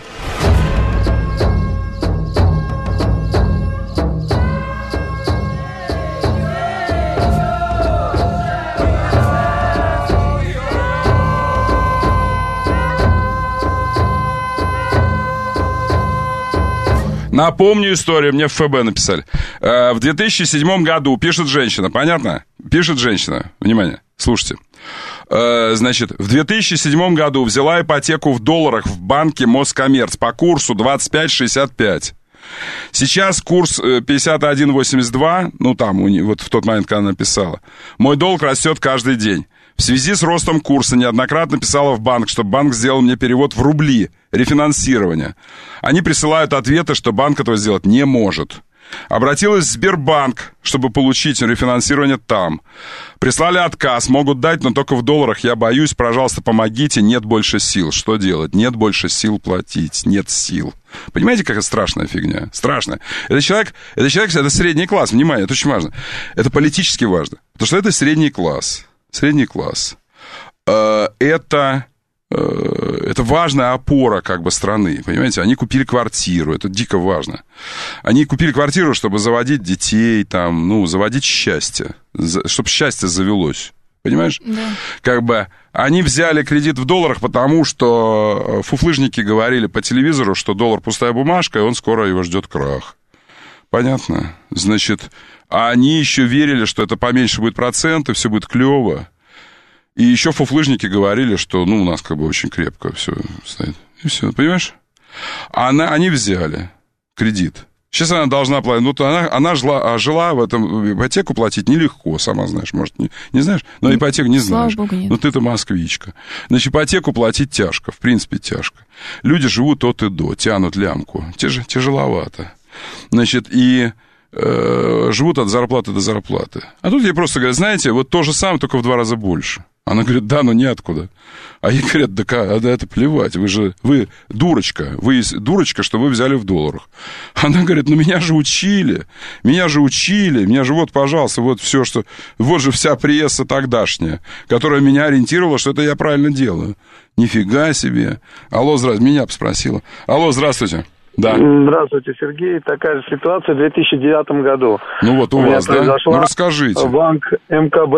Напомню историю, мне в эф бэ написали. В две тысячи седьмом году, пишет женщина, понятно? Пишет женщина, внимание, слушайте. Значит, в две тысячи седьмом году взяла ипотеку в долларах в банке Москоммерц по курсу двадцать пять шестьдесят пять. Сейчас курс пятьдесят один восемьдесят два, ну там, вот в тот момент, когда она написала. Мой долг растет каждый день. В связи с ростом курса неоднократно писала в банк, чтобы банк сделал мне перевод в рубли, рефинансирование. Они присылают ответы, что банк этого сделать не может. Обратилась в Сбербанк, чтобы получить рефинансирование там. Прислали отказ, могут дать, но только в долларах. Я боюсь, пожалуйста, помогите, нет больше сил. Что делать? Нет больше сил платить, нет сил. Понимаете, какая страшная фигня? Страшная. Это человек, это человек, это средний класс, внимание, это очень важно. Это политически важно, потому что это средний класс. Средний класс. Это... Это важная опора как бы страны, понимаете? Они купили квартиру, это дико важно. Они купили квартиру, чтобы заводить детей, там, ну, заводить счастье, чтобы счастье завелось, понимаешь? Да. Как бы они взяли кредит в долларах, потому что фуфлыжники говорили по телевизору, что доллар пустая бумажка, и он скоро его ждет крах. Понятно? Значит, а они еще верили, что это поменьше будет проценты, все будет клево. И еще фуфлыжники говорили, что, ну, у нас как бы очень крепко все стоит. И все, понимаешь? Она, они взяли кредит. Сейчас она должна платить. Ну, она, она жила, жила в этом, ипотеку платить нелегко, сама знаешь, может, не, не знаешь, но ипотеку не знаешь. Слава Богу, нет. Ну, ты-то москвичка. Значит, ипотеку платить тяжко, в принципе, тяжко. Люди живут от и до, тянут лямку. Тяж, тяжеловато. Значит, и... Э, живут от зарплаты до зарплаты. А тут ей просто говорят, знаете, вот то же самое, только в два раза больше. Она говорит, да, но неоткуда. А ей говорят, да, а, да это плевать, вы же, вы дурочка, вы дурочка, что вы взяли в долларах. Она говорит, ну меня же учили, меня же учили, меня же вот, пожалуйста, вот все, что, вот же вся пресса тогдашняя, которая меня ориентировала, что это я правильно делаю. Нифига себе. Алло, здравствуйте, меня спросила. Алло, здравствуйте. Да. Здравствуйте, Сергей. Такая же ситуация в две тысячи девятом году. Ну вот у, у вас, да? Ну расскажите. Банк эм ка бэ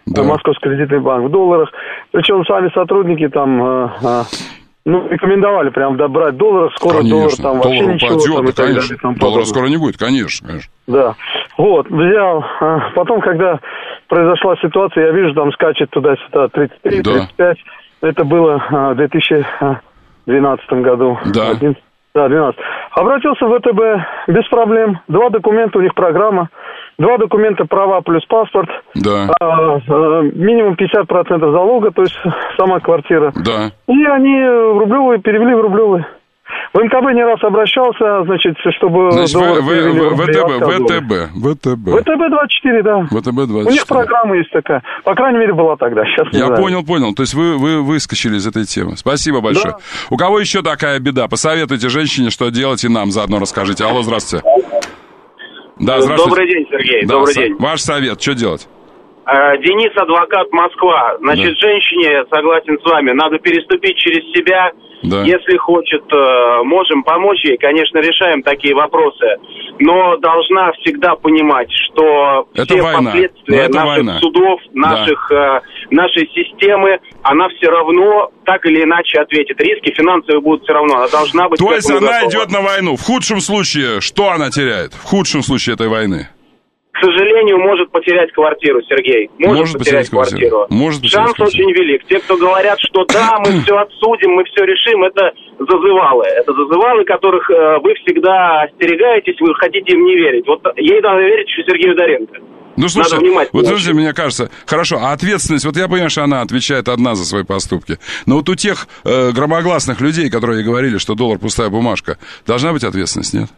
да. Московский кредитный банк, в долларах. Причем сами сотрудники там... Э, э, ну, рекомендовали прям да, брать доллар, скоро конечно. доллар там вообще доллар ничего. Упадет, там, да, и так конечно. далее, там, доллара скоро не будет, конечно, конечно. Да, вот, взял. Потом, когда произошла ситуация, я вижу, там скачет туда-сюда тридцать три тридцать пять. Да. Это было в две тысячи двенадцатом году. Да. одиннадцатом Да, двенадцать. Обратился в ВТБ без проблем. Два документа, у них программа. Два документа, права плюс паспорт. Да. А, а, минимум пятьдесят процентов залога, то есть сама квартира. Да. И они в рублевые перевели в рублевые. В МКБ не раз обращался, значит, чтобы значит, доллар в, перевели в рубли. ВТБ, ВТБ. ВТБ двадцать четыре, да. ВТБ двадцать четыре. У них программа есть такая. По крайней мере, была тогда. Сейчас не Я знаю. понял, понял. То есть вы, вы выскочили из этой темы. Спасибо большое. Да. У кого еще такая беда? Посоветуйте женщине, что делать, и нам заодно расскажите. Алло, здравствуйте. Да, здравствуйте. Добрый день, Сергей. Да, Добрый со- день. Ваш совет, что делать? Денис, адвокат, Москва. Значит, да. женщине, согласен с вами, надо переступить через себя. Да. Если хочет, можем помочь ей, конечно, решаем такие вопросы. Но должна всегда понимать, что это все война. последствия наших война. судов, наших, да. нашей системы, она все равно так или иначе ответит. Риски финансовые будут все равно. Она должна быть... То есть она готова. идет на войну. В худшем случае, что она теряет? В худшем случае этой войны? К сожалению, может потерять квартиру, Сергей. Может, может потерять, потерять квартиру. Может потерять Шанс квартиру. очень велик. Те, кто говорят, что да, мы все отсудим, мы все решим, это зазывалы. Это зазывалы, которых э, вы всегда остерегаетесь, вы хотите им не верить. Вот ей надо верить еще Сергею Доренко. Ну, слушай, вот слушайте, мне кажется, хорошо, а ответственность, вот я понимаю, что она отвечает одна за свои поступки, но вот у тех э, громогласных людей, которые говорили, что доллар пустая бумажка, должна быть ответственность, нет?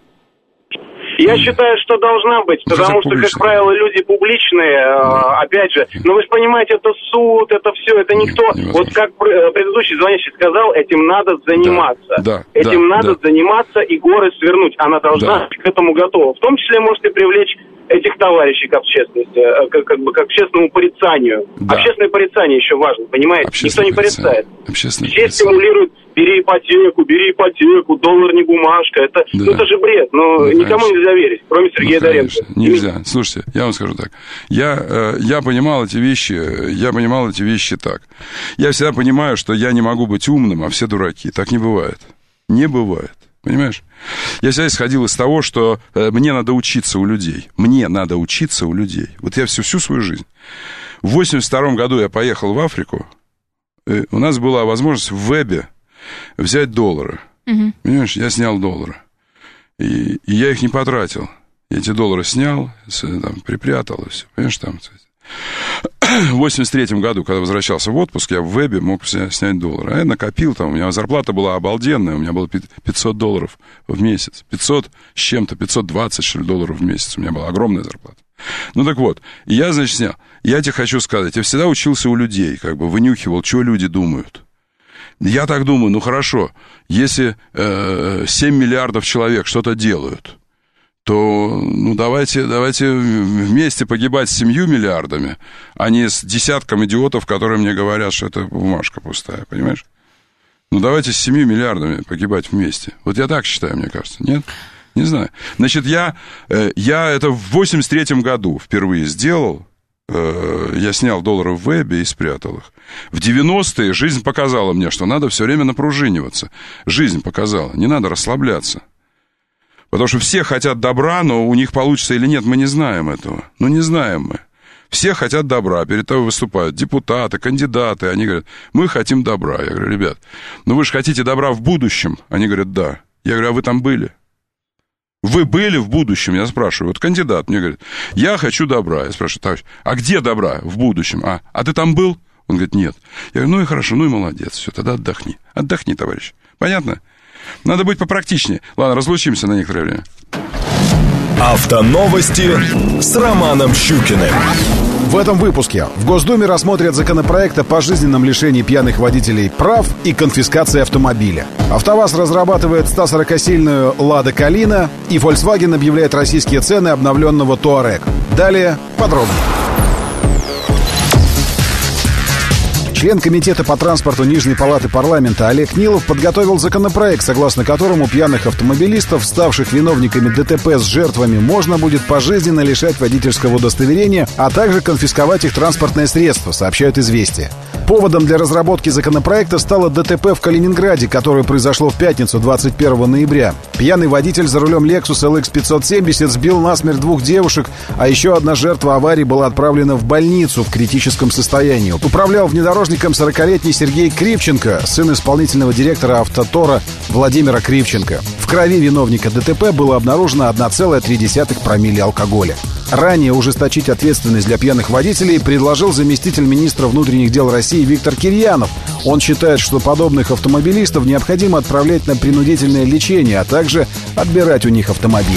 Я считаю, что должна быть, потому что, как правило, люди публичные, э, опять же, но вы же понимаете, это суд, это все, это никто. Нет, вот как предыдущий звонящий сказал, этим надо заниматься. Да, да, этим да, надо да. заниматься и горы свернуть. Она должна да. быть к этому готова. В том числе можете привлечь этих товарищей к общественности, как, как бы к общественному порицанию. Да. Общественное порицание еще важно, понимаете? Никто не порицает. Все стимулируют: бери ипотеку, бери ипотеку, доллар не бумажка. Это, да. ну, это же бред, но ну, никому конечно. Нельзя верить, кроме Сергея ну, Доренко. Нельзя. Слушайте, я вам скажу так. Я, э, я понимал эти вещи, я понимал эти вещи так. Я всегда понимаю, что я не могу быть умным, а все дураки. Так не бывает. Не бывает. Понимаешь? Я всегда исходил из того, что э, мне надо учиться у людей. Мне надо учиться у людей. Вот я всю, всю свою жизнь. В восемьдесят втором году я поехал в Африку. Э, у нас была возможность в вебе взять доллары. Угу. Понимаешь? Я снял доллары. И, и я их не потратил. Я эти доллары снял, там, припрятал и все. Понимаешь, там... В восемьдесят третьем году, когда возвращался в отпуск, я в вебе мог снять доллары. А я накопил там, у меня зарплата была обалденная, у меня было пятьсот долларов в месяц. пятьсот с чем-то, пятьсот двадцать, что ли, долларов в месяц. У меня была огромная зарплата. Ну так вот, и я, значит, снял. Я тебе хочу сказать, я всегда учился у людей, как бы вынюхивал, что люди думают. Я так думаю, ну хорошо, если э, семь миллиардов человек что-то делают, то ну, давайте, давайте вместе погибать с семью миллиардами, а не с десятком идиотов, которые мне говорят, что это бумажка пустая, понимаешь? Ну, давайте с семью миллиардами погибать вместе. Вот я так считаю, мне кажется, нет? Не знаю. Значит, я, я это в восемьдесят третьем году впервые сделал. Я снял доллары в вебе и спрятал их. В девяностые жизнь показала мне, что надо все время напружиниваться. Жизнь показала, не надо расслабляться. Потому что все хотят добра, но у них получится или нет, мы не знаем этого. Ну, не знаем мы. Все хотят добра, перед тобой выступают депутаты, кандидаты. Они говорят, мы хотим добра. Я говорю, ребят, ну вы же хотите добра в будущем? Они говорят, да. Я говорю, а вы там были? Вы были в будущем? Я спрашиваю. Вот кандидат мне говорит, я хочу добра. Я спрашиваю, товарищ, а где добра в будущем? А, а ты там был? Он говорит, нет. Я говорю, ну и хорошо, ну и молодец. Все, тогда отдохни. Отдохни, товарищ. Понятно? Надо быть попрактичнее. Ладно, разлучимся на некоторое время. Автоновости с Романом Щукиным. В этом выпуске в Госдуме рассмотрят законопроект о пожизненном лишении пьяных водителей прав и конфискации автомобиля. АвтоВАЗ разрабатывает сто сорокасильную «Лада Калина», и Volkswagen объявляет российские цены обновленного «Туарeg». Далее подробнее. Член комитета по транспорту Нижней палаты парламента Олег Нилов подготовил законопроект, согласно которому пьяных автомобилистов, ставших виновниками ДТП с жертвами, можно будет пожизненно лишать водительского удостоверения, а также конфисковать их транспортное средство, сообщают «Известия». Поводом для разработки законопроекта стало ДТП в Калининграде, которое произошло в пятницу, двадцать первого ноября. Пьяный водитель за рулем Lexus эл икс пятьсот семьдесят сбил насмерть двух девушек, а еще одна жертва аварии была отправлена в больницу в критическом состоянии. Управлял внедорожником сорокалетний Сергей Кривченко, сын исполнительного директора «Автотора» Владимира Кривченко. В крови виновника ДТП было обнаружено одна целая три десятых промилле алкоголя. Ранее ужесточить ответственность для пьяных водителей предложил заместитель министра внутренних дел России Виктор Кирьянов. Он считает, что подобных автомобилистов необходимо отправлять на принудительное лечение, а также отбирать у них автомобили.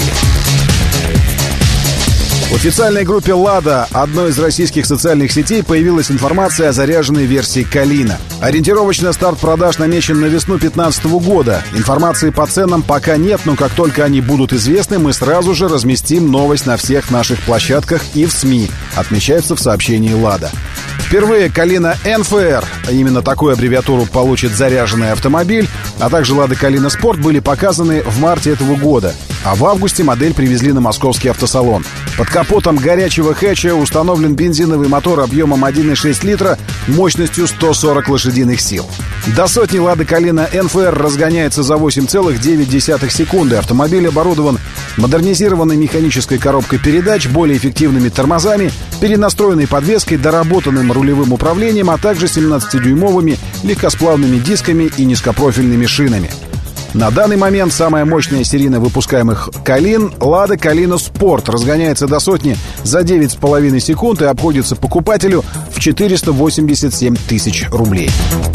В официальной группе «Лада» одной из российских социальных сетей появилась информация о заряженной версии «Калина». Ориентировочно старт продаж намечен на весну две тысячи пятнадцатого года. Информации по ценам пока нет, но как только они будут известны, мы сразу же разместим новость на всех наших площадках и в СМИ, отмечается в сообщении «Лада». Впервые «Калина эн эф эр», именно такую аббревиатуру получит заряженный автомобиль, а также «Лада Калина Спорт» были показаны в марте этого года, а в августе модель привезли на московский автосалон. Под капотом горячего хэтча установлен бензиновый мотор объемом один и шесть литра мощностью сто сорок лошадиных сил. До сотни «Лада Калина эн эф эр» разгоняется за восемь целых девять десятых секунды. Автомобиль оборудован модернизированной механической коробкой передач, более эффективными тормозами, перенастроенной подвеской, доработанным рулевым управлением, а также семнадцатидюймовыми легкосплавными дисками и низкопрофильными шинами. На данный момент самая мощная серийно выпускаемых «Калин» — «Лада Калина Спорт» разгоняется до сотни за девять с половиной секунд и обходится покупателю в четыреста восемьдесят семь тысяч рублей.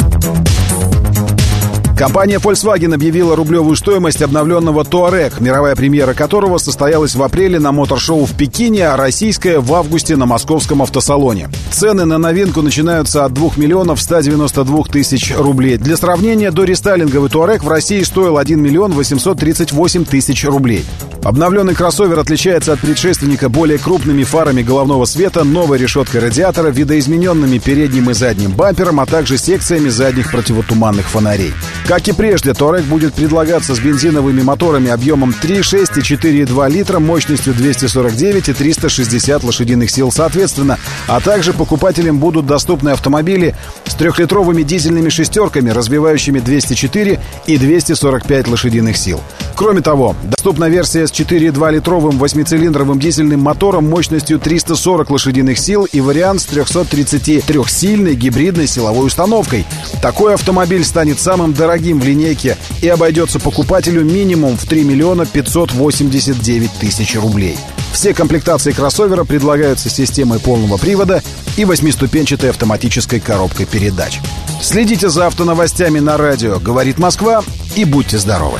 Компания Volkswagen объявила рублевую стоимость обновленного Touareg, мировая премьера которого состоялась в апреле на мотор-шоу в Пекине, а российская в августе на московском автосалоне. Цены на новинку начинаются от двух миллионов ста девяноста двух тысяч рублей. Для сравнения, дорестайлинговый Touareg в России стоил один миллион восемьсот тридцать восемь тысяч рублей. Обновленный кроссовер отличается от предшественника более крупными фарами головного света, новой решеткой радиатора, видоизмененными передним и задним бампером, а также секциями задних противотуманных фонарей. Как и прежде, Touareg будет предлагаться с бензиновыми моторами объемом три и шесть и четыре и два литра, мощностью двести сорок девять и триста шестьдесят лошадиных сил соответственно, а также покупателям будут доступны автомобили с трехлитровыми дизельными шестерками, развивающими двести четыре и двести сорок пять лошадиных сил. Кроме того, доступна версия с четыре и два литровым восьмицилиндровым дизельным мотором мощностью триста сорок лошадиных сил и вариант с трехсоттридцатитрёхсильной гибридной силовой установкой. Такой автомобиль станет самым дорогим в линейке и обойдется покупателю минимум в три миллиона пятьсот восемьдесят девять тысяч рублей. Все комплектации кроссовера предлагаются с системой полного привода и восьмиступенчатой автоматической коробкой передач. Следите за автоновостями на радио «Говорит Москва» и будьте здоровы!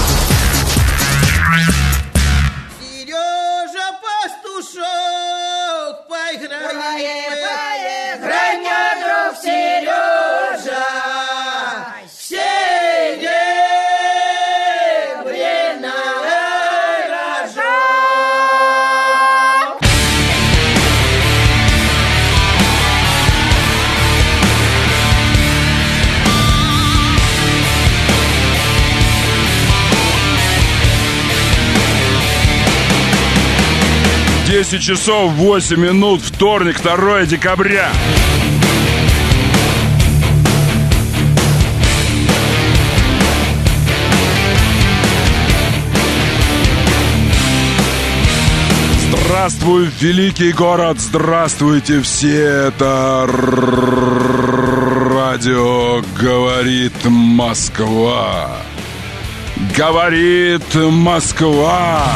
десять часов восемь минут, вторник, второе декабря. Здравствуй, великий город, здравствуйте все, это радио «Говорит Москва». Говорит Москва.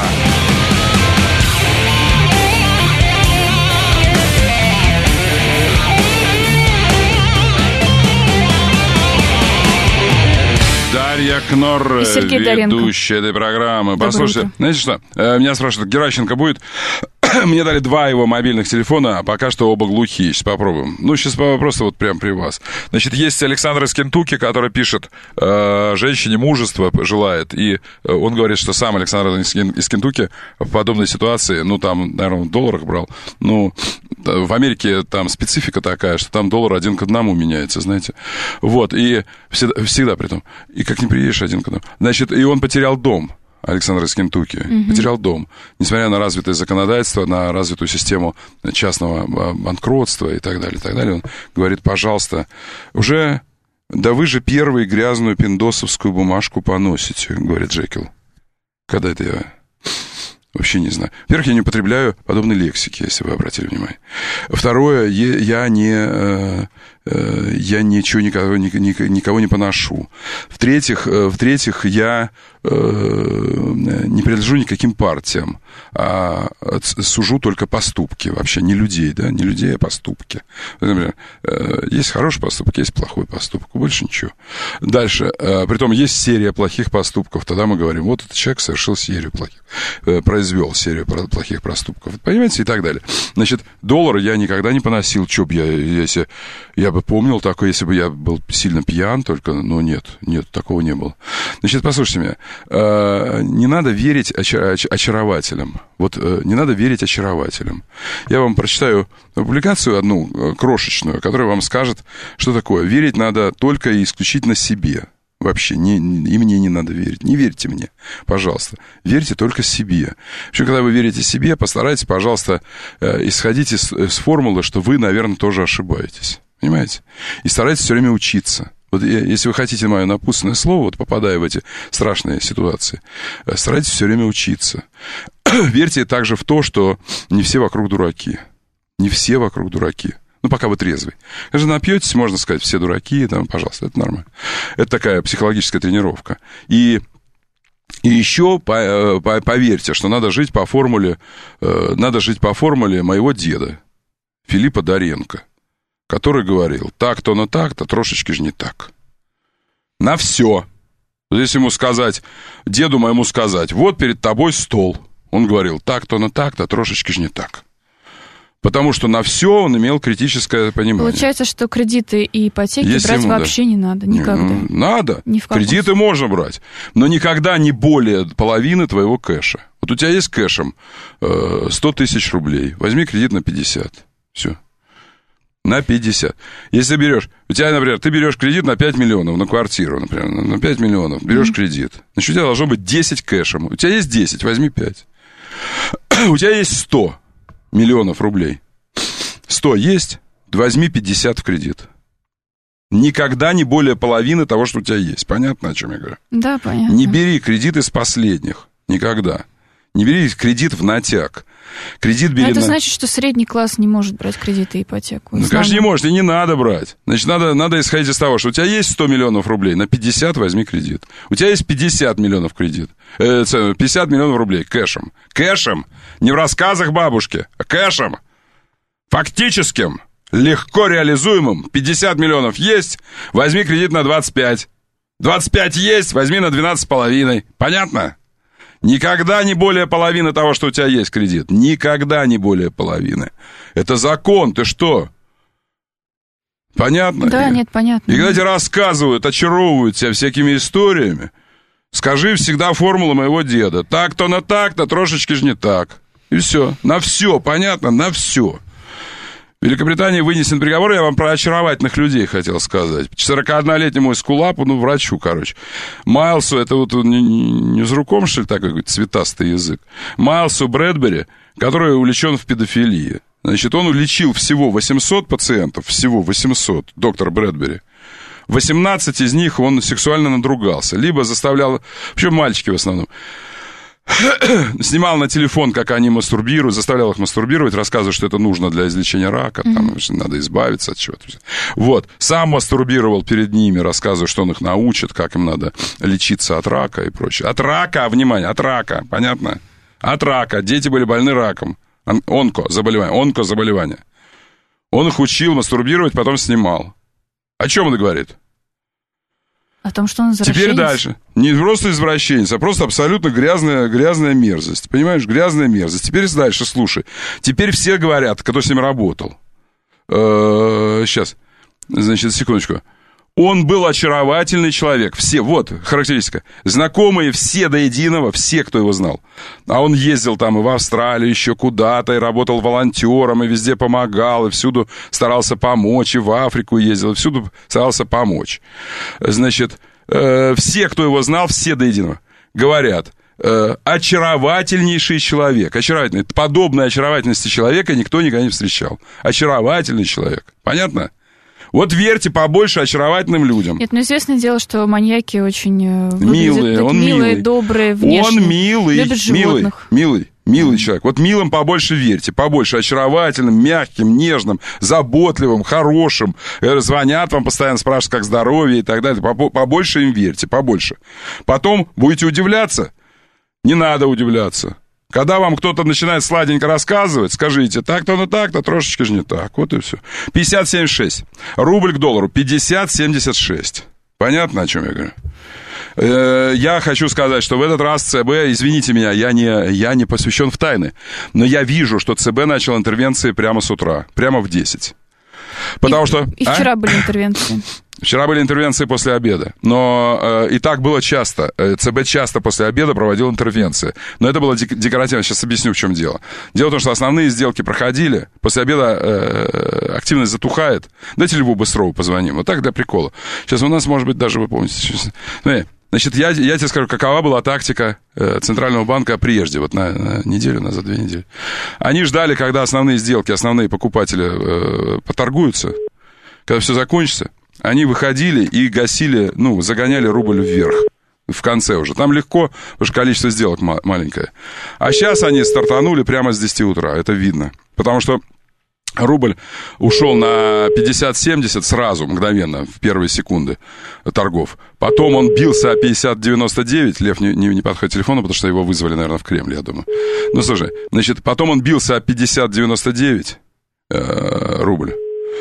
Дарья Кнор, ведущая этой программы. Доброе Послушайте, утро. Знаете что? Меня спрашивают, Геращенко будет? Мне дали два его мобильных телефона, а пока что оба глухие. Сейчас попробуем. Ну, сейчас просто вот прям при вас. Значит, есть Александр из Кентукки, который пишет, э, женщине мужества желает. И он говорит, что сам Александр из Кентукки в подобной ситуации, ну, там, наверное, в долларах брал, ну, в Америке там специфика такая, что там доллар один к одному меняется, знаете. Вот, и всегда, всегда при том. И как не приедешь один к одному. Значит, и он потерял дом. Александр из Кентукки, mm-hmm. потерял дом. Несмотря на развитое законодательство, на развитую систему частного банкротства и так далее, и так далее, он говорит, пожалуйста, уже, да вы же первый грязную пиндосовскую бумажку поносите, говорит Джекил. Когда это я... Вообще не знаю. Во-первых, я не употребляю подобной лексики, если вы обратили внимание. Второе, я не... Я ничего, никого, никого не поношу. В-третьих, в-третьих, я не принадлежу никаким партиям, а сужу только поступки вообще, не людей, да, не людей, а поступки. Например, есть хороший поступок, есть плохой поступок, больше ничего. Дальше, притом есть серия плохих поступков, тогда мы говорим, вот этот человек совершил серию плохих, произвел серию плохих поступков, понимаете, и так далее. Значит, доллар я никогда не поносил, что бы я, если я бы помнил такое, если бы я был сильно пьян, только, ну, нет, нет, такого не было. Значит, послушайте меня, не надо верить очарователям. Вот не надо верить очарователям. Я вам прочитаю публикацию одну крошечную, которая вам скажет, что такое. Верить надо только и исключительно себе. Вообще, не, и мне не надо верить. Не верьте мне, пожалуйста. Верьте только себе. Причем, когда вы верите себе, постарайтесь, пожалуйста, исходить из, из формулы, что вы, наверное, тоже ошибаетесь. Понимаете? И старайтесь все время учиться. Вот если вы хотите мое напутственное слово, вот попадая в эти страшные ситуации, старайтесь все время учиться. Верьте также в то, что не все вокруг дураки. Не все вокруг дураки. Ну, пока вы трезвый. Когда напьетесь, можно сказать, все дураки, там, пожалуйста, это нормально. Это такая психологическая тренировка. И, и еще по, по, поверьте, что надо жить по формуле, надо жить по формуле моего деда, Филиппа Доренко, который говорил, так-то на так-то, трошечки же не так. На все. Если ему сказать, деду моему сказать, вот перед тобой стол. Он говорил, так-то на так-то, трошечки же не так. Потому что на все он имел критическое понимание. Получается, что кредиты и ипотеки Если брать ему, вообще да. не надо, никогда. Ну, надо. Ни в Кредиты случае. Можно брать, но никогда не более половины твоего кэша. Вот у тебя есть кэшем сто тысяч рублей, возьми кредит на пятьдесят. Все. На пятьдесят. Если берешь, у тебя, например, ты берешь кредит на пять миллионов на квартиру, например, на пять миллионов, берешь mm-hmm. кредит. Значит, у тебя должно быть десять кэшем. У тебя есть десять, возьми пять. У тебя есть сто миллионов рублей. сто есть, возьми пятьдесят в кредит. Никогда не более половины того, что у тебя есть. Понятно, о чем я говорю? Да, понятно. Не бери кредит из последних. Никогда. Не бери кредит в натяг. Кредит бери. А это на... значит, что средний класс не может брать кредиты и ипотеку? Ну, конечно, не может, и не надо брать. Значит, надо, надо исходить из того, что у тебя есть сто миллионов рублей, на пятьдесят возьми кредит. У тебя есть пятьдесят миллионов кредит. Э, пятьдесят миллионов рублей кэшем. Кэшем. Не в рассказах бабушки, а кэшем. Фактическим, легко реализуемым. пятьдесят миллионов есть, возьми кредит на двадцать пять. двадцать пять есть, возьми на двенадцать с половиной. Понятно? Никогда не более половины того, что у тебя есть кредит. Никогда не более половины. Это закон, ты что? Понятно? Да, и, нет, понятно. И когда тебе рассказывают, очаровывают тебя всякими историями, скажи всегда формулу моего деда. Так-то на так-то, трошечки же не так. И все. На все, понятно? На все. В Великобритании вынесен приговор, я вам про очаровательных людей хотел сказать. сорокаоднолетнему эскулапу, ну, врачу, короче. Майлсу, это вот не, не с руком, что ли, такой какой-то цветастый язык. Майлсу Брэдбери, который увлечен в педофилии. Значит, он улечил всего восемьсот пациентов, всего восемьсот, доктор Брэдбери. восемнадцать из них он сексуально надругался. Либо заставлял, вообще мальчики в основном, снимал на телефон, как они мастурбируют, заставлял их мастурбировать, рассказывая, что это нужно для излечения рака, там, mm-hmm. надо избавиться от чего-то. Вот. Сам мастурбировал перед ними, рассказывая, что он их научит, как им надо лечиться от рака и прочее. От рака, внимание, от рака, понятно? От рака. Дети были больны раком. Онко, заболевание, онко заболевание. Он их учил мастурбировать, потом снимал. О чем он говорит? О том, что он извращенец. Теперь дальше. Не просто извращенец, а просто абсолютно грязная, грязная мерзость. Понимаешь, грязная мерзость. Теперь дальше, слушай. Теперь все говорят, кто с ним работал. Сейчас. Значит, секундочку. Он был очаровательный человек. Все, вот характеристика. Знакомые все до единого, все, кто его знал. А он ездил там и в Австралию, еще куда-то, и работал волонтером, и везде помогал, и всюду старался помочь, и в Африку ездил, и всюду старался помочь. Значит, э, все, кто его знал, все до единого, говорят, э, очаровательнейший человек. Очаровательный. Подобной очаровательности человека никто никогда не встречал. Очаровательный человек. Понятно? Вот верьте побольше очаровательным людям. Нет, ну известное дело, что маньяки очень милые, он милые, милый. добрые, внешне. Он милый, любят животных. милый, милый, милый человек. Вот милым побольше верьте, побольше очаровательным, мягким, нежным, заботливым, хорошим. Звонят вам постоянно, спрашивают, как здоровье и так далее. Побольше им верьте, побольше. Потом будете удивляться? Не надо удивляться. Когда вам кто-то начинает сладенько рассказывать, скажите, так-то, ну так-то, трошечки же не так. Вот и все. пятьдесят семьдесят шесть. Рубль к доллару. пятьдесят семьдесят шесть. Понятно, о чем я говорю? Э, я хочу сказать, что в этот раз ЦБ, извините меня, я не, я не посвящен в тайны, но я вижу, что ЦБ начал интервенции прямо с утра, прямо в десять. Потому и, что... И вчера а? были интервенции. Вчера были интервенции после обеда, но э, и так было часто. ЦБ часто после обеда проводил интервенции. Но это было дек- декоративно. Сейчас объясню, в чем дело. Дело в том, что основные сделки проходили. После обеда э, активность затухает. Дайте Льву Быстрову позвоним. Вот так для прикола. Сейчас у нас, может быть, даже вы помните. Значит, я, я тебе скажу, какова была тактика э, Центрального банка прежде, вот на, на неделю, на за две недели. Они ждали, когда основные сделки, основные покупатели э, поторгуются, когда все закончится. Они выходили и гасили, ну, загоняли рубль вверх в конце уже. Там легко, потому что количество сделок ма- маленькое. А сейчас они стартанули прямо с десяти утра, это видно. Потому что рубль ушел на пятьдесят семьдесят сразу, мгновенно, в первые секунды торгов. Потом он бился о пятьдесят девяносто девять. Лев не, не, не подходит к телефону, потому что его вызвали, наверное, в Кремль, я думаю. Ну, слушай, значит, потом он бился о пятьдесят девяносто девять э, рубль.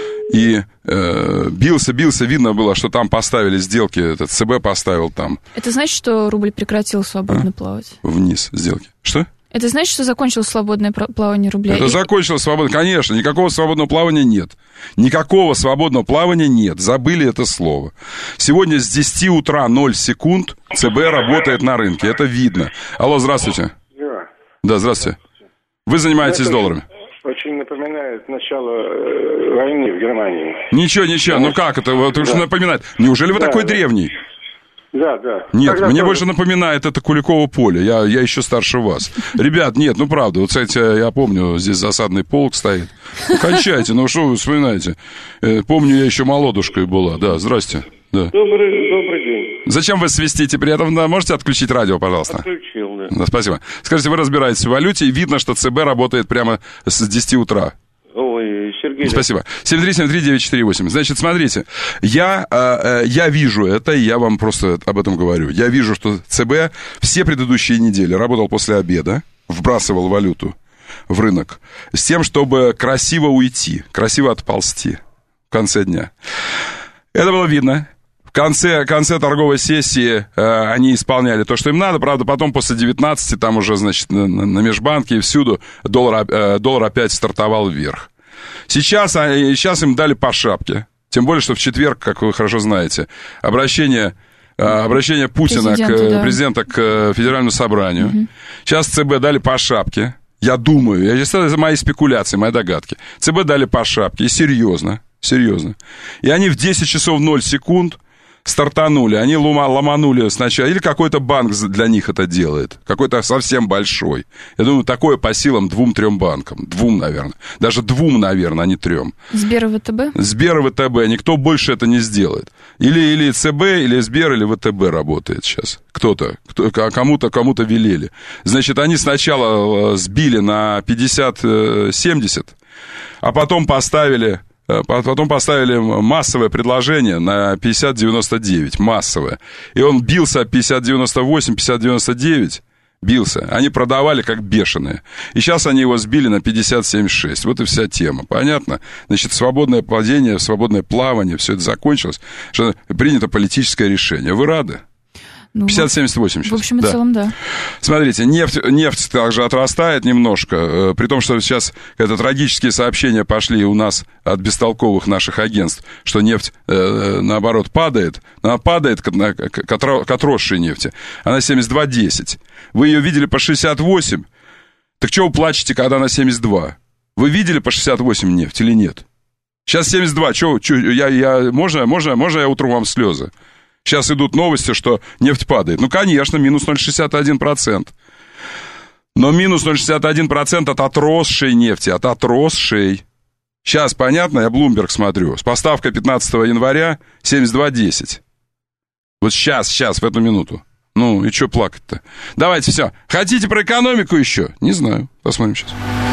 И э, бился, бился, видно было, что там поставили сделки, этот ЦБ поставил там. Это значит, что рубль прекратил свободно а? плавать? Вниз сделки. Что? Это значит, что закончилось свободное плавание рубля? Это и... закончилось свободное, конечно, никакого свободного плавания нет. Никакого свободного плавания нет, забыли это слово. Сегодня с десяти утра ноль секунд ЦБ работает на рынке, это видно. Алло, здравствуйте. Да. Да, здравствуйте. Вы занимаетесь это долларами? Очень напоминает начало войны в Германии. Ничего, ничего, ну как это, вот, да. Что напоминает? Неужели вы да, такой да. древний? Да, да. Нет, Тогда мне тоже... больше напоминает это Куликово поле, я, я еще старше вас. Ребят, нет, ну правда, вот, кстати, я помню, здесь засадный полк стоит. Ну, кончайте, ну что вы вспоминаете? Помню, я еще молодушкой была, да, здрасте. Да. Добрый, добрый день. Зачем вы свистите при этом? Да, можете отключить радио, пожалуйста? Отключил, да. Да, спасибо. Скажите, вы разбираетесь в валюте, и видно, что ЦБ работает прямо с десяти утра. Ой, Сергей. Спасибо. семь три семь три девять четыре восемь. Значит, смотрите, я, э, я вижу это, и я вам просто об этом говорю. Я вижу, что ЦБ все предыдущие недели работал после обеда, вбрасывал валюту в рынок, с тем, чтобы красиво уйти, красиво отползти в конце дня. Это было видно. В конце, конце торговой сессии э, они исполняли то, что им надо. Правда, потом после девятнадцати, там уже, значит, на, на межбанке и всюду доллар, э, доллар опять стартовал вверх. Сейчас, сейчас им дали по шапке. Тем более, что в четверг, как вы хорошо знаете, обращение, э, обращение Путина, к, да. президента к Федеральному собранию. Угу. Сейчас ЦБ дали по шапке. Я думаю, я, это мои спекуляции, мои догадки. ЦБ дали по шапке, и серьезно, серьезно. И они в десять часов ноль секунд... стартанули, они лома, ломанули сначала, или какой-то банк для них это делает, какой-то совсем большой. Я думаю, такое по силам двум-трем банкам, двум, наверное, даже двум, наверное, а не трем. Сбер и ВТБ? Сбер и ВТБ, никто больше это не сделает. Или, или ЦБ, или Сбер, или ВТБ работает сейчас. Кто-то, кто, кому-то, кому-то велели. Значит, они сначала сбили на пятьдесят семьдесят, а потом поставили... Потом поставили массовое предложение на пятьдесят девяносто девять, массовое. И он бился пятьдесят девяносто восемь, пятьдесят девяносто девять, бился. Они продавали как бешеные. И сейчас они его сбили на пятьдесят семьдесят шесть. Вот и вся тема. Понятно? Значит, свободное падение, свободное плавание, все это закончилось. Что принято политическое решение. Вы рады? пятьдесят семьдесят восемь сейчас. В общем и да. целом, да. Смотрите, нефть, нефть также отрастает немножко, при том, что сейчас это трагические сообщения пошли у нас от бестолковых наших агентств, что нефть, наоборот, падает. Она падает к, к, к отросшей нефти. Она семьдесят два десять. Вы ее видели по шестьдесят восемь. Так что вы плачете, когда она семьдесят два? Вы видели по шестьдесят восемь нефть или нет? Сейчас семьдесят два. Что, что, я, я, можно, можно, можно я утру вам слезы? Сейчас идут новости, что нефть падает. Ну, конечно, минус ноль целых шестьдесят один процента. Но минус ноль целых шестьдесят один процент от отросшей нефти, от отросшей. Сейчас, понятно, я Bloomberg смотрю. С поставкой пятнадцатого января семьдесят два десять. Вот сейчас, сейчас, в эту минуту. Ну, и что плакать-то? Давайте, все. Хотите про экономику еще? Не знаю. Посмотрим сейчас.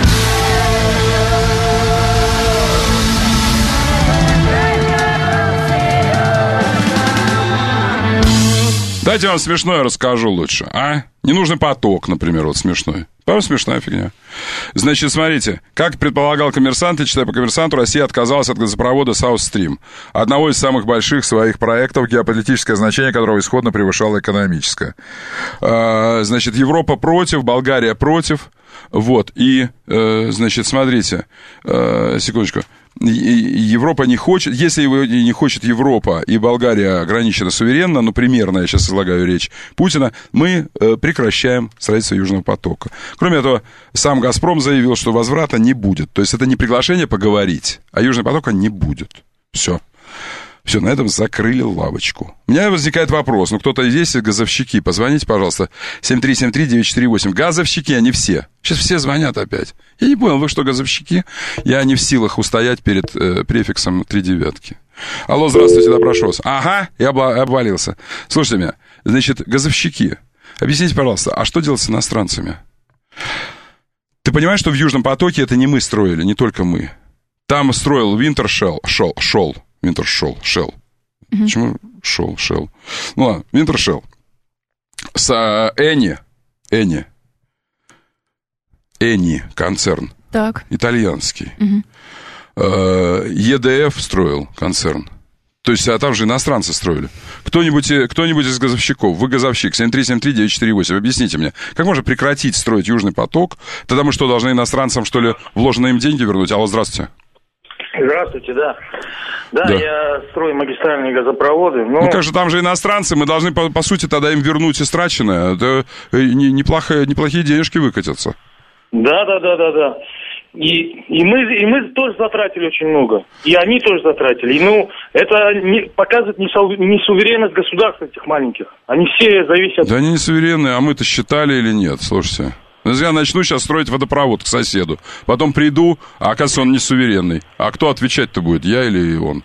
Дайте вам смешное расскажу лучше, а? Ненужный поток, например, вот смешной. Правда, смешная фигня. Значит, смотрите, как предполагал Коммерсант, и читая по Коммерсанту, Россия отказалась от газопровода South Stream, одного из самых больших своих проектов, геополитическое значение которого исходно превышало экономическое. Значит, Европа против, Болгария против. Вот, и, значит, смотрите, секундочку. Европа не хочет, если его не хочет Европа и Болгария ограничена суверенно, ну, примерно, я сейчас излагаю речь Путина, мы э, прекращаем строительство Южного потока. Кроме этого, сам «Газпром» заявил, что возврата не будет. То есть это не приглашение поговорить, а Южного потока не будет. Все. Все, на этом закрыли лавочку. У меня возникает вопрос. Ну, кто-то есть газовщики? Позвоните, пожалуйста. семь три семь три девять четыре восемь. Газовщики, они все. Сейчас все звонят опять. Я не понял, вы что, газовщики? Я не в силах устоять перед э, префиксом три девятки. Алло, здравствуйте, да, прошу вас. Ага, я обвалился. Слушайте меня. Значит, газовщики, объясните, пожалуйста, а что делать с иностранцами? Ты понимаешь, что в Южном потоке это не мы строили, не только мы. Там строил Wintershall, шел, шел. Wintershall, Shell. Mm-hmm. Почему Shell, Shell? Ну ладно, Wintershall. С Эни, Эни, Эни концерн. Так. Итальянский. Mm-hmm. Е Д Ф строил концерн. То есть, а там же иностранцы строили. Кто-нибудь, кто-нибудь из газовщиков, вы газовщик, семь три семь три девять четыре восемь, объясните мне, как можно прекратить строить Южный поток? Тогда мы что, должны иностранцам, что ли, вложенные им деньги вернуть? Алло, здравствуйте. Здравствуйте, да. да. Да, я строю магистральные газопроводы. Но... Ну, как же, там же иностранцы, мы должны, по, по сути, тогда им вернуть истраченное. Это неплохие, неплохие денежки выкатятся. Да, да, да, да, да. И, и, мы, и мы тоже затратили очень много. И они тоже затратили. И, ну, это не, показывает несуверенность государств этих маленьких. Они все зависят... Да они не суверенные, а мы-то считали или нет, слушайте. Я начну сейчас строить водопровод к соседу. Потом приду, а оказывается, он не суверенный. А кто отвечать-то будет, я или он?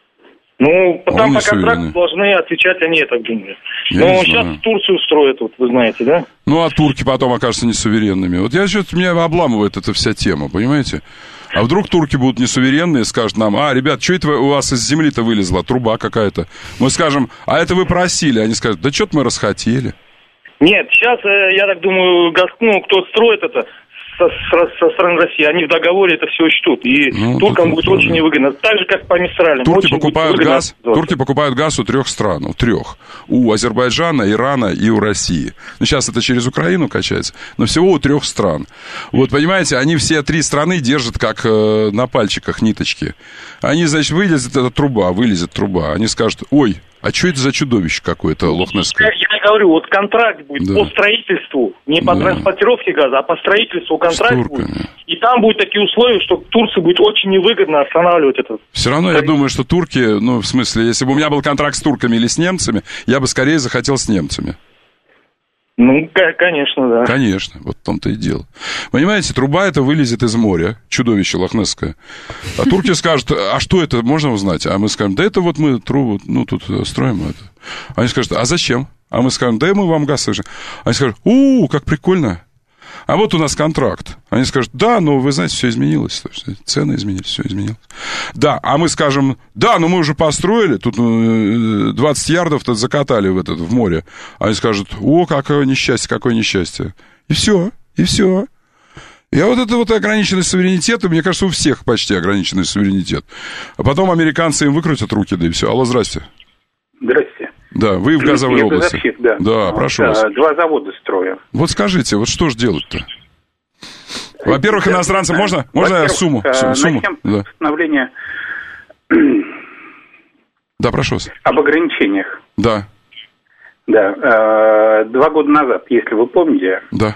Ну, там по контракту должны отвечать они, я так думаю. Но сейчас Турцию строят, вот вы знаете, да? Ну, а турки потом окажутся несуверенными. Вот я что-то, меня обламывает эта вся тема, понимаете? А вдруг турки будут несуверенные и скажут нам: а, ребят, что это у вас из земли-то вылезла? Труба какая-то. Мы скажем: а это вы просили. Они скажут: да что-то мы расхотели. Нет, сейчас, я так думаю, ну, кто строит это со, со, со стороны России, они в договоре это все учтут. И ну, туркам будет очень невыгодно. Так же, как по магистралям. Турки покупают газ, турки покупают газ у трех стран, у трех. У Азербайджана, Ирана и у России. Ну, сейчас это через Украину качается, но всего у трех стран. Вот, понимаете, они все три страны держат как э, на пальчиках ниточки. Они, значит, вылезет эта труба, вылезет труба. Они скажут: ой, а что это за чудовище какое-то лохнесское? Я, я говорю, вот контракт будет да. по строительству, не по да. транспортировке газа, а по строительству контракт будет. И там будут такие условия, что Турции будет очень невыгодно останавливать это. Все равно я думаю, что турки, ну, в смысле, если бы у меня был контракт с турками или с немцами, я бы скорее захотел с немцами. Ну, конечно, да. Конечно, вот в том-то и дело. Понимаете, труба это вылезет из моря, чудовище лохнесское. А турки скажут: а что это, можно узнать? А мы скажем: да это вот мы трубу, ну, тут строим это. Они скажут: а зачем? А мы скажем: да мы вам газ сожжем. Они скажут: у, как прикольно. А вот у нас контракт. Они скажут: да, но вы знаете, все изменилось. Цены изменились, все изменилось. Да, а мы скажем: да, но мы уже построили, тут двадцать ярдов-то закатали в, этот, в море. Они скажут: о, какое несчастье, какое несчастье. И все, и все. И вот это вот ограниченный суверенитет, мне кажется, у всех почти ограниченный суверенитет. А потом американцы им выкрутят руки, да и все. Алло, здрасте. Здрасте. Да, вы в газовой Я области. Газовщик, да. Да, прошу вас. Два завода строю. Вот скажите, вот что же делать-то? Во-первых, иностранцам можно, можно я сумму? сумму? Начнем Да. постановление Да, прошу вас. об ограничениях. Да. Да, два года назад, если вы помните. Да.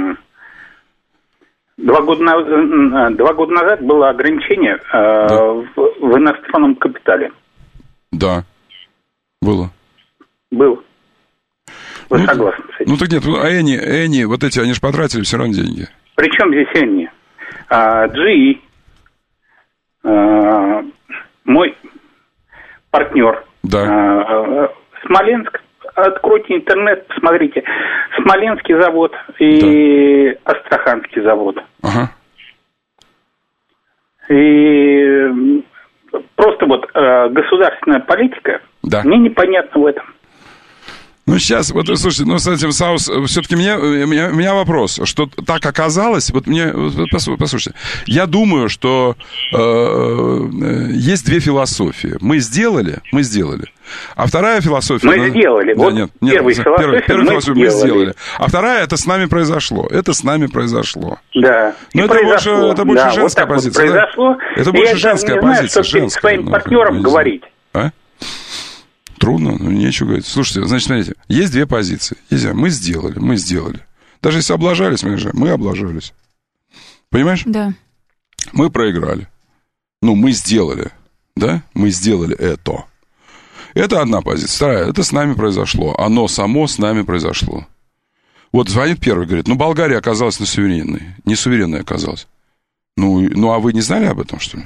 Два года, на... Два года назад было ограничение да. в... в иностранном капитале. Да. Было. Было. Вы ну, согласны с этим? Ну так нет, а Эни, Эни, вот эти, они же потратили все равно деньги. Причем здесь Эни? А, джи и, а, мой партнер. Да. А, Смоленск. Откройте интернет, посмотрите. Смоленский завод и да. Астраханский завод. Ага. И просто вот э, государственная политика, да. мне непонятно в этом. Ну, сейчас, вот, слушайте, ну, с этим Саус, все-таки мне, у меня вопрос, что так оказалось, вот мне, послушайте, я думаю, что э, есть две философии. Мы сделали, мы сделали. А вторая философия... Мы сделали. Да, вот нет, нет, первая философия, первая, первая мы, философия мы сделали. А вторая, это с нами произошло. Это с нами произошло. Да. Но это больше, это больше да, женская вот позиция. Вот произошло. Да? Это больше женская позиция. Знаю, что женская. Своим ну, партнерам говорить. А? Трудно, ну нечего говорить. Слушайте, значит, смотрите, есть две позиции. Есть, мы сделали, мы сделали. Даже если облажались, мы же, мы облажались. Понимаешь? Да. Мы проиграли. Ну, мы сделали, да? Мы сделали это. Это одна позиция. Вторая, это с нами произошло. Оно само с нами произошло. Вот звонит первый, говорит, ну, Болгария оказалась не суверенной. Не суверенной оказалась. Ну, ну, а вы не знали об этом, что ли?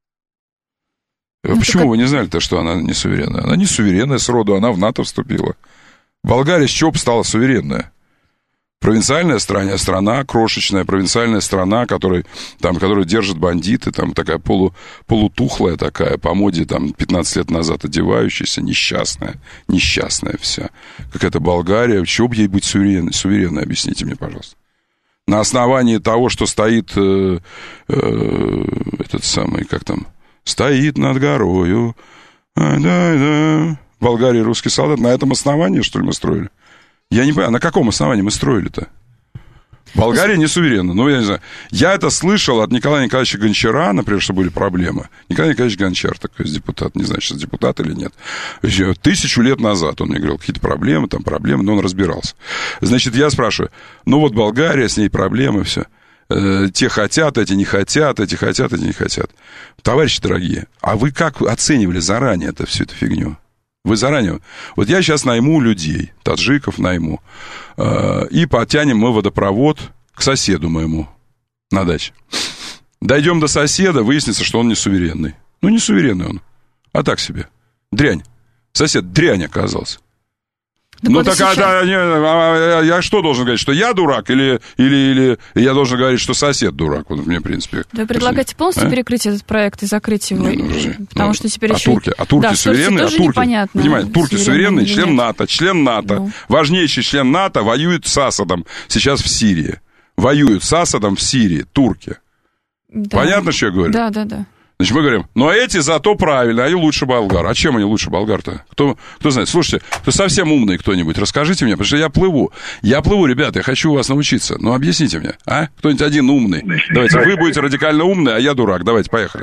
Ну, почему так... вы не знали-то, что она не суверенная? Она не суверенная сроду, она в НАТО вступила. Болгария с чего бы стала суверенная? Провинциальная страна, страна крошечная, провинциальная страна, которой, там, которую держат бандиты, там такая полу, полутухлая такая, по моде там пятнадцать лет назад одевающаяся, несчастная, несчастная вся. Какая-то Болгария, чего бы ей быть суверенной, суверенной, объясните мне, пожалуйста. На основании того, что стоит э, э, этот самый, как там, стоит над горою, да, да. В Болгарии русский солдат. На этом основании, что ли, мы строили? Я не понимаю, на каком основании мы строили-то? Болгария не суверенна. Ну, я не знаю. Я это слышал от Николая Николаевича Гончара, например, что были проблемы. Николай Николаевич Гончар, такой депутат, не знаю, сейчас депутат или нет. Тысячу лет назад он мне говорил, какие-то проблемы, там проблемы, но он разбирался. Значит, я спрашиваю, ну вот Болгария, с ней проблемы, все. Те хотят, эти не хотят, эти хотят, эти не хотят. Товарищи дорогие, а вы как оценивали заранее это, всю эту фигню? Вы заранее... Вот я сейчас найму людей, таджиков найму, и потянем мы водопровод к соседу моему на даче. Дойдем до соседа, выяснится, что он не суверенный. Ну, не суверенный он, а так себе. Дрянь. Сосед дрянь оказался. Да ну, так сейчас... а, а, а, я что должен говорить, что я дурак, или, или, или я должен говорить, что сосед дурак? Вот мне, в принципе... Вы предлагаете полностью а? перекрыть этот проект и закрыть его? Не, ну, потому ну, что теперь а еще... Турки, а турки да, суверенные, а турки... Непонятно, понимаете, турки суверенные, член нет. НАТО, член НАТО, ну. важнейший член НАТО воюет с Асадом сейчас в Сирии. Воюют с Асадом в Сирии, турки. Да. Понятно, что я говорю? Да, да, да. Значит, мы говорим, ну, а эти зато правильно, они лучше болгар. А чем они лучше болгар-то? Кто, кто знает? Слушайте, кто совсем умный кто-нибудь, расскажите мне, потому что я плыву. Я плыву, ребята, я хочу у вас научиться. Ну, объясните мне, а? Кто-нибудь один умный. Давайте, вы будете радикально умный, а я дурак. Давайте, поехали.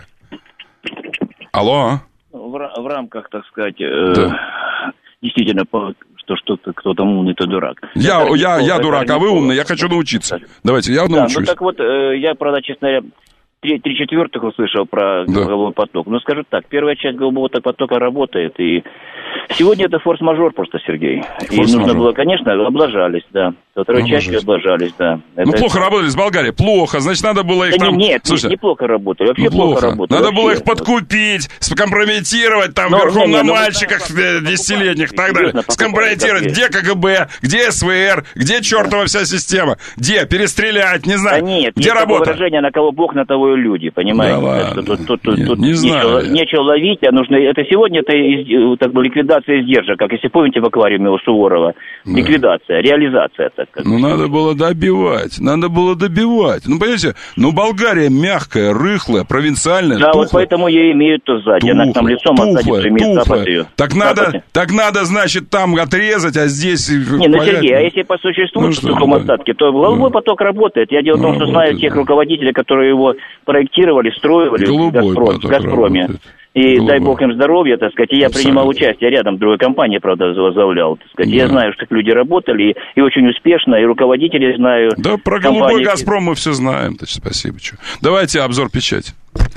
Алло? В, в рамках, так сказать, да. э, действительно, что что-то кто-то умный, то дурак. Я, это я, я это дурак, а вы умный, я хочу научиться. Давайте, я да, научусь. Ну, так вот, э, я, правда, честно говоря... Три, три четвертых услышал про да. голубой поток. Но скажу так, первая часть голубого потока работает, и сегодня это форс-мажор просто, Сергей. Форс-мажор. И нужно было, конечно, облажались, да. Со второй облажались. частью облажались, да. Ну, это... плохо работали с Болгарией, плохо, значит, надо было их да там... Нет, Слушайте, нет, неплохо работали, вообще ну, плохо. плохо работали. Надо вообще. было их подкупить, скомпрометировать там но, верхом не, не, на ну, мальчиках десятилетних и так далее. Скомпрометировать, где ка гэ бэ, где эс вэ эр, где чертова вся система, где перестрелять, не знаю, да нет, где работа? Выражение, на кого Бог, на того делаю люди, понимаете? Да что тут тут, тут, Нет, тут не нечего, нечего ловить, а нужно... Это сегодня это из, так бы, ликвидация издержек, как если помните в аквариуме у Суворова. Да. Ликвидация, реализация. Так, как ну, надо было добивать, надо было добивать. Ну, понимаете, ну, Болгария мягкая, рыхлая, провинциальная, да, тухлая. Вот поэтому я имею то сзади, она к нам лицом останется, имеет запад ее. Так надо, так надо, значит, там отрезать, а здесь... Не, ну, Сергей, а если по существу ну, в сухом да. остатке, то голубой да. поток работает. Я дело в том, что работает, знаю тех да. руководителей, которые его проектировали, строили в, Газпром, в «Газпроме». Работает. И голубой. Дай бог им здоровья, так сказать, и я Абсолютно. принимал участие рядом, в другой компании, правда, возглавлял, так сказать. Да. Я знаю, что люди работали, и, и очень успешно, и руководители знаю. Да, про компании... голубой «Газпром» мы все знаем, значит, спасибо. Чё. Давайте обзор печати.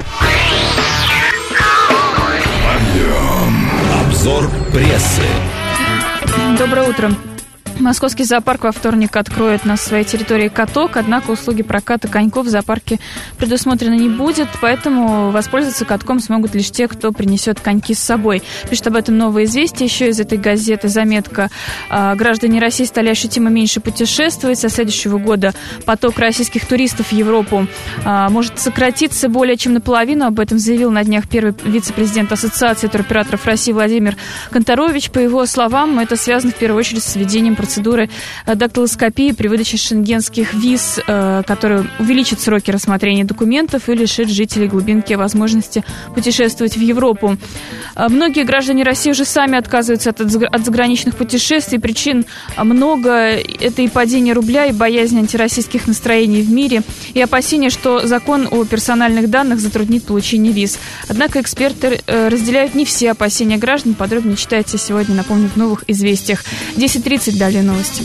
Обзор прессы. Доброе утро. Московский зоопарк во вторник откроет на своей территории каток, однако услуги проката коньков в зоопарке предусмотрено не будет, поэтому воспользоваться катком смогут лишь те, кто принесет коньки с собой. Пишет об этом «Новое известие». Еще из этой газеты заметка: граждане России стали ощутимо меньше путешествовать. Со следующего года поток российских туристов в Европу может сократиться более чем наполовину. Об этом заявил на днях первый вице-президент Ассоциации туроператоров России Владимир Конторович. По его словам, это связано в первую очередь с введением процедуры процедуры дактилоскопии при выдаче шенгенских виз, которые увеличат сроки рассмотрения документов и лишит жителей глубинки возможности путешествовать в Европу. Многие граждане России уже сами отказываются от, от заграничных путешествий. Причин много. Это и падение рубля, и боязнь антироссийских настроений в мире, и опасения, что закон о персональных данных затруднит получение виз. Однако эксперты разделяют не все опасения граждан. Подробнее читайте сегодня, напомню, в «Новых известиях». десять тридцать далее новости.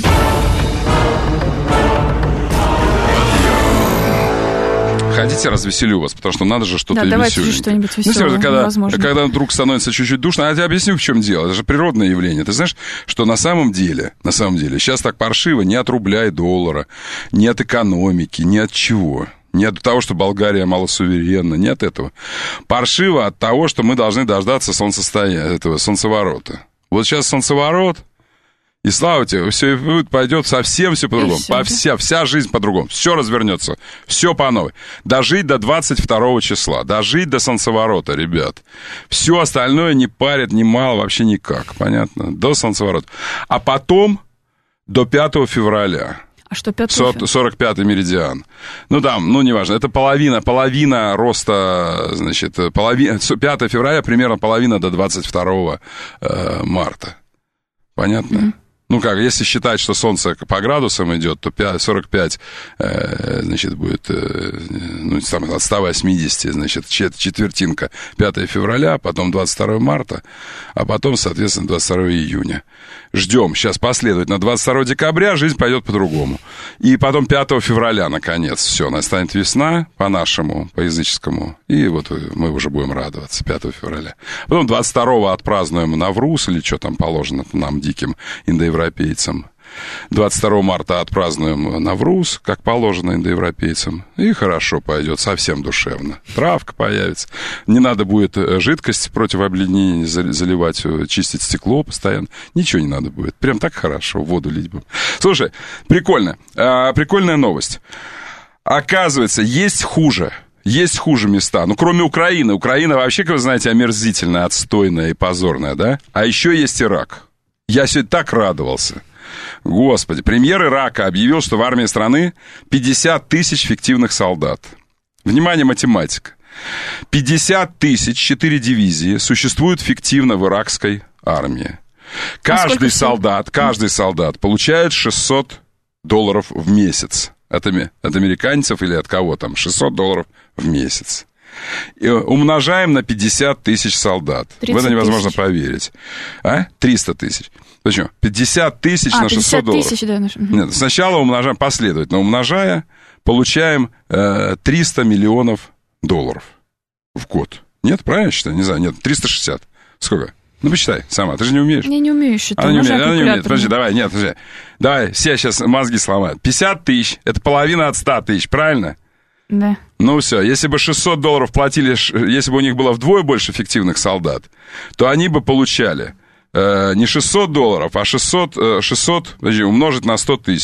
Хотите, развеселю вас, потому что надо же что-то да, и давайте веселенькое. же что-нибудь веселое, ну, когда, когда вдруг становится чуть-чуть душно, а я тебе объясню, в чем дело. Это же природное явление. Ты знаешь, что на самом деле, на самом деле, сейчас так паршиво не от рубля и доллара, не от экономики, не от чего. Не от того, что Болгария малосуверенна, не от этого. Паршиво от того, что мы должны дождаться солнцестояния, этого солнцеворота. Вот сейчас солнцеворот, и слава тебе, все пойдет совсем все по-другому. Все, по вся, вся жизнь по-другому. Все развернется. Все по новой. Дожить до двадцать второго числа. Дожить до солнцеворота, ребят. Все остальное не парит ни мало, вообще никак. Понятно? До солнцеворота. А потом до пятого февраля. А что пятого? сорок пятый меридиан. Ну, там, ну, неважно. Это половина, половина роста, значит, половина, пятого февраля примерно половина до двадцать второго марта. Понятно? Mm-hmm. Ну как, если считать, что Солнце по градусам идет, то сорок пять, э, значит, будет, э, ну, там, от ста восьмидесяти, значит, четвертинка пятого февраля, потом двадцать второго марта, а потом, соответственно, двадцать второго июня. Ждем, сейчас последовательно, двадцать второго декабря жизнь пойдет по-другому. И потом пятого февраля, наконец, все, настанет весна по-нашему, по-языческому, и вот мы уже будем радоваться пятого февраля. Потом двадцать второго отпразднуем Навруз, или что там положено нам, диким индоевропейцам. двадцать второго марта отпразднуем Навруз, как положено индоевропейцам. И хорошо пойдет, совсем душевно. Травка появится. Не надо будет жидкость против обледенения заливать, чистить стекло постоянно. Ничего не надо будет. Прям так хорошо, воду лить будем. Слушай, прикольно. А, прикольная новость. Оказывается, есть хуже. Есть хуже места. Ну, кроме Украины. Украина вообще, как вы знаете, омерзительная, отстойная и позорная, да? А еще есть Ирак. Я сегодня так радовался. Господи, премьер Ирака объявил, что в армии страны пятьдесят тысяч фиктивных солдат. Внимание, математика. пятьдесят тысяч, четыре дивизии существуют фиктивно в иракской армии. Каждый солдат, каждый солдат получает шестьсот долларов в месяц. От, от американцев или от кого там? шестьсот долларов в месяц. И умножаем на пятьдесят тысяч солдат. В это невозможно тысяч. Поверить. А? триста тысяч. Почему? пятьдесят тысяч а, на шестьсот долларов. Тысяч, да, наш... Нет, сначала умножаем, последовательно умножая, получаем э, триста миллионов долларов в год. Нет, правильно считаю? Не знаю, нет, триста шестьдесят. Сколько? Ну, посчитай сама, ты же не умеешь. Я не умею считать. Она не умеет, она не умеет. Подожди, давай, нет, подожди. Давай, все сейчас мозги сломают. пятьдесят тысяч, это половина от ста тысяч, правильно? Да. Ну все, если бы шестьсот долларов платили, если бы у них было вдвое больше фиктивных солдат, то они бы получали э, не шестьсот долларов, а шестьсот, шестьсот подожди, умножить на сто тысяч.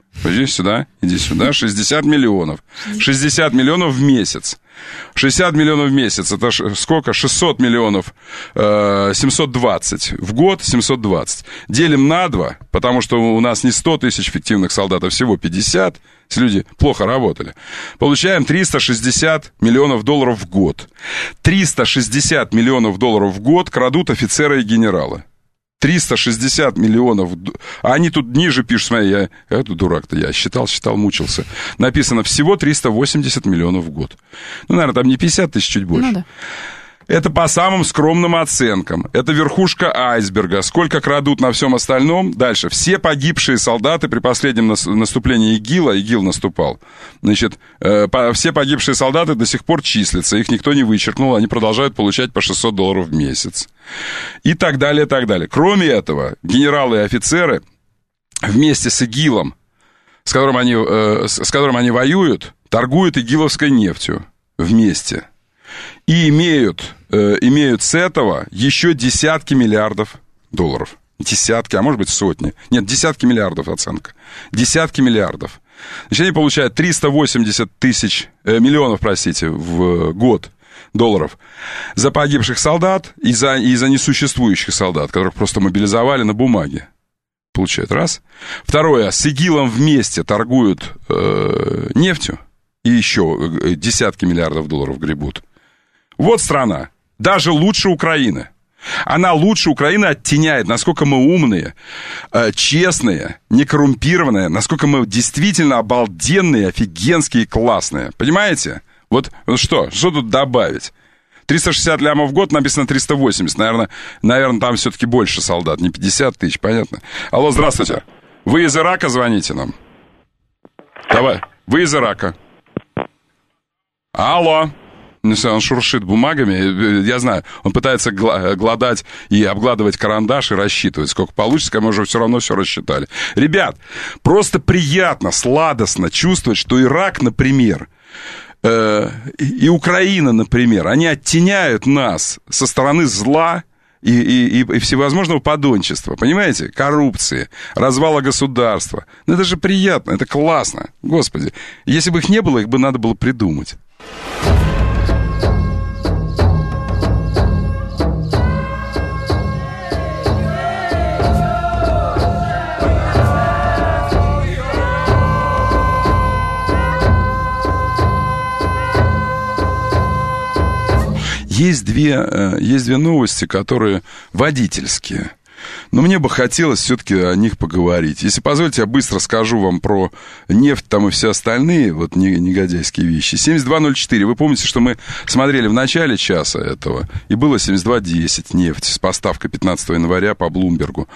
Иди сюда, иди сюда. шестьдесят миллионов. шестьдесят миллионов в месяц. шестьдесят миллионов в месяц. Это сколько? шестьсот миллионов. Э, семьсот двадцать. В год семьсот двадцать. Делим на два, потому что у нас не сто тысяч фиктивных солдат, а всего пятьдесят. Если люди плохо работали. Получаем триста шестьдесят миллионов долларов в год. триста шестьдесят миллионов долларов в год крадут офицеры и генералы. триста шестьдесят миллионов, а они тут ниже пишут, смотри, я, я тут дурак-то, я считал, считал, мучился. Написано всего триста восемьдесят миллионов в год. Ну, наверное, там не пятьдесят тысяч, чуть больше. Ну, да. Это по самым скромным оценкам. Это верхушка айсберга. Сколько крадут на всем остальном? Дальше. Все погибшие солдаты при последнем наступлении ИГИЛа, ИГИЛ наступал, значит, э, по, все погибшие солдаты до сих пор числятся, их никто не вычеркнул, они продолжают получать по шестьсот долларов в месяц. И так далее, и так далее. Кроме этого, генералы и офицеры вместе с ИГИЛом, с которым они, э, с которым они воюют, торгуют игиловской нефтью вместе. И имеют, э, имеют с этого еще десятки миллиардов долларов. Десятки, а может быть сотни. Нет, десятки миллиардов оценка. Десятки миллиардов. Значит, они получают триста восемьдесят тысяч, э, миллионов, простите, в год долларов за погибших солдат и за, и за несуществующих солдат, которых просто мобилизовали на бумаге. Получают раз. Второе, с ИГИЛом вместе торгуют э, нефтью и еще десятки миллиардов долларов гребут. Вот страна, даже лучше Украины. Она лучше Украины оттеняет, насколько мы умные, э, честные, некоррумпированные, насколько мы действительно обалденные, офигенские, классные. Понимаете? Вот, вот что, что тут добавить? триста шестьдесят лямов в год, написано триста восемьдесят. Наверное, наверное там все-таки больше солдат, не пятьдесят тысяч, понятно? Алло, здравствуйте. Вы из Ирака звоните нам? Давай, вы из Ирака. Алло. Он шуршит бумагами, я знаю, он пытается гладать и обгладывать карандаш и рассчитывать, сколько получится, мы уже все равно все рассчитали. Ребят, просто приятно, сладостно чувствовать, что Ирак, например, э, и Украина, например, они оттеняют нас со стороны зла и, и, и всевозможного подончества, понимаете? Коррупции, развала государства. Ну, это же приятно, это классно, господи. Если бы их не было, их бы надо было придумать. Есть две, есть две новости, которые водительские. Но мне бы хотелось все-таки о них поговорить. Если позволите, я быстро скажу вам про нефть там и все остальные вот негодяйские вещи. семьдесят два ноль четыре. Вы помните, что мы смотрели в начале часа этого, и было семьдесят два десять нефть с поставкой пятнадцатого января по Блумбергу.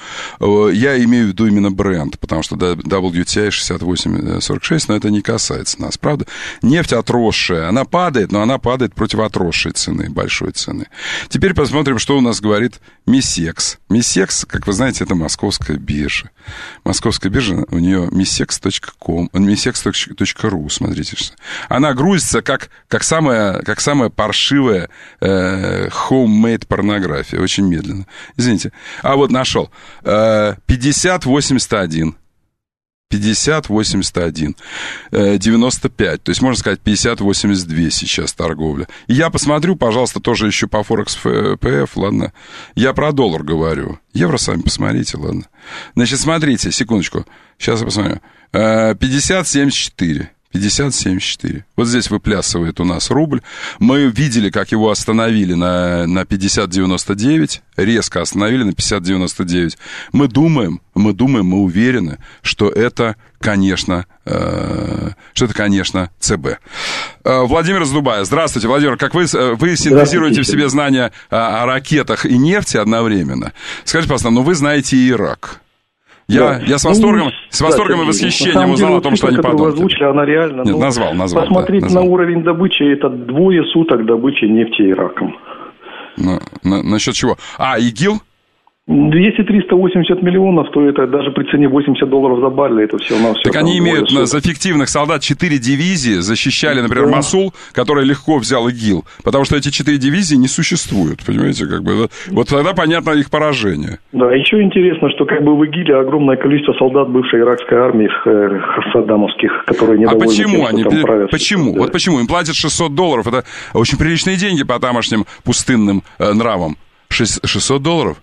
Я имею в виду именно бренд, потому что дабл ю ти ай шестьдесят восемь сорок шесть, но это не касается нас, правда? Нефть отросшая, она падает, но она падает против отросшей цены, большой цены. Теперь посмотрим, что у нас говорит Мисекс. Мисекс, как вы знаете, это московская биржа. Московская биржа, у нее мисекс точка ком, мисекс точка ру, смотрите. Что. Она грузится как, как, самая, как самая паршивая э, homemade порнография, очень медленно. Извините. А вот нашел. Э, пятьдесят восемьдесят один. пятьдесят восемьдесят один, девяносто пять, то есть, можно сказать, пятьдесят восемьдесят два сейчас торговля. И я посмотрю, пожалуйста, тоже еще по Форекс ПФ, ладно? Я про доллар говорю. Евро сами посмотрите, ладно? Значит, смотрите, секундочку, сейчас я посмотрю. пятьдесят семьдесят четыре. пятьдесят семьдесят четыре. Вот здесь выплясывает у нас рубль. Мы видели, как его остановили на, на пятьдесят девяносто девять. Резко остановили на пятьдесят девяносто девять. Мы думаем, мы думаем, мы уверены, что это, конечно, э, что это, конечно, ЦБ. Э, Владимир из Дубая. Здравствуйте, Владимир. Как вы, вы синтезируете в себе знания о, о ракетах и нефти одновременно? Скажите, пожалуйста, но вы знаете и Ирак. Я, да. я с восторгом, ну, с восторгом да, и восхищением узнал деле, о том, что они подумали. Озвучили, она реально... Нет, ну, назвал, назвал. Посмотреть да, назвал. на уровень добычи, это двое суток добычи нефти Ираком. На, на, насчет чего? А, ИГИЛ? Если триста восемьдесят миллионов, то это даже при цене восемьдесят долларов за баррель, это все на все. Так они имеют за фиктивных солдат четыре дивизии, защищали, например, да. Мосул, который легко взял ИГИЛ, потому что эти четыре дивизии не существуют, понимаете, как бы. Вот тогда понятно их поражение. Да, еще интересно, что как бы в ИГИЛе огромное количество солдат бывшей иракской армии саддамовских, которые недовольны. А почему тем, они? Там правят, почему? Да. Вот почему? Им платят шестьсот долларов, это очень приличные деньги по тамошним пустынным э, нравам. шестьсот долларов?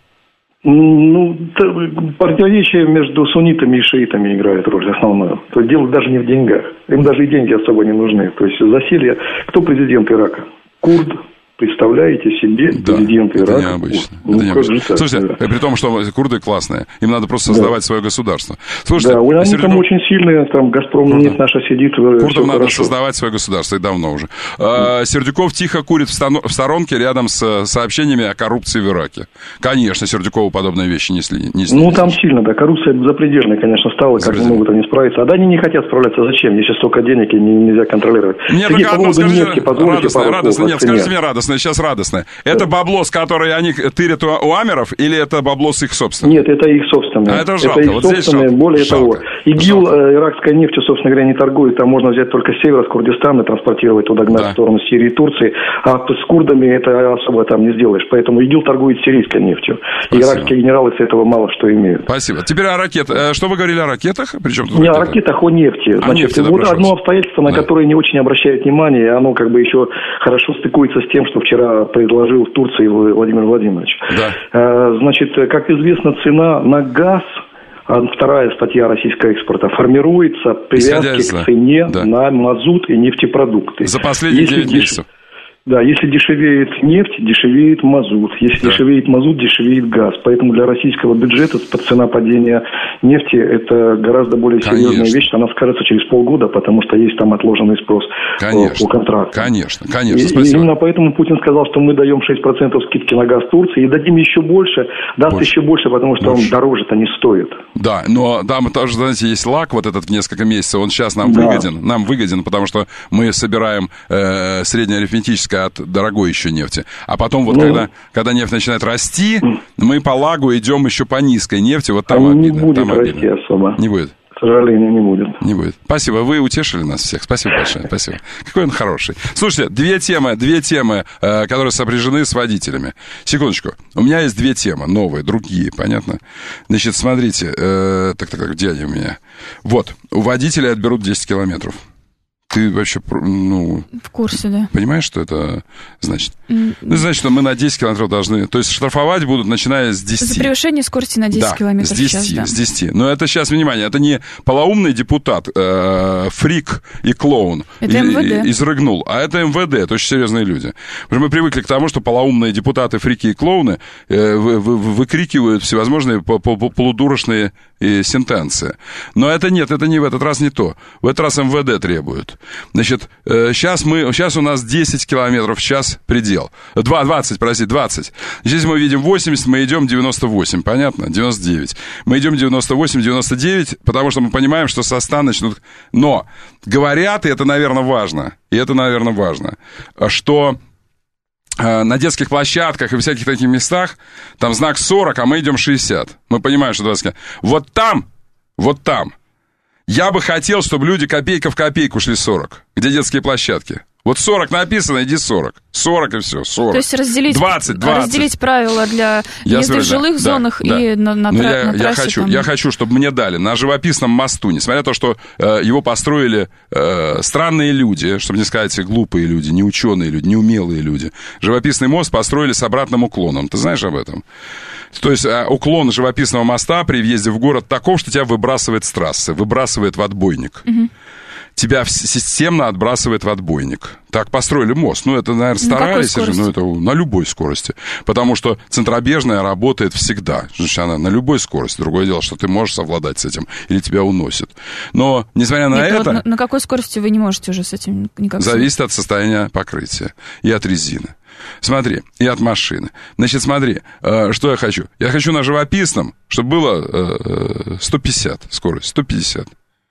Ну, противоречие между суннитами и шиитами играет роль основную. То есть дело даже не в деньгах. Им даже и деньги особо не нужны. То есть засилье... Кто президент Ирака? Курд. Представляете себе да, президент Ирака? Это необычно. Ну, это необычно. Слушайте, да. При том, что курды классные, им надо просто создавать да. свое государство. Слушайте, да, они Сердюков... там очень сильные, там Газпром нет, наша сидит. Курдам надо хорошо. Создавать свое государство, и давно уже. А, Сердюков тихо курит в, стан... в сторонке рядом с сообщениями о коррупции в Ираке. Конечно, Сердюкову подобные вещи не сли... не Ну, там сильно, да, коррупция запредельная, конечно, стала, как не могут они справиться. А да, они не хотят справляться, зачем, если столько денег и нельзя контролировать. Нет, только одно, скажите, радостно, радостно, нет, скажите мне радостно. Сейчас радостное. Это да. бабло, с которой они тырят у, у амеров, или это бабло с их собственным? Нет, это их собственное. А это жалко. Это их вот собственное. Здесь более жалко. того, ИГИЛ э, иракской нефтью, собственно говоря, не торгует. Там можно взять только с севера, с Курдистана, транспортировать туда, гнать да. в сторону Сирии и Турции. А с курдами это особо там не сделаешь. Поэтому ИГИЛ торгует сирийской нефтью. И иракские генералы с этого мало что имеют. Спасибо. Теперь о ракетах. Что вы говорили о ракетах? Причем тут не о ракетах, о нефти. О Значит, нефти, да, вот одно вас. обстоятельство, на да. которое не очень обращают внимание, и оно как бы еще хорошо стыкуется с тем, что вчера предложил в Турции Владимир Владимирович. Да. Значит, как известно, цена на газ, вторая статья российского экспорта, формируется привязки к цене да. на мазут и нефтепродукты. За последние девять месяцев. Да, если дешевеет нефть, дешевеет мазут. Если да. дешевеет мазут, дешевеет газ. Поэтому для российского бюджета цена падения нефти – это гораздо более серьезная конечно. Вещь. Она скажется через полгода, потому что есть там отложенный спрос конечно. по контракту. Конечно, конечно. И, и именно поэтому Путин сказал, что мы даем шесть процентов скидки на газ Турции и дадим еще больше, даст больше. еще больше, потому что больше. он дороже-то не стоит. Да, но там тоже, знаете, есть лак вот этот в несколько месяцев, он сейчас нам да. выгоден. Нам выгоден, потому что мы собираем э, среднеарифметическое от дорогой еще нефти. А потом вот ну, когда, когда нефть начинает расти, мы по лагу идем еще по низкой нефти. Вот там обидно. Не будет там расти обидно. особо. Не будет. К сожалению, не будет. Не будет. Спасибо, вы утешили нас всех. Спасибо большое. Спасибо. Какой он хороший. Слушайте, две темы, две темы, э, которые сопряжены с водителями. Секундочку. У меня есть две темы, новые, другие, понятно? Значит, смотрите. Э, так, так, так, где они у меня? Вот. У водителей отберут десять километров. Ты вообще, ну... В курсе, да. Понимаешь, что это значит? Mm-hmm. Ну, значит, что мы на десять километров должны... То есть штрафовать будут, начиная с десяти. За превышение скорости на десять да, километров с десяти, в час, да. с десяти. Но это сейчас, внимание, это не полоумный депутат, э, фрик и клоун. Это и, МВД. И, изрыгнул. А это МВД, это очень серьезные люди. Потому что мы привыкли к тому, что полоумные депутаты, фрики и клоуны э, вы, вы, выкрикивают всевозможные полудурочные э, сентенции. Но это нет, это не в этот раз не то. В этот раз МВД требует. Значит, сейчас, мы, сейчас у нас десять километров в час предел. двадцать, простите, двадцать. Здесь мы видим восемьдесят, мы идем девяносто восемь, понятно? девяносто девять. Мы идем девяносто восемь, девяносто девять, потому что мы понимаем, что со ста начнут... Но говорят, и это, наверное, важно, и это, наверное, важно, что... на детских площадках и всяких таких местах там знак сорок, а мы идем шестьдесят. Мы понимаем, что двадцать. Вот там, вот там я бы хотел, чтобы люди копейка в копейку шли сорок. Где детские площадки? Вот сорок написано, иди сорок. сорок и все, сорок. То есть разделить, двадцать, двадцать. разделить правила для езды в жилых да, зонах да, и да. на, на, тра- я, на трассе. Я хочу, там... я хочу, чтобы мне дали на живописном мосту, несмотря на то, что э, его построили э, странные люди, чтобы не сказать глупые люди, не ученые люди, не умелые люди. Живописный мост построили с обратным уклоном. Ты знаешь об этом? То есть э, уклон живописного моста при въезде в город таков, что тебя выбрасывает с трассы, выбрасывает в отбойник. Угу. Тебя системно отбрасывает в отбойник. Так построили мост. Ну, это, наверное, старались же, но это на любой скорости. Потому что центробежная работает всегда. Значит, она на любой скорости. Другое дело, что ты можешь совладать с этим, или тебя уносит. Но, несмотря на Нет, это... Вот на, на какой скорости вы не можете уже с этим никак... Зависит от состояния покрытия и от резины. Смотри, и от машины. Значит, смотри, э, что я хочу. Я хочу на живописном, чтобы было э, сто пятьдесят скорость, сто пятьдесят.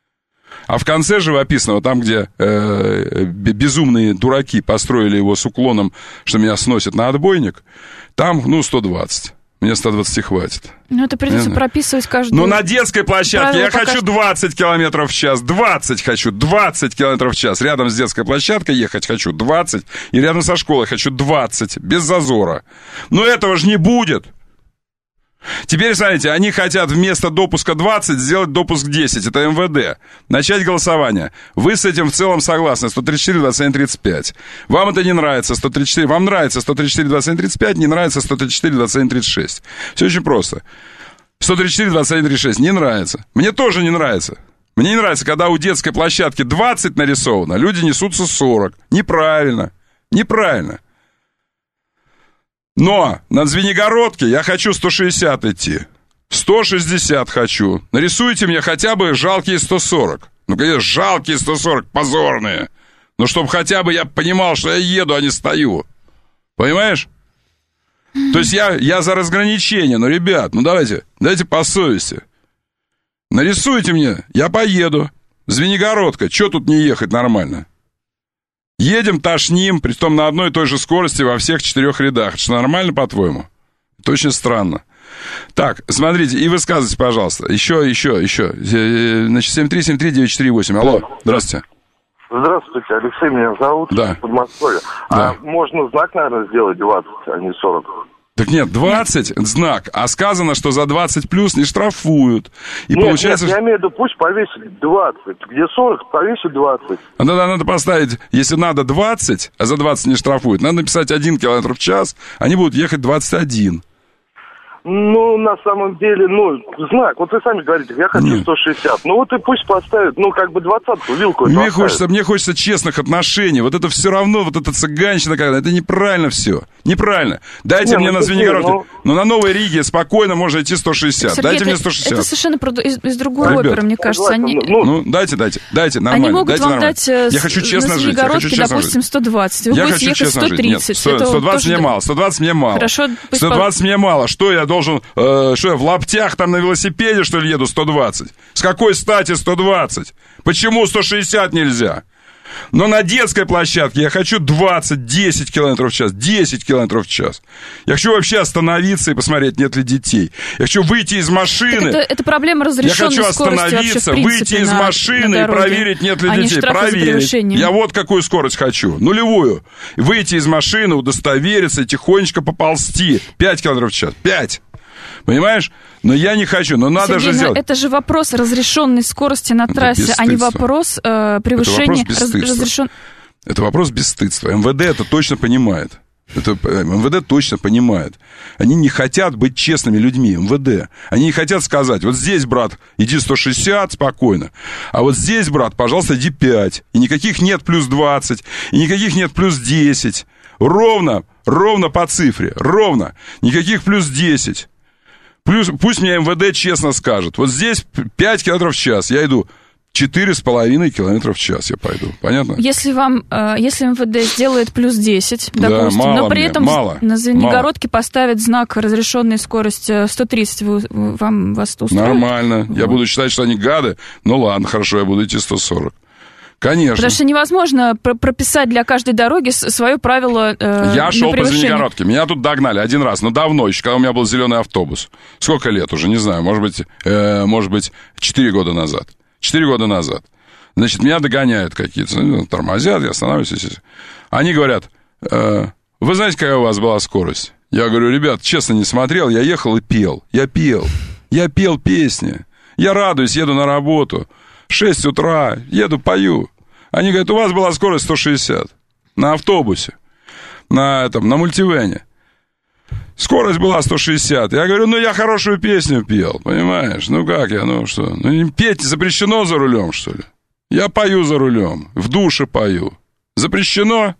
А в конце живописного, там, где э, безумные дураки построили его с уклоном, что меня сносит на отбойник, там, ну, сто двадцать. Мне сто двадцать хватит. Ну, это придется прописывать каждую... Ну, на детской площадке я хочу двадцать километров в час. двадцать хочу, двадцать километров в час. Рядом с детской площадкой ехать хочу двадцать. И рядом со школой хочу двадцать. Без зазора. Но этого же не будет. Теперь, смотрите, они хотят вместо допуска двадцать сделать допуск десять. Это эм вэ дэ. Начать голосование. Вы с этим в целом согласны. сто тридцать четыре двадцать один тридцать пять. Вам это не нравится. сто тридцать четыре. Вам нравится сто тридцать четыре двадцать один тридцать пять. Не нравится сто тридцать четыре двадцать один тридцать шесть. Все очень просто. сто тридцать четыре двадцать один тридцать шесть. Не нравится. Мне тоже не нравится. Мне не нравится, когда у детской площадки двадцать нарисовано, люди несутся сорок. Неправильно. Неправильно. Но на Звенигородке я хочу сто шестьдесят идти. сто шестьдесят хочу. Нарисуйте мне хотя бы жалкие сто сорок. Ну, конечно, жалкие сто сорок, позорные. Но чтобы хотя бы я понимал, что я еду, а не стою. Понимаешь? То есть я, я за разграничение. Но, ребят, ну давайте, давайте по совести. Нарисуйте мне, я поеду. Звенигородка, что тут не ехать нормально? Едем, тошним, притом на одной и той же скорости во всех четырех рядах. Это что, нормально, по-твоему? Это очень странно. Так, смотрите, и высказывайте, пожалуйста. Еще, еще, еще. Значит, семь три семь три девять четыре восемь. Алло, здравствуйте. Здравствуйте, Алексей меня зовут. Да. Подмосковье. Да. А можно знак, наверное, сделать двадцать, а не сорок? Так нет, двадцать знак, а сказано, что за двадцать плюс не штрафуют. И нет, получается... нет, я имею в виду, пусть повесит двадцать. Где сорок, повесит двадцать. А надо, надо поставить, если надо двадцать, а за двадцать не штрафуют, надо написать один километр в час, они будут ехать двадцать один. Ну, на самом деле, ну, знак, вот вы сами говорите, я хочу Нет. сто шестьдесят. Ну, вот и пусть поставят, ну, как бы двадцатку, вилку. Мне хочется, мне хочется честных отношений. Вот это все равно, вот эта цыганщина, когда это неправильно все. Неправильно. Дайте Не, мне ну, на Звенигородке. ну... Но на Новой Риге спокойно можно идти сто шестьдесят. Сергей, дайте это, мне сто шестьдесят. Это совершенно из, из другой Ребят, оперы, мне кажется. Они... Ну, ну, дайте, дайте, дайте, нормально. Они могут дайте вам нормально. дать я хочу честно на жить. Я хочу честно допустим, жить. сто двадцать. Вы я будете хочу ехать сто тридцать. Нет, сто, сто двадцать тоже... мне мало. сто двадцать мне мало. Хорошо, сто двадцать мне мало. Что я должен... Э, что я в лаптях там на велосипеде, что ли, еду сто двадцать? С какой стати сто двадцать? Почему сто шестьдесят нельзя? Но на детской площадке я хочу двадцать, десять километров в час, десять километров в час. Я хочу вообще остановиться и посмотреть, нет ли детей. Я хочу выйти из машины. Это, это проблема разрешенной скорости. Я хочу остановиться, выйти из на, машины на и проверить, нет ли детей. Проверить. Я вот какую скорость хочу. Нулевую. Выйти из машины, удостовериться и тихонечко поползти. пять километров в час. пять. Понимаешь? Но я не хочу, но надо Сергей, же сделать. Это же вопрос разрешенной скорости на трассе, а не вопрос э, превышения разрешенной... Это вопрос бесстыдства. эм вэ дэ это точно понимает. Это, эм вэ дэ точно понимает. Они не хотят быть честными людьми, эм вэ дэ. Они не хотят сказать, вот здесь, брат, иди сто шестьдесят спокойно, а вот здесь, брат, пожалуйста, иди пять. И никаких нет плюс двадцать, и никаких нет плюс десять. Ровно, ровно по цифре, ровно. Никаких плюс десять. Плюс, пусть мне эм вэ дэ честно скажет. Вот здесь пять километров в час, я иду четыре с половиной километра в час я пойду. Понятно? Если вам, э, если эм вэ дэ сделает плюс десять, допустим, да, мало но при мне, этом мало, на Звенигородке мало. Поставит знак разрешенной скорости сто тридцать, вы, вам вас устроит? Нормально. Вот. Я буду считать, что они гады. Ну ладно, хорошо, я буду идти сто сорок. Конечно. Потому что невозможно прописать для каждой дороги свое правило э, Я шел на по Звенигородке. Меня тут догнали один раз, но давно еще, когда у меня был зеленый автобус. Сколько лет уже, не знаю, может быть, э, может быть, четыре года назад. Четыре года назад. Значит, меня догоняют какие-то, ну, тормозят, я останавливаюсь. Они говорят, э, вы знаете, какая у вас была скорость? Я говорю, ребят, честно, не смотрел, я ехал и пел. Я пел. Я пел песни. Я радуюсь, еду на работу. шесть утра, еду, пою. Они говорят, у вас была скорость сто шестьдесят на автобусе, на, этом, на мультивене. Скорость была сто шестьдесят. Я говорю, ну я хорошую песню пел, понимаешь? Ну как я, ну что? Ну петь запрещено за рулем, что ли? Я пою за рулем, в душе пою. Запрещено?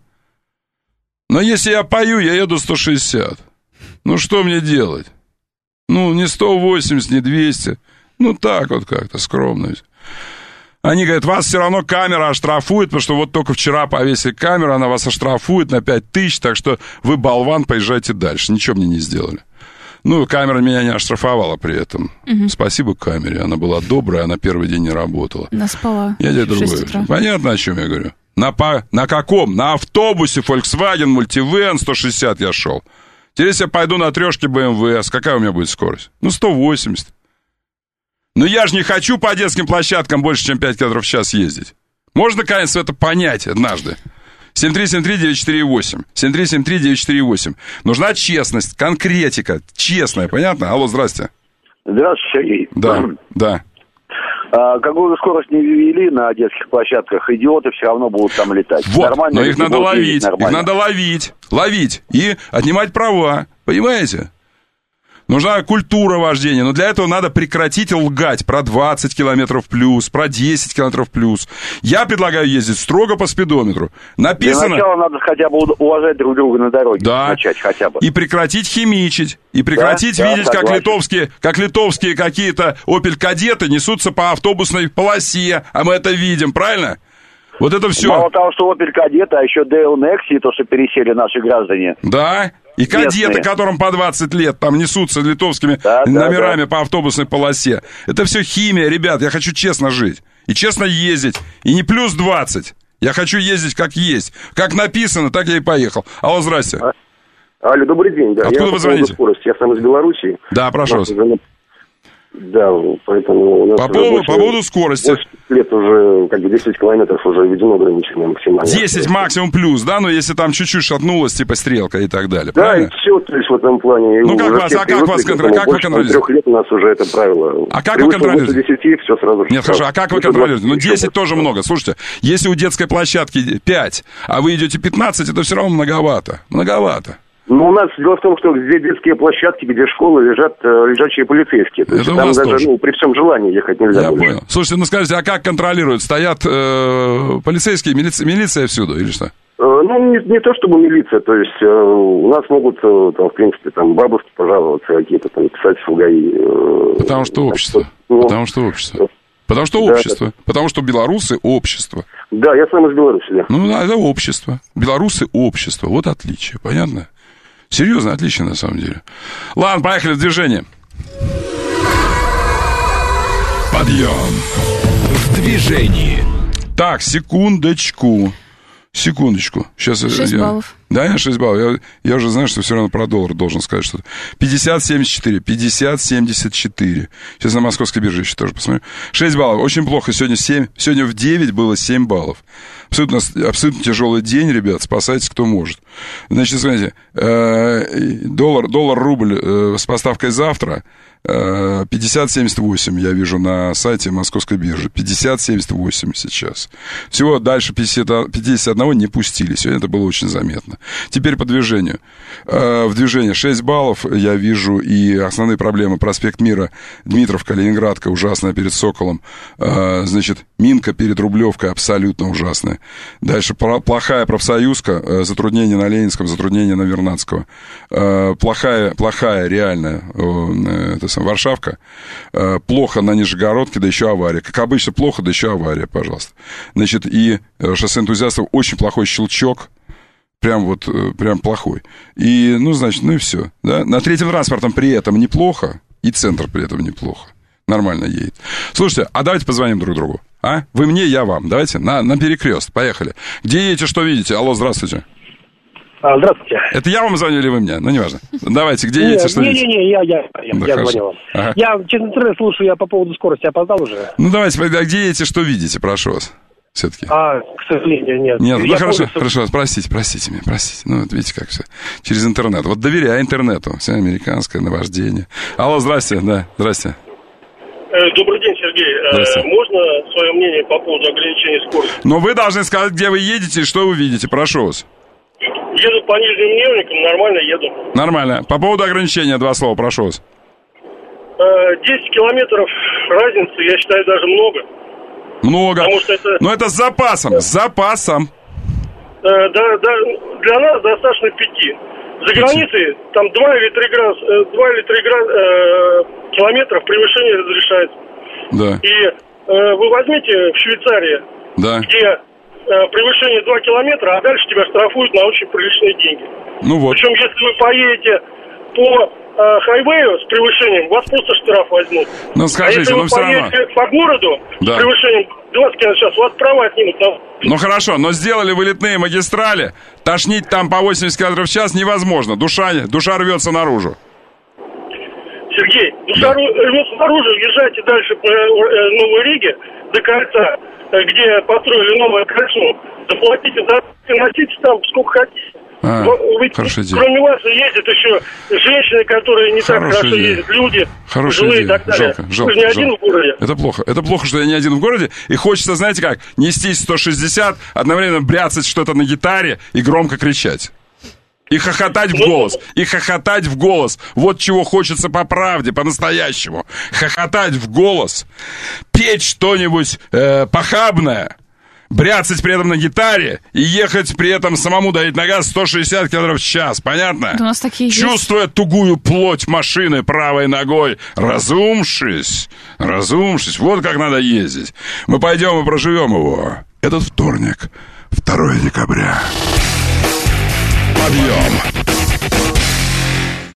Но если я пою, я еду сто шестьдесят. Ну что мне делать? Ну не сто восемьдесят, не двести. Ну так вот как-то скромно. Они говорят, вас все равно камера оштрафует, потому что вот только вчера повесили камеру, она вас оштрафует на пять тысяч, так что вы, болван, поезжайте дальше. Ничего мне не сделали. Ну, камера меня не оштрафовала при этом. Угу. Спасибо камере, она была добрая, она первый день не работала. Она спала. Я тебе другое. Понятно, о чем я говорю? На, по... на каком? На автобусе Volkswagen Multivan сто шестьдесят я шел. Теперь если я пойду на трешке бэ эм вэ, а какая у меня будет скорость? Ну, сто восемьдесят. Но я же не хочу по детским площадкам больше, чем пять километров в час ездить. Можно, конечно, это понять однажды. семь три семь три девять четыре восемь. семь три семь три девять четыре восемь. Нужна честность, конкретика, честная, понятно? Алло, здрасте. Здравствуйте, Сергей. Да, да. А, какую скорость не ввели на детских площадках, идиоты все равно будут там летать. Вот, нормально, но их надо ловить, их надо ловить, ловить и отнимать права, понимаете? Нужна культура вождения, но для этого надо прекратить лгать про двадцать километров плюс, про десять километров плюс. Я предлагаю ездить строго по спидометру. Написано... Для начала надо хотя бы уважать друг друга на дороге. Да. Начать хотя бы. И прекратить химичить. И прекратить да, видеть, да, как литовские, как литовские какие-то опель-кадеты несутся по автобусной полосе. А мы это видим, правильно? Вот это все. Мало того, что опель-кадеты, а еще Дейл Некси, то, что пересели наши граждане. Да. И кадеты, местные, которым по двадцать лет, там несутся литовскими да, номерами да, да. по автобусной полосе. Это все химия, ребят. Я хочу честно жить. И честно ездить. И не плюс двадцать. Я хочу ездить как есть. Как написано, так я и поехал. Алло, здрасте. А, алло, добрый день. Да. Откуда я вы звоните? Скорости. Я сам из Белоруссии. Да, прошу вас. Да, поэтому у нас по поводу, по поводу скорости. восемь лет уже, как бы десять километров уже введено ограничение максимально. десять максимум плюс, да, но если там чуть-чуть шатнулась, типа стрелка и так далее. Да, правильно? И все, то есть в этом плане. Ну как вас, а как вас контролируете? Как вы контролируете? трех лет у нас уже это правило. А как вы контролируете? десяти, все сразу же. Нет, хорошо, а как вы контролируете? Ну десять тоже много. Слушайте, если у детской площадки пять, а вы идете пятнадцать, это все равно многовато. Многовато. Ну, у нас дело в том, что где детские площадки, где школы, лежат э, лежачие полицейские. То есть это там даже, тоже. ну, при всем желании ехать нельзя. Я больше. понял. Слушайте, ну скажите, а как контролируют? Стоят э, полицейские, милиция, милиция всюду или что? Э, ну, не, не то чтобы милиция, то есть э, у нас могут, э, там, в принципе, там, бабушки пожаловаться какие-то, там, писать в ГАИ. Э, Потому что общество. Так, ну, Потому что общество. Потому что да, общество. Да. Потому что белорусы – общество. Да, я сам из Беларуси, да. Ну, да, это общество. Белорусы – общество. Вот отличие, понятно? Серьезно, отлично, на самом деле. Ладно, поехали в движение. Подъем в движении. Так, секундочку. Секундочку. Сейчас шесть я... баллов. Да, я шесть баллов. Я, я уже знаю, что все равно про доллар должен сказать что-то. пятьдесят семьдесят четыре. пятьдесят семьдесят четыре. Сейчас на московской бирже еще тоже посмотрю. шесть баллов. Очень плохо. Сегодня семь. Сегодня в девять было семь баллов. Абсолютно, абсолютно тяжелый день, ребят. Спасайтесь, кто может. Значит, смотрите. Э, доллар, доллар-рубль э, с поставкой завтра. Э, пятьдесят семьдесят восемь я вижу на сайте московской биржи. пятьдесят семьдесят восемь сейчас. Всего дальше пятьдесят, пятьдесят один не пустили. Сегодня это было очень заметно. Теперь по движению. Э, в движении шесть баллов я вижу. И основные проблемы. Проспект Мира, Дмитровка, Ленинградка ужасная перед Соколом. Э, значит, Минка перед Рублевкой абсолютно ужасная. Дальше плохая профсоюзка. Э, затруднение на Ленинском, затруднение на Вернадского. Э, плохая, плохая реальная э, это сам, Варшавка. Э, плохо на Нижегородке, да еще авария. Как обычно, плохо, да еще авария, пожалуйста. Значит, и э, шоссе энтузиастов очень плохой щелчок. Прям вот, прям плохой. И, ну, значит, ну и все. Да? На третьем транспортом при этом неплохо, и центр при этом неплохо. Нормально едет. Слушайте, а давайте позвоним друг другу. А? Вы мне, я вам. Давайте на, на перекрест. Поехали. Где едете, что видите? Алло, здравствуйте. А, здравствуйте. Это я вам звоню или вы мне? Ну, неважно. Давайте, где едете, что не, видите? Не-не-не, я, я, я, да, я звоню вам. Ага. Я через интернет слушаю, я по поводу скорости опоздал уже. Ну, давайте, а где едете, что видите? Прошу вас. Все-таки. А, к сожалению, нет. Нет, ну я хорошо, помню, хорошо, простите, простите меня, простите. Ну, вот видите, как все. Через интернет. Вот доверяй интернету. Все американское наваждение. Алло, здрасте, да, здрасте. Добрый день, Сергей. Здрасте. Можно свое мнение по поводу ограничения скорости? Но вы должны сказать, где вы едете и что вы видите. Прошу вас. Еду по Нижним Невникам, нормально еду. Нормально. По поводу ограничения два слова, прошу вас. десять километров разницы, я считаю, даже много. Много. Потому что это... Но это с запасом, с запасом. Да, да, для нас достаточно пяти. За границей там два или три град, два или три град, э, километров превышение разрешается. Да. И э, вы возьмите в Швейцарии, да. где э, превышение два километра, а дальше тебя штрафуют на очень приличные деньги. Ну вот. Причем, если вы поедете по хайвею с превышением, вас просто штраф возьмут. Ну, скажите, а если ну вы все равно. по городу да. с превышением двадцать километров в час, у вас права отнимут. Ну хорошо, но сделали вылетные магистрали, тошнить там по восемьдесят километров в час невозможно. Душа, душа рвется наружу. Сергей, душа да. рвется наружу, езжайте дальше по Новой Риге до кольца, где построили новое кольцо. Заплатите, носите там сколько хотите. А, Вы, кроме вас ездят еще женщины, которые не хорошая так хорошо идея. ездят, люди, жилые и так далее. Жалко, жалко, Вы же не жалко. один в городе. Это плохо. Это плохо, что я не один в городе. И хочется, знаете как, нестись сто шестьдесят, одновременно бряцать что-то на гитаре и громко кричать. И хохотать в голос. И хохотать в голос. Вот чего хочется по правде, по-настоящему. Хохотать в голос. Петь что-нибудь э, похабное. Бряцать при этом на гитаре и ехать при этом самому давить на газ сто шестьдесят километров в час. Понятно? Да у нас такие Чувствуя есть. тугую плоть машины правой ногой, разумшись, разумшись, вот как надо ездить. Мы пойдем и проживем его. Этот вторник, второе декабря. Подъем!